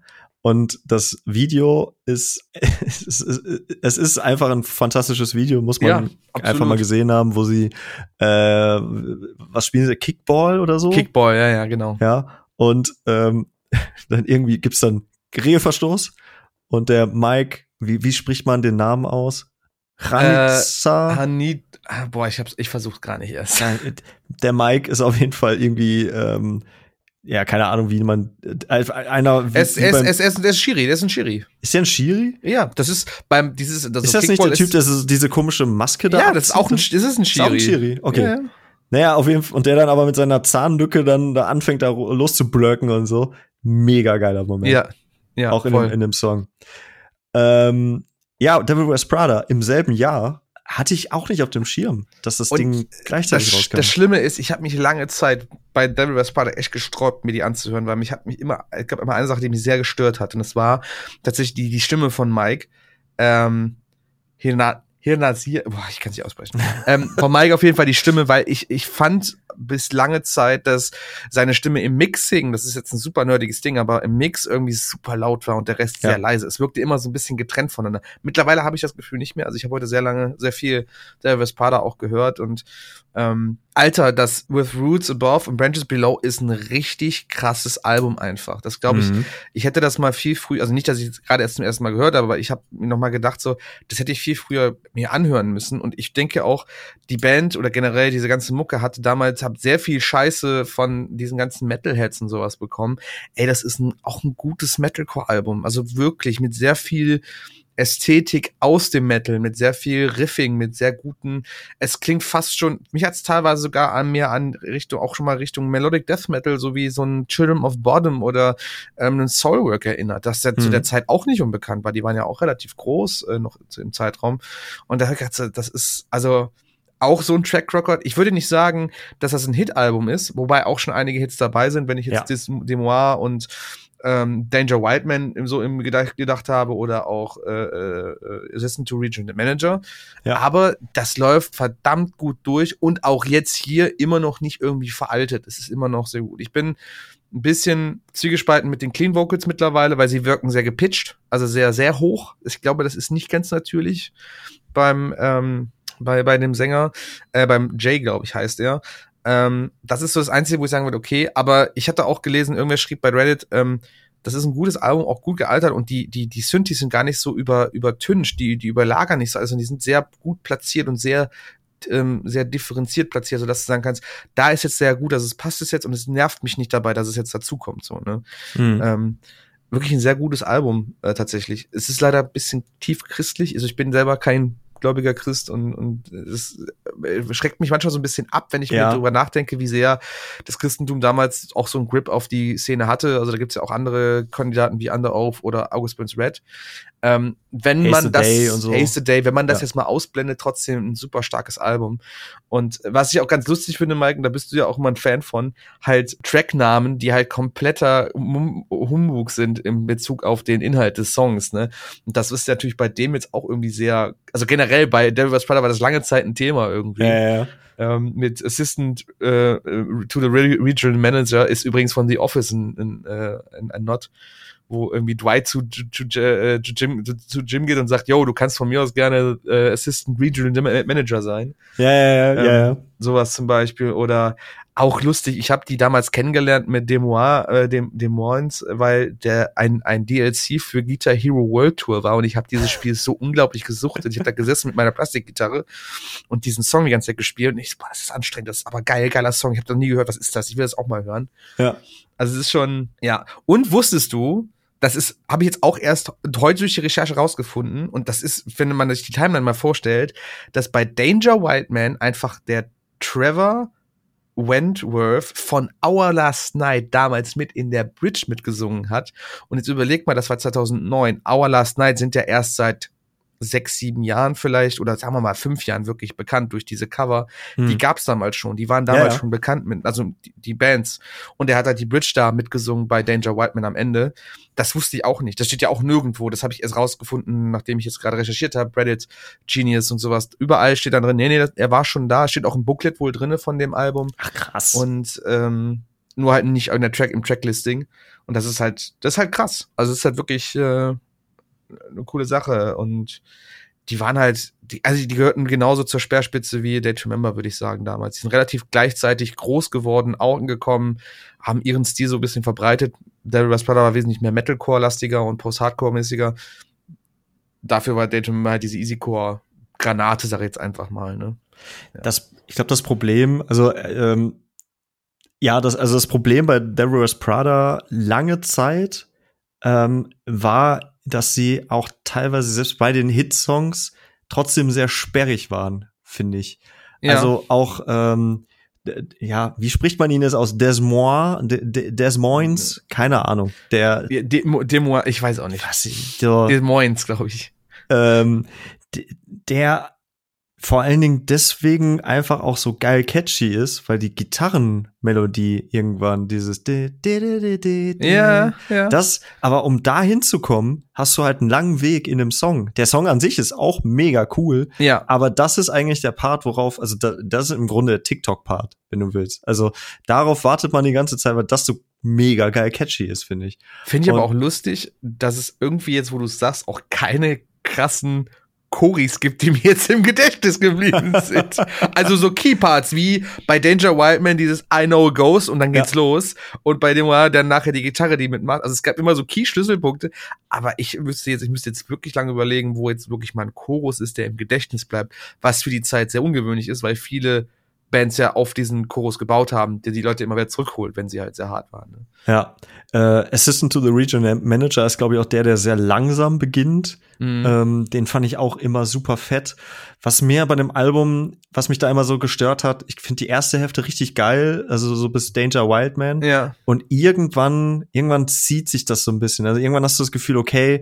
Und das Video ist, es ist, es ist einfach ein fantastisches Video, muss man Ja, einfach mal gesehen haben, wo sie, äh, was spielen sie, Kickball oder so? Kickball, ja, ja, genau. Ja, und ähm, dann irgendwie gibt's dann Regelverstoß und der Mike, wie, wie spricht man den Namen aus? Hanitza. Äh, Hanit, boah, ich hab's, ich versuch's gar nicht erst. Der Mike ist auf jeden Fall irgendwie, ähm, ja, keine Ahnung, wie man, äh, einer, wie, es, wie es, beim, es, es, der ist Schiri, der ist ein Schiri. Ist der ein Schiri? Ja, das ist beim, dieses, das ist das Kickball nicht der Typ, der ist, diese komische Maske da? Ja, das ist auch ein, das ist ein Schiri. Ist auch ein Schiri, okay. Ja. Naja, auf jeden Fall, und der dann aber mit seiner Zahnlücke dann da anfängt, da loszublöcken und so. Mega geiler Moment. Ja, ja, auch in voll. dem, in dem Song. Ähm, ja, Devil Wears Prada im selben Jahr hatte ich auch nicht auf dem Schirm, dass das und Ding gleichzeitig das, rauskam. Das Schlimme ist, ich habe mich lange Zeit bei Devil Wears Prada echt gesträubt, mir die anzuhören, weil mich hat mich immer, es gab immer eine Sache, die mich sehr gestört hat, und das war tatsächlich die, die Stimme von Mike. Ähm, Hirna, Hirnasir, boah, ich kann es nicht aussprechen. ähm, von Mike auf jeden Fall die Stimme, weil ich, ich fand bis lange Zeit, dass seine Stimme im Mixing, das ist jetzt ein super nerdiges Ding, aber im Mix irgendwie super laut war und der Rest ja. sehr leise. Es wirkte immer so ein bisschen getrennt voneinander. Mittlerweile habe ich das Gefühl nicht mehr. Also ich habe heute sehr lange, sehr viel Devil Wears Prada auch gehört und ähm, Alter, das With Roots Above and Branches Below ist ein richtig krasses Album einfach. Das glaube ich, mhm. ich hätte das mal viel früher, also nicht, dass ich es gerade erst zum ersten Mal gehört habe, aber ich habe mir noch mal gedacht so, das hätte ich viel früher mir anhören müssen und ich denke auch, die Band oder generell diese ganze Mucke hatte damals, hab sehr viel Scheiße von diesen ganzen Metalheads und sowas bekommen. Ey, das ist ein, auch ein gutes Metalcore-Album, also wirklich mit sehr viel Ästhetik aus dem Metal, mit sehr viel Riffing, mit sehr guten, es klingt fast schon, mich hat's teilweise sogar an mehr an Richtung, auch schon mal Richtung Melodic Death Metal, so wie so ein Children of Bodom oder ähm, ein Soulwork erinnert, das ja mhm. zu der Zeit auch nicht unbekannt war, die waren ja auch relativ groß äh, noch im Zeitraum und da das ist, also auch so ein Track Record. Ich würde nicht sagen, dass das ein Hit-Album ist, wobei auch schon einige Hits dabei sind, wenn ich jetzt ja. das Demoir und ähm, Danger Whiteman so im gedacht, gedacht habe oder auch äh, äh, Assistant to Regional Manager. Ja. Aber das läuft verdammt gut durch und auch jetzt hier immer noch nicht irgendwie veraltet. Es ist immer noch sehr gut. Ich bin ein bisschen zwiegespalten mit den Clean Vocals mittlerweile, weil sie wirken sehr gepitcht, also sehr, sehr hoch. Ich glaube, das ist nicht ganz natürlich beim ähm, bei bei dem Sänger, äh, beim Jay, glaube ich, heißt er. Ähm, das ist so das Einzige, wo ich sagen würde, okay, aber ich hatte auch gelesen, irgendwer schrieb bei Reddit, ähm, das ist ein gutes Album, auch gut gealtert und die die die Synthes sind gar nicht so über übertüncht, die die überlagern nicht so, also die sind sehr gut platziert und sehr ähm, sehr differenziert platziert, sodass du sagen kannst, da ist jetzt sehr gut, also es passt es jetzt und es nervt mich nicht dabei, dass es jetzt dazukommt, so, ne? Mhm. Ähm, wirklich ein sehr gutes Album, äh, tatsächlich. Es ist leider ein bisschen tief christlich, also ich bin selber kein gläubiger Christ und und es schreckt mich manchmal so ein bisschen ab, wenn ich ja. mir darüber nachdenke, wie sehr das Christentum damals auch so einen Grip auf die Szene hatte. Also da gibt's ja auch andere Kandidaten wie Under Oath oder August Burns Red. Ähm, wenn Haste man das Day und so. Haste Day, wenn man das ja. jetzt mal ausblendet, trotzdem ein super starkes Album. Und was ich auch ganz lustig finde, Mike, und da bist du ja auch immer ein Fan von, halt Tracknamen, die halt kompletter Humbug sind im Bezug auf den Inhalt des Songs, ne? Und das ist natürlich bei dem jetzt auch irgendwie sehr, also generell bei Devil Wears Prada war das lange Zeit ein Thema irgendwie. Ja, ja, ja. Ähm, mit Assistant äh, to the Regional Manager ist übrigens von The Office ein, ein, äh, ein, ein Not, wo irgendwie Dwight zu, zu, zu, äh, zu, Jim, zu, zu Jim geht und sagt, yo, du kannst von mir aus gerne äh, Assistant Regional Manager sein. Ja, ja, ja, ähm, ja, ja. Sowas zum Beispiel. Oder auch lustig, ich habe die damals kennengelernt mit Demoir, äh, dem Des Moines, weil der ein ein D L C für Guitar Hero World Tour war und ich habe dieses Spiel so unglaublich gesuchtet. Ich habe da gesessen mit meiner Plastikgitarre und diesen Song die ganze Zeit gespielt und ich so, boah, das ist anstrengend, das ist aber geil, geiler Song. Ich habe noch nie gehört, was ist das? Ich will das auch mal hören. Ja. Also es ist schon, ja. Und wusstest du, das ist, habe ich jetzt auch erst heute durch die Recherche rausgefunden und das ist, wenn man sich die Timeline mal vorstellt, dass bei Danger Whiteman einfach der Trevor Wentworth von Our Last Night damals mit in der Bridge mitgesungen hat. Und jetzt überleg mal, das war zweitausendneun. Our Last Night sind ja erst seit sechs, sieben Jahren vielleicht oder sagen wir mal fünf Jahren wirklich bekannt durch diese Cover. Hm. Die gab's damals schon. Die waren damals ja, ja. schon bekannt mit, also die, die Bands. Und er hat halt die Bridge da mitgesungen bei Danger Whiteman am Ende. Das wusste ich auch nicht. Das steht ja auch nirgendwo. Das habe ich erst rausgefunden, nachdem ich jetzt gerade recherchiert habe. Reddit, Genius und sowas. Überall steht dann drin, nee, nee, er war schon da. Steht auch ein Booklet wohl drinne von dem Album. Ach, krass. Und ähm, nur halt nicht in der Track, im Tracklisting. Und das ist halt, das ist halt krass. Also es ist halt wirklich äh, eine coole Sache. Und die waren halt, die, also die gehörten genauso zur Speerspitze wie Day to Remember, würde ich sagen, damals. Die sind relativ gleichzeitig groß geworden, auch angekommen, haben ihren Stil so ein bisschen verbreitet. Devil Wears Prada war wesentlich mehr Metalcore-lastiger und Post-Hardcore-mäßiger. Dafür war Day to Remember halt diese Easycore-Granate, sag ich jetzt einfach mal, ne? Ja. Das, ich glaube, das Problem, also ähm, ja, das, also das Problem bei Devil Wears Prada lange Zeit ähm, war, dass sie auch teilweise selbst bei den Hitsongs trotzdem sehr sperrig waren, finde ich. Ja. Also auch, ähm, d- ja, wie spricht man ihn jetzt aus? Des Moines? De, de, Des Moines? Keine Ahnung. Der, De, de, de Moines, ich weiß auch nicht. Was ich, so, Des Moines, glaube ich. Ähm, d- der vor allen Dingen deswegen einfach auch so geil catchy ist, weil die Gitarrenmelodie irgendwann dieses ja, ja. Das, aber um da hinzukommen, hast du halt einen langen Weg in dem Song. Der Song an sich ist auch mega cool, ja. aber das ist eigentlich der Part, worauf, also da, das ist im Grunde der TikTok-Part, wenn du willst. Also darauf wartet man die ganze Zeit, weil das so mega geil catchy ist, finde ich. Finde ich aber auch lustig, dass es irgendwie jetzt, wo du es sagst, auch keine krassen Choris gibt, die mir jetzt im Gedächtnis geblieben sind. Also so Keyparts wie bei Danger Wildman dieses I Know a Ghost und dann geht's ja. los. Und bei dem war dann nachher die Gitarre, die mitmacht. Also es gab immer so Key-Schlüsselpunkte. Aber ich müsste jetzt, ich müsste jetzt wirklich lange überlegen, wo jetzt wirklich mal ein Chorus ist, der im Gedächtnis bleibt. Was für die Zeit sehr ungewöhnlich ist, weil viele Bands ja auf diesen Chorus gebaut haben, der die Leute immer wieder zurückholt, wenn sie halt sehr hart waren. Ne? Ja, äh, Assistant to the Regional Manager ist, glaube ich, auch der, der sehr langsam beginnt. Mhm. Ähm, den fand ich auch immer super fett. Was mir bei dem Album, was mich da immer so gestört hat, ich finde die erste Hälfte richtig geil, also so bis Danger Wildman. Ja. Und irgendwann, irgendwann zieht sich das so ein bisschen. Also irgendwann hast du das Gefühl, okay,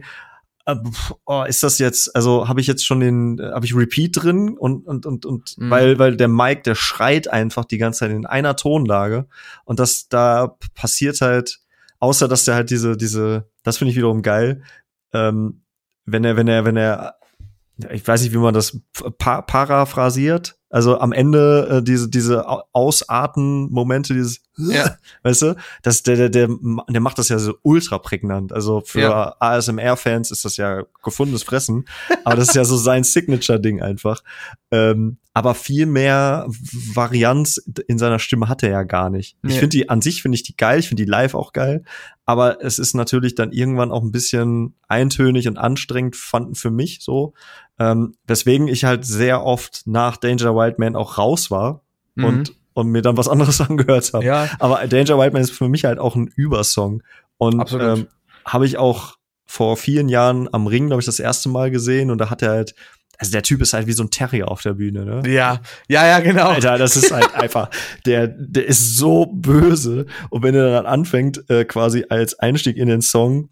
oh, ist das jetzt, also habe ich jetzt schon den, habe ich Repeat drin und und und und mhm. weil weil der Mike, der schreit einfach die ganze Zeit in einer Tonlage und das da passiert halt, außer dass der halt diese diese, das finde ich wiederum geil, ähm, wenn er wenn er wenn er ich weiß nicht, wie man das pa- paraphrasiert, also am Ende äh, diese diese Ausarten-Momente, dieses ja. weißt du, das der der der der macht das ja so ultra prägnant. Also für ja. A S M R-Fans ist das ja gefundenes Fressen, aber das ist ja so sein Signature-Ding einfach. Ähm, aber viel mehr Varianz in seiner Stimme hat er ja gar nicht. Nee. Ich finde die an sich finde ich die geil, ich finde die live auch geil, aber es ist natürlich dann irgendwann auch ein bisschen eintönig und anstrengend fanden für mich so. Ähm, weswegen ich halt sehr oft nach Danger Wildman auch raus war mhm. und und mir dann was anderes angehört habe. Ja. Aber Danger Wildman ist für mich halt auch ein Übersong. Und ähm, habe ich auch vor vielen Jahren am Ring, glaube ich, das erste Mal gesehen. Und da hat er halt, also der Typ ist halt wie so ein Terrier auf der Bühne, ne? Ja, ja, ja, genau. Alter, das ist halt einfach, der der ist so böse. Und wenn er dann anfängt, äh, quasi als Einstieg in den Song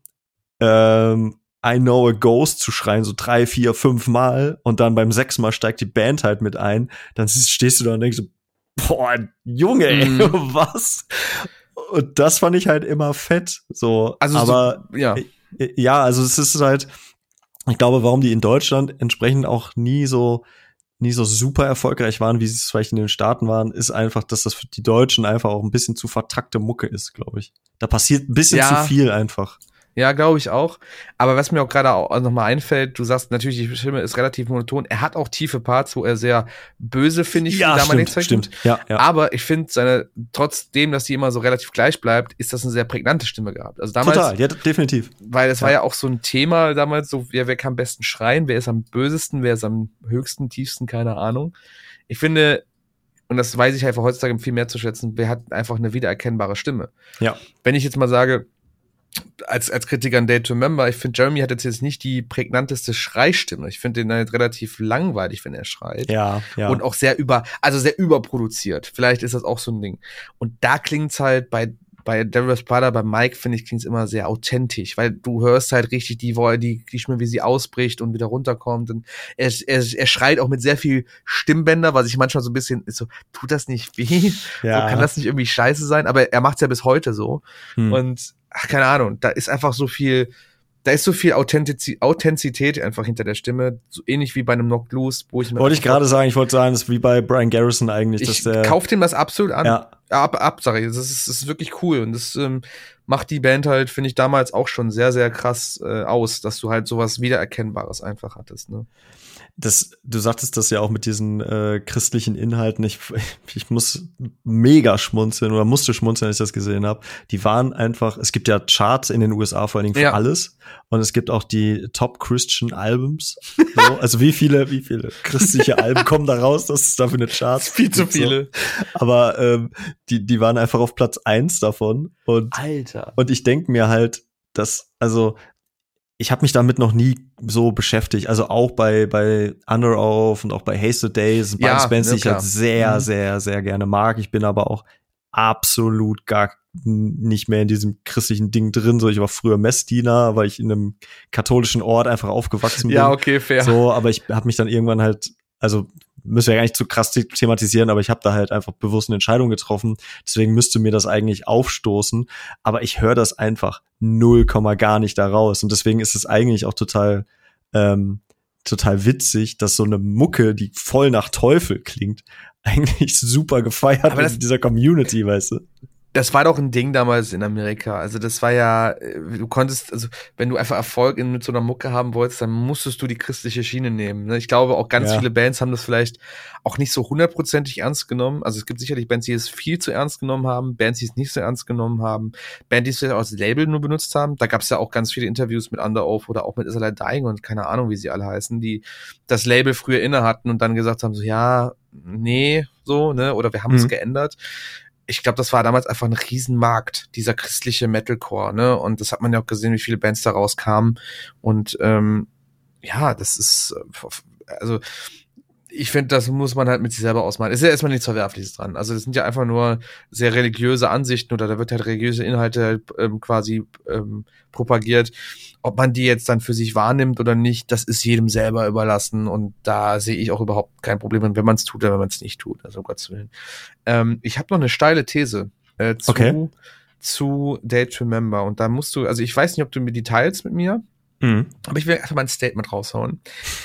ähm, I Know a Ghost zu schreien, so drei, vier, fünf Mal. Und dann beim sechsten Mal steigt die Band halt mit ein. Dann stehst du da und denkst so, boah, Junge, ey, mm. was? Und das fand ich halt immer fett, so. Also aber so, ja. ja, also es ist halt, ich glaube, warum die in Deutschland entsprechend auch nie so nie so super erfolgreich waren, wie sie es vielleicht in den Staaten waren, ist einfach, dass das für die Deutschen einfach auch ein bisschen zu vertrackte Mucke ist, glaube ich. Da passiert ein bisschen ja. zu viel einfach. Ja, glaube ich auch. Aber was mir auch gerade auch nochmal einfällt, du sagst natürlich, die Stimme ist relativ monoton. Er hat auch tiefe Parts, wo er sehr böse, finde ich, ja, stimmt, stimmt. Ja, ja. Aber ich finde seine, trotzdem, dass die immer so relativ gleich bleibt, ist das eine sehr prägnante Stimme gehabt. Also damals. Total, ja, definitiv. Weil es ja. war ja auch so ein Thema damals, so, wer, wer kann am besten schreien, wer ist am bösesten, wer ist am höchsten, tiefsten, keine Ahnung. Ich finde, und das weiß ich einfach heutzutage viel mehr zu schätzen, wer hat einfach eine wiedererkennbare Stimme. Ja. Wenn ich jetzt mal sage, als als Kritiker an Day to Remember, ich finde, Jeremy hat jetzt, jetzt nicht die prägnanteste Schreistimme. Ich finde den halt relativ langweilig, wenn er schreit. Ja, ja. Und auch sehr über, also sehr überproduziert. Vielleicht ist das auch so ein Ding. Und da klingt's halt bei bei Devil Wears Prada, bei Mike, finde ich, klingt's immer sehr authentisch, weil du hörst halt richtig die die, die Stimme, wie sie ausbricht und wieder runterkommt. Und er, er, er schreit auch mit sehr viel Stimmbänder, was ich manchmal so ein bisschen ist so, tut das nicht weh? Ja. So, kann das nicht irgendwie scheiße sein? Aber er macht's ja bis heute so. Hm. Und ach, keine Ahnung, da ist einfach so viel, da ist so viel Authentiz- Authentizität einfach hinter der Stimme, so ähnlich wie bei einem Knocked Loose, wo ich mir wollte ich gerade sagen, ich wollte sagen, das ist wie bei Brian Garrison eigentlich, ich dass der kauf dem das absolut an, ja. Ja, ab, ab, sag ich. Das ist, das ist wirklich cool. Und das ähm, macht die Band halt, finde ich, damals auch schon sehr, sehr krass äh, aus, dass du halt sowas Wiedererkennbares einfach hattest, ne? Das, du sagtest das ja auch mit diesen äh, christlichen Inhalten. Ich, ich muss mega schmunzeln oder musste schmunzeln, als ich das gesehen habe. Die waren einfach, es gibt ja Charts in den U S A vor allen Dingen für ja. alles. Und es gibt auch die Top Christian Albums. So, also wie viele, wie viele christliche Alben kommen da raus, dass es dafür eine Charts viel zu viele. So. Aber ähm, die, die waren einfach auf Platz eins davon. Und, Alter. Und ich denke mir halt, dass, also ich habe mich damit noch nie so beschäftigt. Also auch bei bei Under Oath und auch bei Hasted Days sind beides ja, Bands, die ich klar. halt sehr, mhm. sehr, sehr gerne mag. Ich bin aber auch absolut gar nicht mehr in diesem christlichen Ding drin. So, ich war früher Messdiener, weil ich in einem katholischen Ort einfach aufgewachsen bin. Ja, okay, fair. So, aber ich habe mich dann irgendwann halt, also müssen wir ja gar nicht zu krass thematisieren, aber ich habe da halt einfach bewusst eine Entscheidung getroffen. Deswegen müsste mir das eigentlich aufstoßen. Aber ich höre das einfach null Komma gar nicht da raus. Und deswegen ist es eigentlich auch total, ähm, total witzig, dass so eine Mucke, die voll nach Teufel klingt, eigentlich super gefeiert aber wird in dieser Community, weißt du? Das war doch ein Ding damals in Amerika. Also das war ja, du konntest, also wenn du einfach Erfolg in, mit so einer Mucke haben wolltest, dann musstest du die christliche Schiene nehmen. Ich glaube, auch ganz ja. viele Bands haben das vielleicht auch nicht so hundertprozentig ernst genommen. Also es gibt sicherlich Bands, die es viel zu ernst genommen haben, Bands, die es nicht so ernst genommen haben, Bands, die es vielleicht auch als Label nur benutzt haben. Da gab es ja auch ganz viele Interviews mit Under Oath oder auch mit Is I Dying und keine Ahnung, wie sie alle heißen, die das Label früher inne hatten und dann gesagt haben, so ja, nee, so, ne, oder wir haben es mhm. geändert. Ich glaube, das war damals einfach ein Riesenmarkt, dieser christliche Metalcore, ne? Und das hat man ja auch gesehen, wie viele Bands da rauskamen. Und ähm, ja, das ist, also ich finde, das muss man halt mit sich selber ausmalen. Es ist ja erstmal nichts Verwerfliches dran. Also das sind ja einfach nur sehr religiöse Ansichten oder da wird halt religiöse Inhalte halt, ähm, quasi ähm, propagiert. Ob man die jetzt dann für sich wahrnimmt oder nicht, das ist jedem selber überlassen und da sehe ich auch überhaupt kein Problem, wenn man es tut oder wenn man es nicht tut. Also um Gottes Willen. Ähm, ich habe noch eine steile These äh, zu, okay. zu Date to Remember und da musst du, also ich weiß nicht, ob du mir die teilst mit mir, mhm. aber ich will einfach mal ein Statement raushauen.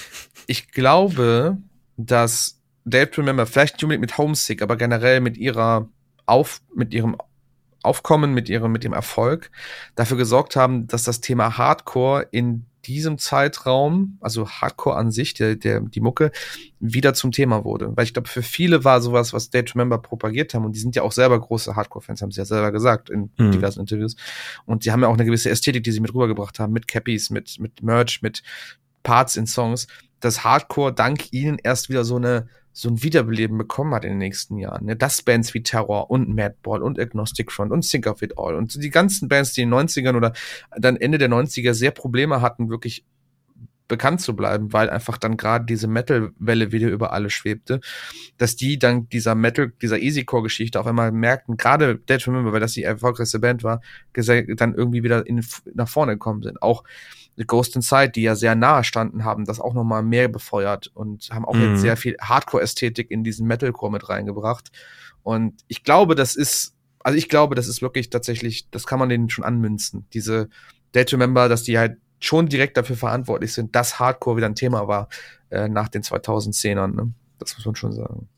Ich glaube, dass Date to Remember, vielleicht nicht unbedingt mit Homesick, aber generell mit ihrer Auf, mit ihrem Aufkommen, mit ihrem, mit dem Erfolg dafür gesorgt haben, dass das Thema Hardcore in diesem Zeitraum, also Hardcore an sich, der, der, die Mucke, wieder zum Thema wurde. Weil ich glaube, für viele war sowas, was Date to Remember propagiert haben, und die sind ja auch selber große Hardcore-Fans, haben sie ja selber gesagt in mhm. diversen Interviews. Und sie haben ja auch eine gewisse Ästhetik, die sie mit rübergebracht haben, mit Cappies, mit, mit Merch, mit Parts in Songs, dass Hardcore dank ihnen erst wieder so eine so ein Wiederbeleben bekommen hat in den nächsten Jahren. Ne? Dass Bands wie Terror und Madball und Agnostic Front und Think of It All und die ganzen Bands, die in den neunzigern oder dann Ende der neunziger sehr Probleme hatten, wirklich bekannt zu bleiben, weil einfach dann gerade diese Metal-Welle wieder über alle schwebte, dass die dann dieser Metal, dieser Easycore-Geschichte auf einmal merkten, gerade Date to Remember, weil das die erfolgreichste Band war, dann irgendwie wieder in, nach vorne gekommen sind. Auch Ghost Inside, die ja sehr nahe standen, haben das auch nochmal mehr befeuert und haben auch mhm. jetzt sehr viel Hardcore-Ästhetik in diesen Metalcore mit reingebracht. Und ich glaube, das ist, also ich glaube, das ist wirklich tatsächlich, das kann man denen schon anmünzen. Diese Date to Remember, dass die halt schon direkt dafür verantwortlich sind, dass Hardcore wieder ein Thema war äh, nach den zweitausendzehnern. Ne? Das muss man schon sagen.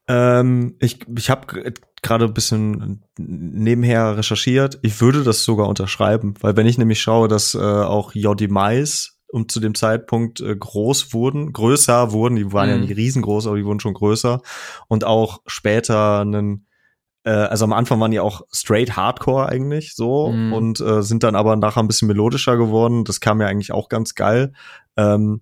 Ähm, ich ich habe gerade ein bisschen nebenher recherchiert. Ich würde das sogar unterschreiben, weil wenn ich nämlich schaue, dass äh, auch Your Demise um zu dem Zeitpunkt äh, groß wurden, größer wurden, die waren mhm. ja nicht riesengroß, aber die wurden schon größer und auch später einen äh, also am Anfang waren die auch straight Hardcore eigentlich so mhm. und äh, sind dann aber nachher ein bisschen melodischer geworden. Das kam ja eigentlich auch ganz geil. Ähm,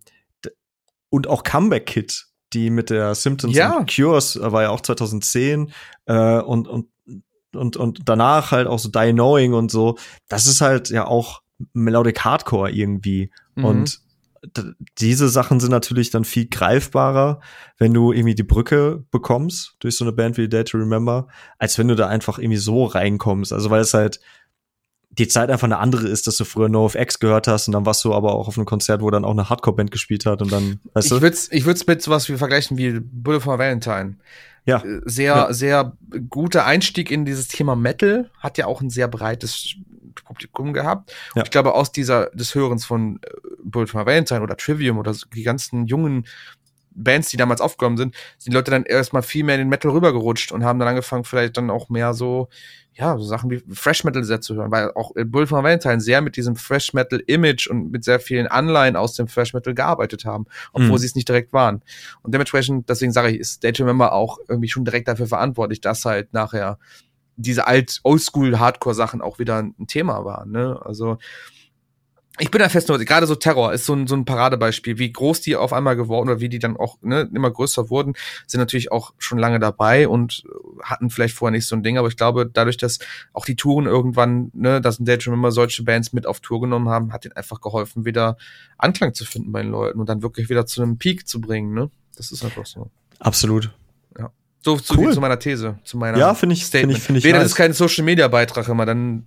und auch Comeback Kid, die mit der Symptoms ja. und Cures äh, war ja auch zweitausendzehn äh, und und und und danach halt auch so Die Knowing und so. Das ist halt ja auch Melodic Hardcore irgendwie mhm. und d- diese Sachen sind natürlich dann viel greifbarer, wenn du irgendwie die Brücke bekommst durch so eine Band wie Dare to Remember, als wenn du da einfach irgendwie so reinkommst. Also weil es halt die Zeit einfach eine andere ist, dass du früher NoFX gehört hast und dann warst du aber auch auf einem Konzert, wo dann auch eine Hardcore-Band gespielt hat und dann, weißt du? Ich würd's, ich würd's mit sowas wie vergleichen wie Bullet for Valentine. Ja. Sehr, ja. sehr guter Einstieg in dieses Thema Metal, hat ja auch ein sehr breites Publikum gehabt. Ja. Ich glaube, aus dieser, des Hörens von Bullet for Valentine oder Trivium oder so, die ganzen jungen Bands, die damals aufgekommen sind, sind die Leute dann erstmal viel mehr in den Metal rübergerutscht und haben dann angefangen, vielleicht dann auch mehr so, ja, so Sachen wie Thrash Metal sehr zu hören, weil auch Bullet for Valentine sehr mit diesem Thrash Metal Image und mit sehr vielen Anleihen aus dem Thrash Metal gearbeitet haben, obwohl mhm. sie es nicht direkt waren. Und dementsprechend, deswegen sage ich, ist Day to Remember auch irgendwie schon direkt dafür verantwortlich, dass halt nachher diese alt Oldschool-Hardcore-Sachen auch wieder ein Thema waren, ne? Also ich bin da fest, gerade so Terror ist so ein, so ein Paradebeispiel, wie groß die auf einmal geworden oder wie die dann auch ne, immer größer wurden, sind natürlich auch schon lange dabei und hatten vielleicht vorher nicht so ein Ding, aber ich glaube, dadurch, dass auch die Touren irgendwann, ne, dass ein Day to Remember solche Bands mit auf Tour genommen haben, hat ihnen einfach geholfen, wieder Anklang zu finden bei den Leuten und dann wirklich wieder zu einem Peak zu bringen, ne? Das ist einfach so. Absolut. Ja. So, so cool. Viel zu meiner These, zu meiner ja, finde ich, Statement. Find ich, find ich Wäre nice. das kein Social-Media-Beitrag immer, dann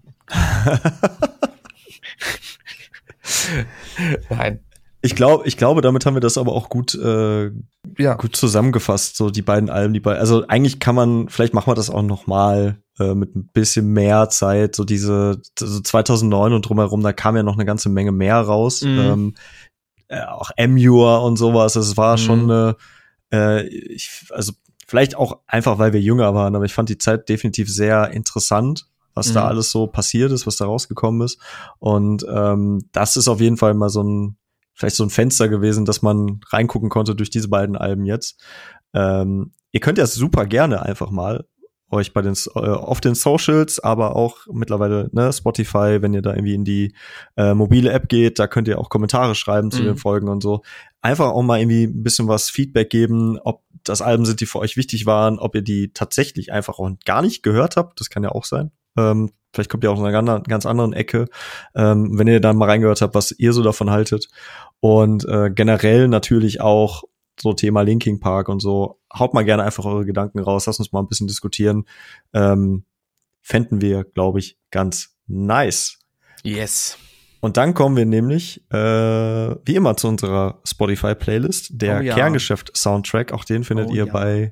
Nein. Ich glaube, ich glaube, damit haben wir das aber auch gut, äh, ja. gut zusammengefasst, so die beiden Alben, die beiden. Also eigentlich kann man, vielleicht machen wir das auch noch mal äh, mit ein bisschen mehr Zeit, so diese so zweitausendneun und drumherum, da kam ja noch eine ganze Menge mehr raus. Mhm. Ähm, äh, auch Amur und sowas. Es war mhm. schon eine, äh, ich, also vielleicht auch einfach, weil wir jünger waren, aber ich fand die Zeit definitiv sehr interessant, was mhm. da alles so passiert ist, was da rausgekommen ist. Und ähm, das ist auf jeden Fall mal so ein, vielleicht so ein Fenster gewesen, dass man reingucken konnte durch diese beiden Alben jetzt. Ähm, ihr könnt ja super gerne einfach mal euch bei den äh, auf den Socials, aber auch mittlerweile ne Spotify, wenn ihr da irgendwie in die äh, mobile App geht, da könnt ihr auch Kommentare schreiben zu mhm. den Folgen und so. Einfach auch mal irgendwie ein bisschen was Feedback geben, ob das Alben sind, die für euch wichtig waren, ob ihr die tatsächlich einfach auch gar nicht gehört habt. Das kann ja auch sein. Ähm, vielleicht kommt ihr auch aus einer ganz anderen Ecke, ähm, wenn ihr dann mal reingehört habt, was ihr so davon haltet. Und äh, generell natürlich auch so Thema Linkin Park und so. Haut mal gerne einfach eure Gedanken raus. Lasst uns mal ein bisschen diskutieren. Ähm, fänden wir, glaube ich, ganz nice. Yes. Und dann kommen wir nämlich, äh, wie immer, zu unserer Spotify-Playlist. Der oh, ja. Kerngeschäft-Soundtrack. Auch den findet oh, ihr ja. bei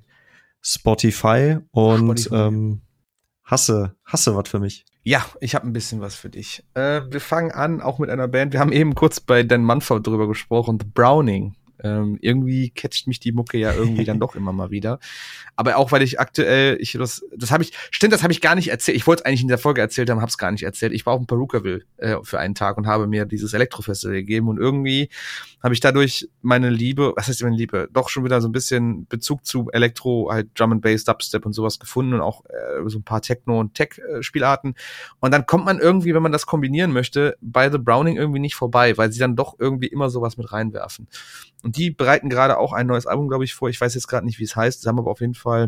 Spotify. Und Spotify. Ähm, Hasse, hasse was für mich. Ja, ich habe ein bisschen was für dich. Äh, wir fangen an, auch mit einer Band. Wir haben eben kurz bei Dan Mumford drüber gesprochen. The Browning. Ähm, irgendwie catcht mich die Mucke ja irgendwie dann doch immer mal wieder. Aber auch, weil ich aktuell, ich das, das habe ich, stimmt, das habe ich gar nicht erzählt. Ich wollte es eigentlich in der Folge erzählt haben, habe es gar nicht erzählt. Ich war auch in Perukaville äh, für einen Tag und habe mir dieses Elektrofestival gegeben und irgendwie habe ich dadurch meine Liebe, was heißt meine Liebe, doch schon wieder so ein bisschen Bezug zu Elektro, halt Drum and Bass, Dubstep und sowas gefunden und auch äh, so ein paar Techno- und Tech-Spielarten. Und dann kommt man irgendwie, wenn man das kombinieren möchte, bei The Browning irgendwie nicht vorbei, weil sie dann doch irgendwie immer sowas mit reinwerfen. Und die bereiten gerade auch ein neues Album, glaube ich, vor. Ich weiß jetzt gerade nicht, wie es heißt. Sie haben aber auf jeden Fall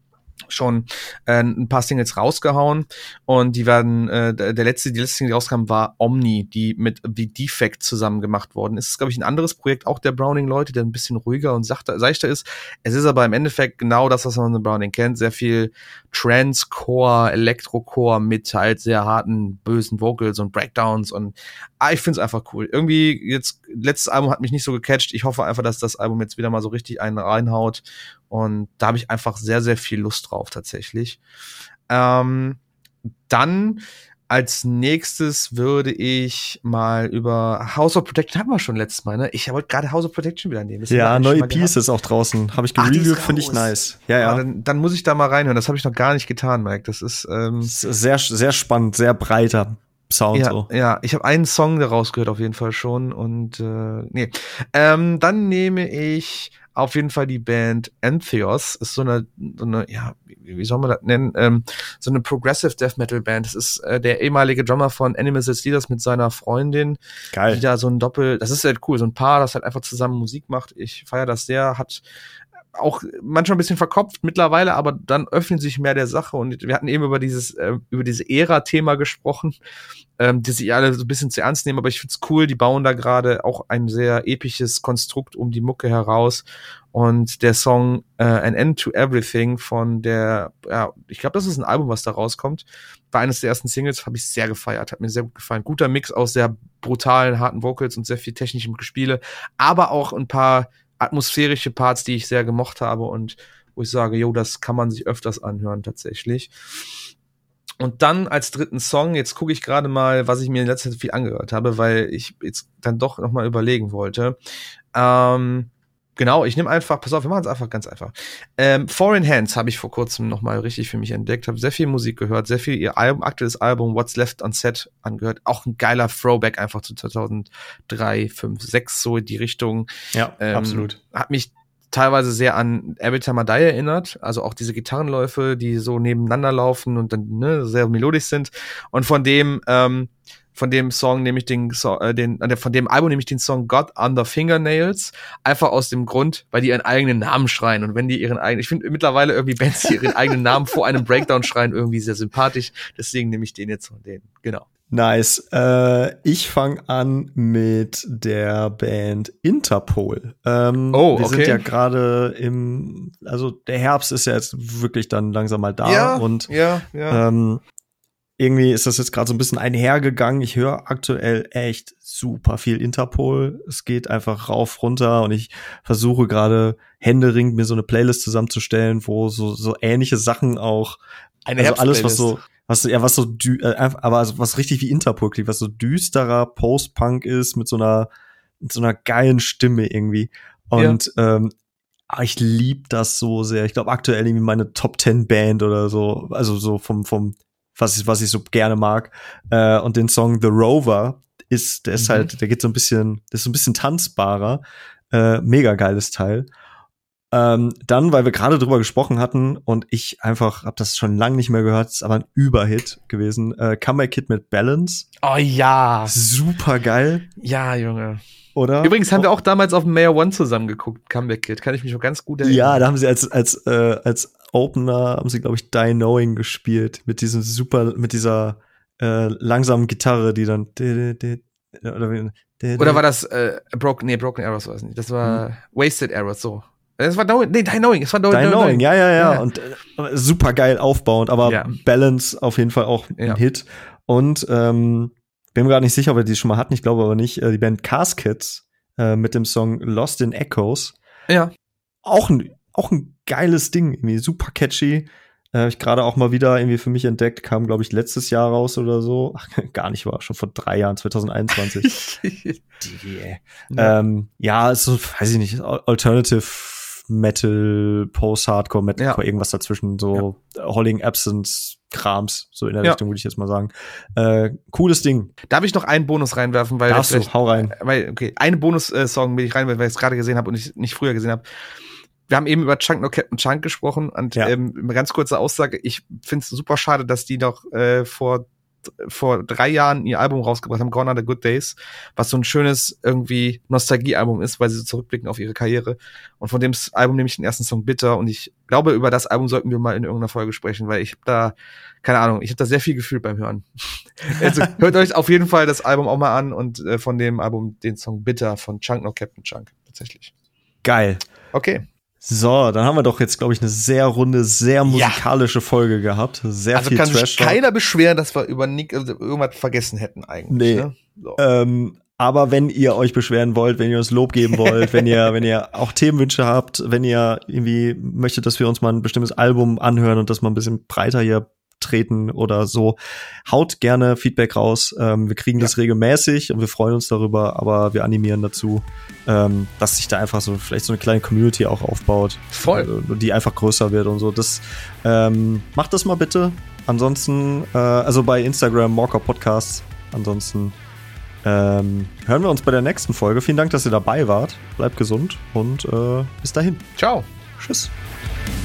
schon äh, ein paar Singles rausgehauen und die werden, äh, der letzte, die letzte Single, die rauskam, war Omni, die mit The Defect zusammen gemacht worden ist. Es ist, glaube ich, ein anderes Projekt, auch der Browning-Leute, der ein bisschen ruhiger und sachter, seichter ist. Es ist aber im Endeffekt genau das, was man von Browning kennt. Sehr viel Trance-Core, Elektro-Core mit halt sehr harten, bösen Vocals und Breakdowns und ah, ich finde es einfach cool. Irgendwie jetzt, letztes Album hat mich nicht so gecatcht. Ich hoffe einfach, dass das Album jetzt wieder mal so richtig einen reinhaut. Und da habe ich einfach sehr, sehr viel Lust drauf tatsächlich. Ähm, dann als nächstes würde ich mal über House of Protection, hatten wir schon letztes Mal, ne? Ich wollte gerade House of Protection wieder nehmen. Ja, neue E P ist auch draußen. Habe ich gereviewt, finde ich nice. Ja, ja. Ah, dann, dann muss ich da mal reinhören. Das habe ich noch gar nicht getan, Mike. Das ist, ähm, das ist sehr, sehr spannend, sehr breiter Sound. Ja, so. ja, ich habe einen Song daraus gehört auf jeden Fall schon. Und äh, nee. Ähm, dann nehme ich auf jeden Fall die Band Entheos. Ist so eine, so eine, ja, wie, wie soll man das nennen? Ähm, so eine Progressive Death Metal Band. Das ist äh, der ehemalige Drummer von Animals as Leaders mit seiner Freundin. Geil. Die da so ein Doppel, das ist halt cool, so ein Paar, das halt einfach zusammen Musik macht. Ich feiere das sehr, hat auch manchmal ein bisschen verkopft mittlerweile, aber dann öffnen sich mehr der Sache und wir hatten eben über dieses äh, über diese Ära-Thema gesprochen, ähm, die sich alle so ein bisschen zu ernst nehmen, aber ich find's cool, die bauen da gerade auch ein sehr episches Konstrukt um die Mucke heraus und der Song äh, An End to Everything von der, ja, ich glaube, das ist ein Album, was da rauskommt, war eines der ersten Singles, habe ich sehr gefeiert, hat mir sehr gut gefallen. Guter Mix aus sehr brutalen, harten Vocals und sehr viel technischem Gespiele, aber auch ein paar atmosphärische Parts, die ich sehr gemocht habe und wo ich sage, jo, das kann man sich öfters anhören tatsächlich. Und dann als dritten Song, jetzt gucke ich gerade mal, was ich mir in letzter Zeit viel angehört habe, weil ich jetzt dann doch noch mal überlegen wollte. Ähm, Genau, ich nehme einfach, pass auf, wir machen es einfach ganz einfach. Ähm, Foreign Hands habe ich vor kurzem nochmal richtig für mich entdeckt, habe sehr viel Musik gehört, sehr viel ihr Album, aktuelles Album What's Left Unsaid angehört. Auch ein geiler Throwback einfach zu zweitausenddrei, fünf, sechs, so in die Richtung. Ja, ähm, absolut. Hat mich teilweise sehr an Every Time I Die erinnert, also auch diese Gitarrenläufe, die so nebeneinander laufen und dann ne, sehr melodisch sind. Und von dem ähm, von dem Song nehme ich den, so, äh, den äh, von dem Album nehme ich den Song God Under Fingernails, einfach aus dem Grund, weil die ihren eigenen Namen schreien und wenn die ihren eigenen, ich finde mittlerweile irgendwie Bands, die ihren eigenen Namen vor einem Breakdown schreien, irgendwie sehr sympathisch, deswegen nehme ich den jetzt von denen, genau. Nice. Äh, ich fange an mit der Band Interpol. Ähm, oh, wir okay. sind ja gerade im, also der Herbst ist ja jetzt wirklich dann langsam mal da ja, und ja, ja. Ähm, irgendwie ist das jetzt gerade so ein bisschen einhergegangen. Ich höre aktuell echt super viel Interpol. Es geht einfach rauf, runter und ich versuche gerade händeringend mir so eine Playlist zusammenzustellen, wo so so ähnliche Sachen auch, eine also alles was so was ja was so dü äh, aber also was richtig wie Interpol klingt, was so düsterer Post-Punk ist mit so einer mit so einer geilen Stimme irgendwie und ja. ähm, ich lieb das so sehr. Ich glaube aktuell irgendwie meine Top Ten Band oder so, also so vom vom was ich, was ich so gerne mag. Äh, und den Song The Rover ist, der ist mhm. halt, der geht so ein bisschen, der ist so ein bisschen tanzbarer. Äh, mega geiles Teil. Ähm, dann, weil wir gerade drüber gesprochen hatten und ich einfach hab das schon lange nicht mehr gehört, ist aber ein Überhit gewesen. Äh, Comeback Kid mit Balance. Oh ja. Super geil. Ja, Junge. Oder? Übrigens haben wir auch damals auf dem Mayor One zusammen geguckt, Comeback Kid. Kann ich mich noch ganz gut erinnern. Ja, da haben sie als, als, äh, als Opener haben sie, glaube ich, Die Knowing gespielt. Mit diesem super, mit dieser äh, langsamen Gitarre, die dann oder, oder war das äh, Broken, nee, Broken Arrows war es nicht. Das war hm. Wasted Arrows, so. Das war Knowing, nee, Die Knowing, es war Knowing. Die Knowing, ja, ja, ja. ja. Und äh, super geil aufbauend, aber ja. Balance auf jeden Fall auch ein ja. Hit. Und ähm, bin mir gar nicht sicher, ob wir die schon mal hatten, ich glaube aber nicht. Äh, die Band Caskets äh, mit dem Song Lost in Echoes. Ja. Auch ein Auch ein geiles Ding, irgendwie super catchy. Äh, hab ich gerade auch mal wieder irgendwie für mich entdeckt, kam, glaube ich, letztes Jahr raus oder so. Ach, gar nicht, war schon vor drei Jahren, zwanzig einundzwanzig. Die, ja. Ähm, ja, ist so, weiß ich nicht, Alternative Metal, Post-Hardcore, Metalcore, ja. irgendwas dazwischen, so ja. Holling Absence Krams, so in der ja. Richtung, würde ich jetzt mal sagen. Äh, cooles Ding. Darf ich noch einen Bonus reinwerfen? Weil Darfst du, hau rein. Weil, okay, einen Bonus-Song will ich rein, weil ich es gerade gesehen habe und ich nicht früher gesehen habe. Wir haben eben über Chunk No Captain Chunk gesprochen und ja. ähm, eine ganz kurze Aussage. Ich finde es super schade, dass die noch äh, vor vor drei Jahren ihr Album rausgebracht haben, Gone Are the Good Days, was so ein schönes irgendwie Nostalgie-Album ist, weil sie so zurückblicken auf ihre Karriere. Und von dem Album nehme ich den ersten Song Bitter und ich glaube, über das Album sollten wir mal in irgendeiner Folge sprechen, weil ich habe da, keine Ahnung, ich habe da sehr viel gefühlt beim Hören. Also hört euch auf jeden Fall das Album auch mal an und äh, von dem Album den Song Bitter von Chunk No Captain Chunk, tatsächlich. Geil. Okay. So, dann haben wir doch jetzt, glaube ich, eine sehr runde, sehr musikalische ja. Folge gehabt. Sehr also viel Trash. Also kann sich keiner beschweren, dass wir über Nick, also irgendwas vergessen hätten eigentlich. Nee. Ne? So. Ähm, aber wenn ihr euch beschweren wollt, wenn ihr uns Lob geben wollt, wenn ihr, wenn ihr auch Themenwünsche habt, wenn ihr irgendwie möchtet, dass wir uns mal ein bestimmtes Album anhören und das mal ein bisschen breiter hier treten oder so, haut gerne Feedback raus. Ähm, wir kriegen ja. das regelmäßig und wir freuen uns darüber, aber wir animieren dazu, ähm, dass sich da einfach so vielleicht so eine kleine Community auch aufbaut. Voll. Und die einfach größer wird und so. Das ähm, macht das mal bitte. Ansonsten, äh, also bei Instagram, Morker Podcasts. Ansonsten ähm, hören wir uns bei der nächsten Folge. Vielen Dank, dass ihr dabei wart. Bleibt gesund und äh, bis dahin. Ciao. Tschüss.